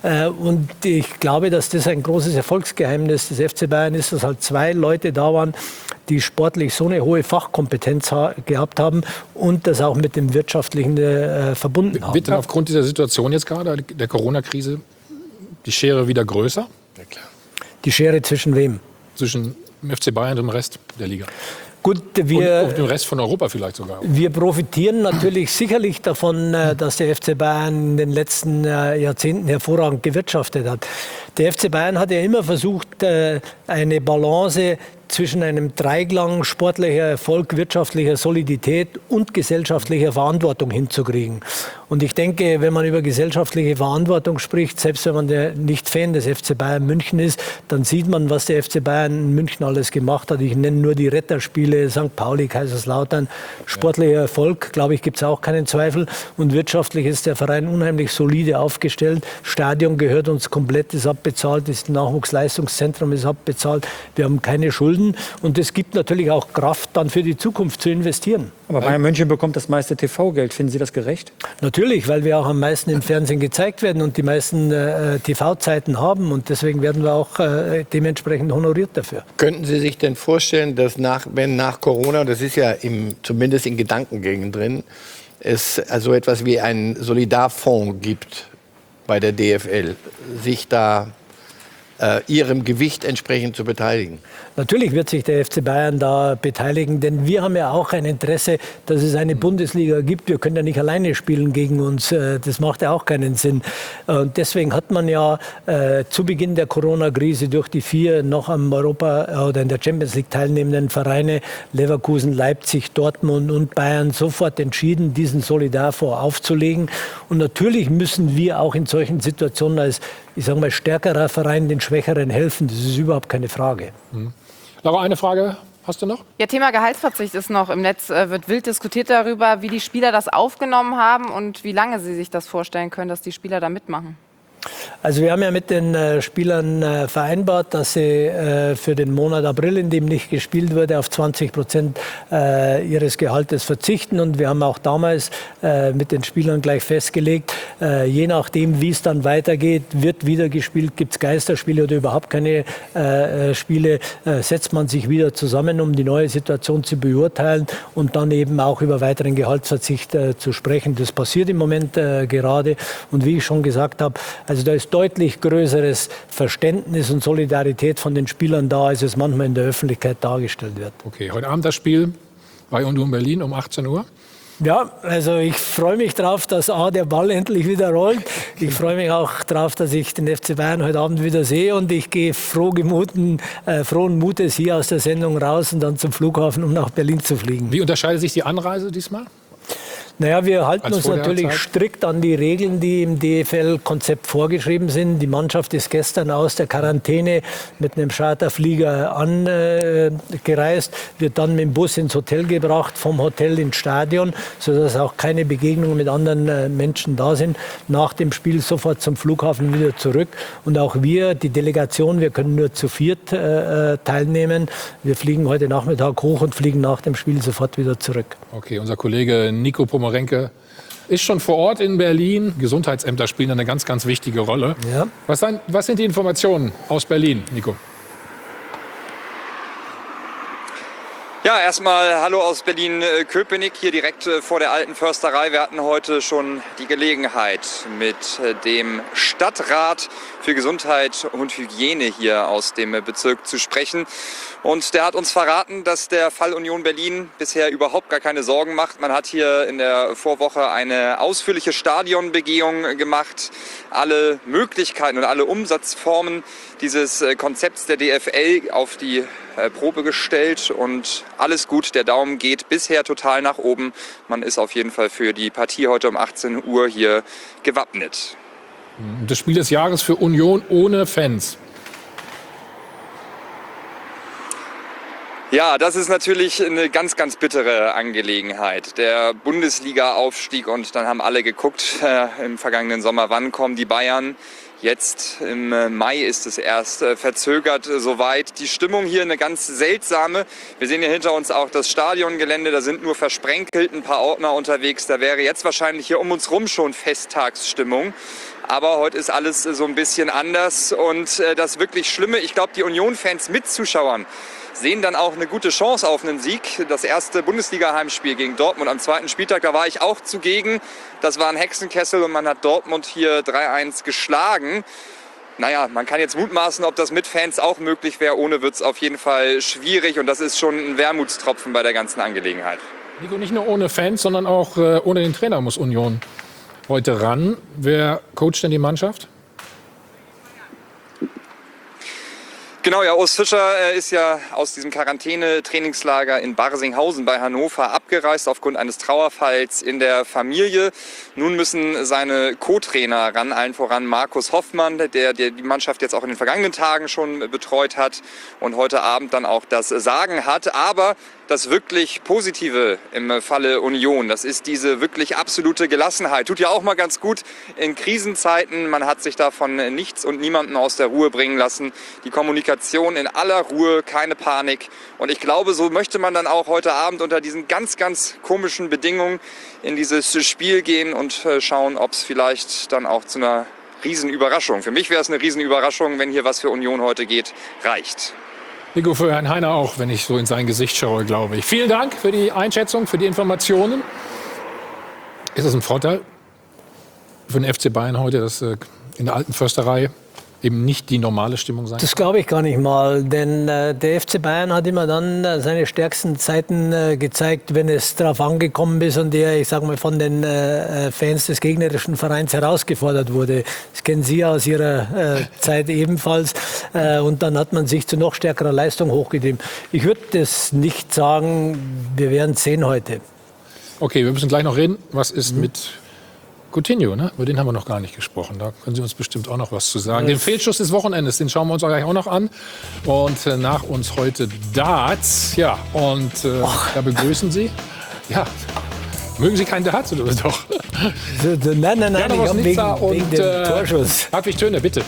Und ich glaube, dass das ein großes Erfolgsgeheimnis des FC Bayern ist, dass halt zwei Leute da waren, die sportlich so eine hohe Fachkompetenz gehabt haben und das auch mit dem Wirtschaftlichen verbunden haben. Wird denn aufgrund dieser Situation jetzt gerade, der Corona-Krise, die Schere wieder größer? Ja, klar. Die Schere zwischen wem? Zwischen dem FC Bayern und dem Rest der Liga. Gut, und dem Rest von Europa vielleicht sogar. Wir profitieren natürlich sicherlich davon, dass der FC Bayern in den letzten Jahrzehnten hervorragend gewirtschaftet hat. Der FC Bayern hat ja immer versucht, eine Balance zwischen einem Dreiklang sportlicher Erfolg, wirtschaftlicher Solidität und gesellschaftlicher Verantwortung hinzukriegen. Und ich denke, wenn man über gesellschaftliche Verantwortung spricht, selbst wenn man nicht Fan des FC Bayern München ist, dann sieht man, was der FC Bayern in München alles gemacht hat. Ich nenne nur die Retterspiele, St. Pauli, Kaiserslautern. Sportlicher Erfolg, glaube ich, gibt es auch keinen Zweifel. Und wirtschaftlich ist der Verein unheimlich solide aufgestellt. Stadion gehört uns komplett, ist abbezahlt, das Nachwuchsleistungszentrum ist abbezahlt. Wir haben keine Schulden. Und es gibt natürlich auch Kraft, dann für die Zukunft zu investieren. Aber Bayern München bekommt das meiste TV-Geld. Finden Sie das gerecht? Natürlich, weil wir auch am meisten im Fernsehen gezeigt werden und die meisten TV-Zeiten haben. Und deswegen werden wir auch dementsprechend honoriert dafür. Könnten Sie sich denn vorstellen, dass wenn nach Corona, das ist ja zumindest in Gedankengängen drin, es also etwas wie einen Solidarfonds gibt bei der DFL, sich da ihrem Gewicht entsprechend zu beteiligen? Natürlich wird sich der FC Bayern da beteiligen, denn wir haben ja auch ein Interesse, dass es eine Bundesliga gibt. Wir können ja nicht alleine spielen gegen uns. Das macht ja auch keinen Sinn. Und deswegen hat man ja zu Beginn der Corona-Krise durch die 4 noch am Europa- oder in der Champions League teilnehmenden Vereine Leverkusen, Leipzig, Dortmund und Bayern sofort entschieden, diesen Solidarfonds aufzulegen. Und natürlich müssen wir auch in solchen Situationen als, ich sage mal, stärkerer Verein den Schwächeren helfen. Das ist überhaupt keine Frage. Laura, eine Frage hast du noch? Ja, Thema Gehaltsverzicht ist noch im Netz, wird wild diskutiert darüber, wie die Spieler das aufgenommen haben und wie lange sie sich das vorstellen können, dass die Spieler da mitmachen. Also wir haben ja mit den Spielern vereinbart, dass sie für den Monat April, in dem nicht gespielt wurde, auf 20% ihres Gehaltes verzichten. Und wir haben auch damals mit den Spielern gleich festgelegt, je nachdem, wie es dann weitergeht, wird wieder gespielt, gibt es Geisterspiele oder überhaupt keine Spiele, setzt man sich wieder zusammen, um die neue Situation zu beurteilen und dann eben auch über weiteren Gehaltsverzicht zu sprechen. Das passiert im Moment gerade. Und wie ich schon gesagt habe, also da ist deutlich größeres Verständnis und Solidarität von den Spielern da, als es manchmal in der Öffentlichkeit dargestellt wird. Okay, heute Abend das Spiel bei Union Berlin um 18 Uhr. Ja, also ich freue mich drauf, dass der Ball endlich wieder rollt. Ich freue mich auch drauf, dass ich den FC Bayern heute Abend wieder sehe und ich gehe frohen Mutes hier aus der Sendung raus und dann zum Flughafen, um nach Berlin zu fliegen. Wie unterscheidet sich die Anreise diesmal? Naja, wir halten uns natürlich strikt an die Regeln, die im DFL-Konzept vorgeschrieben sind. Die Mannschaft ist gestern aus der Quarantäne mit einem Charterflieger angereist, wird dann mit dem Bus ins Hotel gebracht, vom Hotel ins Stadion, sodass auch keine Begegnungen mit anderen Menschen da sind. Nach dem Spiel sofort zum Flughafen wieder zurück. Und auch wir, die Delegation, wir können nur zu viert teilnehmen. Wir fliegen heute Nachmittag hoch und fliegen nach dem Spiel sofort wieder zurück. Okay, unser Kollege Nico Pomorenke ist schon vor Ort in Berlin. Gesundheitsämter spielen eine ganz, ganz wichtige Rolle. Ja. Was sind die Informationen aus Berlin, Nico? Ja, erstmal hallo aus Berlin-Köpenick, hier direkt vor der Alten Försterei. Wir hatten heute schon die Gelegenheit, mit dem Stadtrat für Gesundheit und Hygiene hier aus dem Bezirk zu sprechen. Und der hat uns verraten, dass der Fall Union Berlin bisher überhaupt gar keine Sorgen macht. Man hat hier in der Vorwoche eine ausführliche Stadionbegehung gemacht. Alle Möglichkeiten und alle Umsatzformen dieses Konzepts der DFL auf die Probe gestellt und alles gut. Der Daumen geht bisher total nach oben. Man ist auf jeden Fall für die Partie heute um 18 Uhr hier gewappnet. Das Spiel des Jahres für Union ohne Fans. Ja, das ist natürlich eine ganz, ganz bittere Angelegenheit. Der Bundesliga-Aufstieg und dann haben alle geguckt im vergangenen Sommer, wann kommen die Bayern. Jetzt im Mai ist es erst verzögert soweit. Die Stimmung hier eine ganz seltsame. Wir sehen hier hinter uns auch das Stadiongelände. Da sind nur versprenkelt ein paar Ordner unterwegs. Da wäre jetzt wahrscheinlich hier um uns rum schon Festtagsstimmung. Aber heute ist alles so ein bisschen anders. Und das wirklich Schlimme, ich glaube, die Union-Fans mit Zuschauern sehen dann auch eine gute Chance auf einen Sieg. Das erste Bundesliga-Heimspiel gegen Dortmund am zweiten Spieltag, da war ich auch zugegen. Das war ein Hexenkessel und man hat Dortmund hier 3-1 geschlagen. Naja, man kann jetzt mutmaßen, ob das mit Fans auch möglich wäre. Ohne wird es auf jeden Fall schwierig und das ist schon ein Wermutstropfen bei der ganzen Angelegenheit. Nico, nicht nur ohne Fans, sondern auch ohne den Trainer muss Union heute ran. Wer coacht denn die Mannschaft? Genau, ja, Urs Fischer ist ja aus diesem Quarantäne-Trainingslager in Barsinghausen bei Hannover abgereist aufgrund eines Trauerfalls in der Familie. Nun müssen seine Co-Trainer ran, allen voran Markus Hoffmann, der die Mannschaft jetzt auch in den vergangenen Tagen schon betreut hat und heute Abend dann auch das Sagen hat. Aber das wirklich Positive im Falle Union, das ist diese wirklich absolute Gelassenheit. Tut ja auch mal ganz gut in Krisenzeiten. Man hat sich davon nichts und niemanden aus der Ruhe bringen lassen. Die Kommunikation in aller Ruhe, keine Panik. Und ich glaube, so möchte man dann auch heute Abend unter diesen ganz, ganz komischen Bedingungen in dieses Spiel gehen und schauen, ob es vielleicht dann auch zu einer Riesenüberraschung, für mich wäre es eine Riesenüberraschung, wenn hier was für Union heute geht, reicht. Nico, für Herrn Heiner auch, wenn ich so in sein Gesicht schaue, glaube ich. Vielen Dank für die Einschätzung, für die Informationen. Ist das ein Vorteil für den FC Bayern heute, dass in der Alten Försterei eben nicht die normale Stimmung sein? Das glaube ich gar nicht mal, denn der FC Bayern hat immer dann seine stärksten Zeiten gezeigt, wenn es darauf angekommen ist und der, ich sage mal, von den Fans des gegnerischen Vereins herausgefordert wurde. Das kennen Sie aus Ihrer Zeit ebenfalls. Und dann hat man sich zu noch stärkerer Leistung hochgetrieben. Ich würde das nicht sagen, wir werden es sehen heute. Okay, wir müssen gleich noch reden. Was ist mit Coutinho, ne? Über den haben wir noch gar nicht gesprochen. Da können Sie uns bestimmt auch noch was zu sagen. Den Fehlschuss des Wochenendes, den schauen wir uns gleich auch noch an. Und nach uns heute Darts. Ja, und da begrüßen Sie. Ja, mögen Sie keinen Darts oder doch? Nein, Janos Nizza wegen und dem Torschuss. Hartwig Töne, bitte.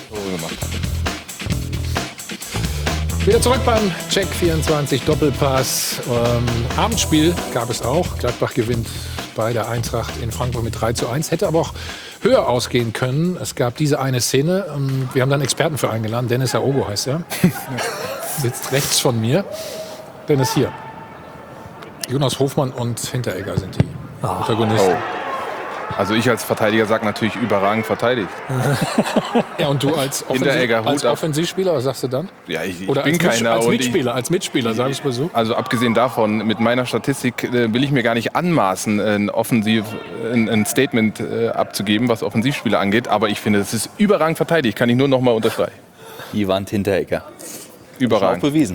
Wieder zurück beim Check 24 Doppelpass. Abendspiel gab es auch. Gladbach gewinnt bei der Eintracht in Frankfurt mit 3:1. Hätte aber auch höher ausgehen können. Es gab diese eine Szene. Wir haben dann Experten für eingeladen. Dennis Aogo heißt er. Sitzt rechts von mir. Dennis hier. Jonas Hofmann und Hinteregger sind die Protagonisten. Also ich als Verteidiger sage natürlich überragend verteidigt. Ja, und du als Offensivspieler, was sagst du dann? Ja, ich Oder bin keiner. Als Mitspieler, sag ich mal so. Also abgesehen davon, mit meiner Statistik will ich mir gar nicht anmaßen, ein Statement abzugeben, was Offensivspieler angeht. Aber ich finde, es ist überragend verteidigt. Kann ich nur noch mal unterstreichen. Die Wand Hinteregger. Überragend. Auch bewiesen.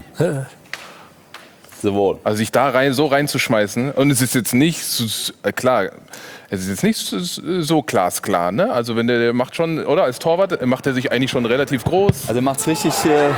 Sowohl. Also sich da reinzuschmeißen. Und es ist jetzt nicht klar. Es ist jetzt nicht so glasklar, ne? Also wenn der macht schon, oder als Torwart macht er sich eigentlich schon relativ groß. Also macht es richtig,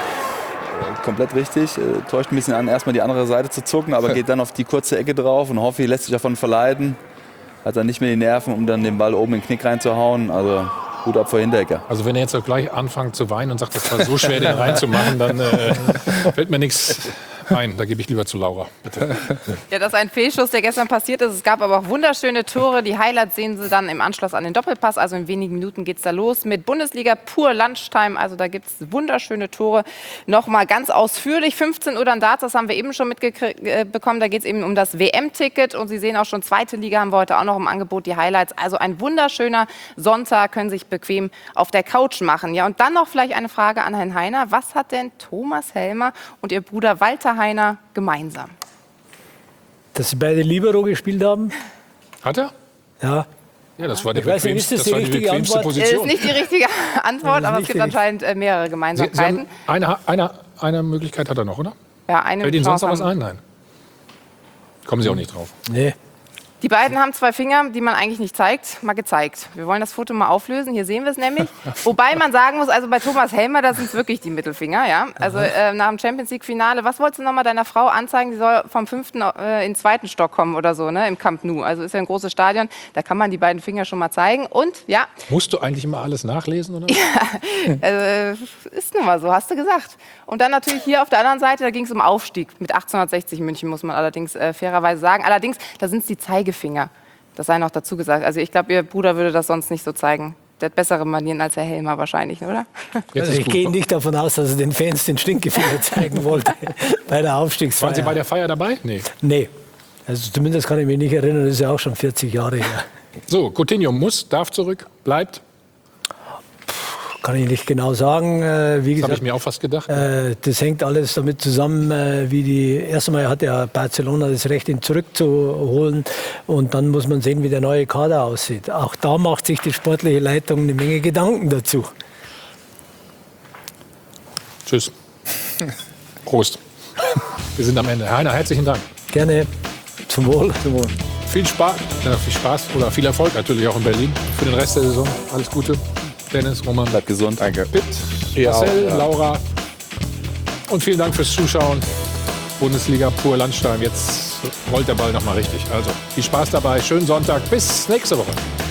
komplett richtig. Täuscht ein bisschen an, erstmal die andere Seite zu zucken, aber geht dann auf die kurze Ecke drauf und Hoffi lässt sich davon verleiten. Hat dann nicht mehr die Nerven, um dann den Ball oben in den Knick reinzuhauen. Also Hut ab vor Hinteregger. Also wenn er jetzt gleich anfängt zu weinen und sagt, das war so schwer, den reinzumachen, dann fällt mir nichts ein. Da gebe ich lieber zu Laura. Bitte. Ja, das ist ein Fehlschuss, der gestern passiert ist. Es gab aber auch wunderschöne Tore. Die Highlights sehen Sie dann im Anschluss an den Doppelpass. Also in wenigen Minuten geht es da los mit Bundesliga pur Lunchtime. Also da gibt es wunderschöne Tore. Nochmal ganz ausführlich. 15 Uhr dann Darts, das haben wir eben schon mitbekommen. Da geht es eben um das WM-Ticket. Und Sie sehen auch schon, zweite Liga haben wir heute auch noch im Angebot, die Highlights. Also ein wunderschöner Sonntag, können sich bequem auf der Couch machen. Ja, und dann noch vielleicht eine Frage an Herrn Heiner. Was hat denn Thomas Helmer und Ihr Bruder Walter Heiner gemeinsam? Dass sie beide Libero gespielt haben. Hat er? Ja. Ja, das war die bequemste Position. Das ist nicht die richtige Antwort, aber es gibt anscheinend mehrere Gemeinsamkeiten. Eine Möglichkeit hat er noch, oder? Ja, eine Fällt Ihnen sonst noch was Chance ein? Nein. Kommen Sie auch nicht drauf. Nee. Die beiden haben zwei Finger, die man eigentlich nicht zeigt, mal gezeigt. Wir wollen das Foto mal auflösen, hier sehen wir es nämlich. Wobei man sagen muss, also bei Thomas Helmer, da sind es wirklich die Mittelfinger, ja. Also nach dem Champions-League-Finale, was wolltest du nochmal deiner Frau anzeigen? Sie soll vom 5. in den 2. Stock kommen oder so, ne, im Camp Nou. Also ist ja ein großes Stadion, da kann man die beiden Finger schon mal zeigen. Und, ja. Musst du eigentlich immer alles nachlesen, oder? Ja, ist nun mal so, hast du gesagt. Und dann natürlich hier auf der anderen Seite, da ging es um Aufstieg mit 1860 München, muss man allerdings fairerweise sagen. Allerdings, da sind es die Zeigefinger. Das sei noch dazu gesagt. Also ich glaube, Ihr Bruder würde das sonst nicht so zeigen. Der hat bessere Manieren als Herr Helmer wahrscheinlich, oder? Also ich gehe nicht davon aus, dass er den Fans den Stinkefinger zeigen wollte bei der Aufstiegsfeier. Waren Sie bei der Feier dabei? Nee. Nee. Also zumindest kann ich mich nicht erinnern, das ist ja auch schon 40 Jahre her. So, Coutinho darf zurück, bleibt. Kann ich nicht genau sagen. Wie gesagt, habe ich mir auch fast gedacht. Das hängt alles damit zusammen, erst einmal hat ja Barcelona das Recht, ihn zurückzuholen. Und dann muss man sehen, wie der neue Kader aussieht. Auch da macht sich die sportliche Leitung eine Menge Gedanken dazu. Tschüss. Prost. Wir sind am Ende. Heiner, herzlichen Dank. Gerne. Zum Wohl. Zum Wohl. Viel Spaß oder viel Erfolg natürlich auch in Berlin für den Rest der Saison. Alles Gute. Dennis, Roman. Bleibt gesund. Danke. Pitt, Marcel, Laura. Und vielen Dank fürs Zuschauen. Bundesliga pur Lunchtime. Jetzt rollt der Ball nochmal richtig. Also viel Spaß dabei. Schönen Sonntag. Bis nächste Woche.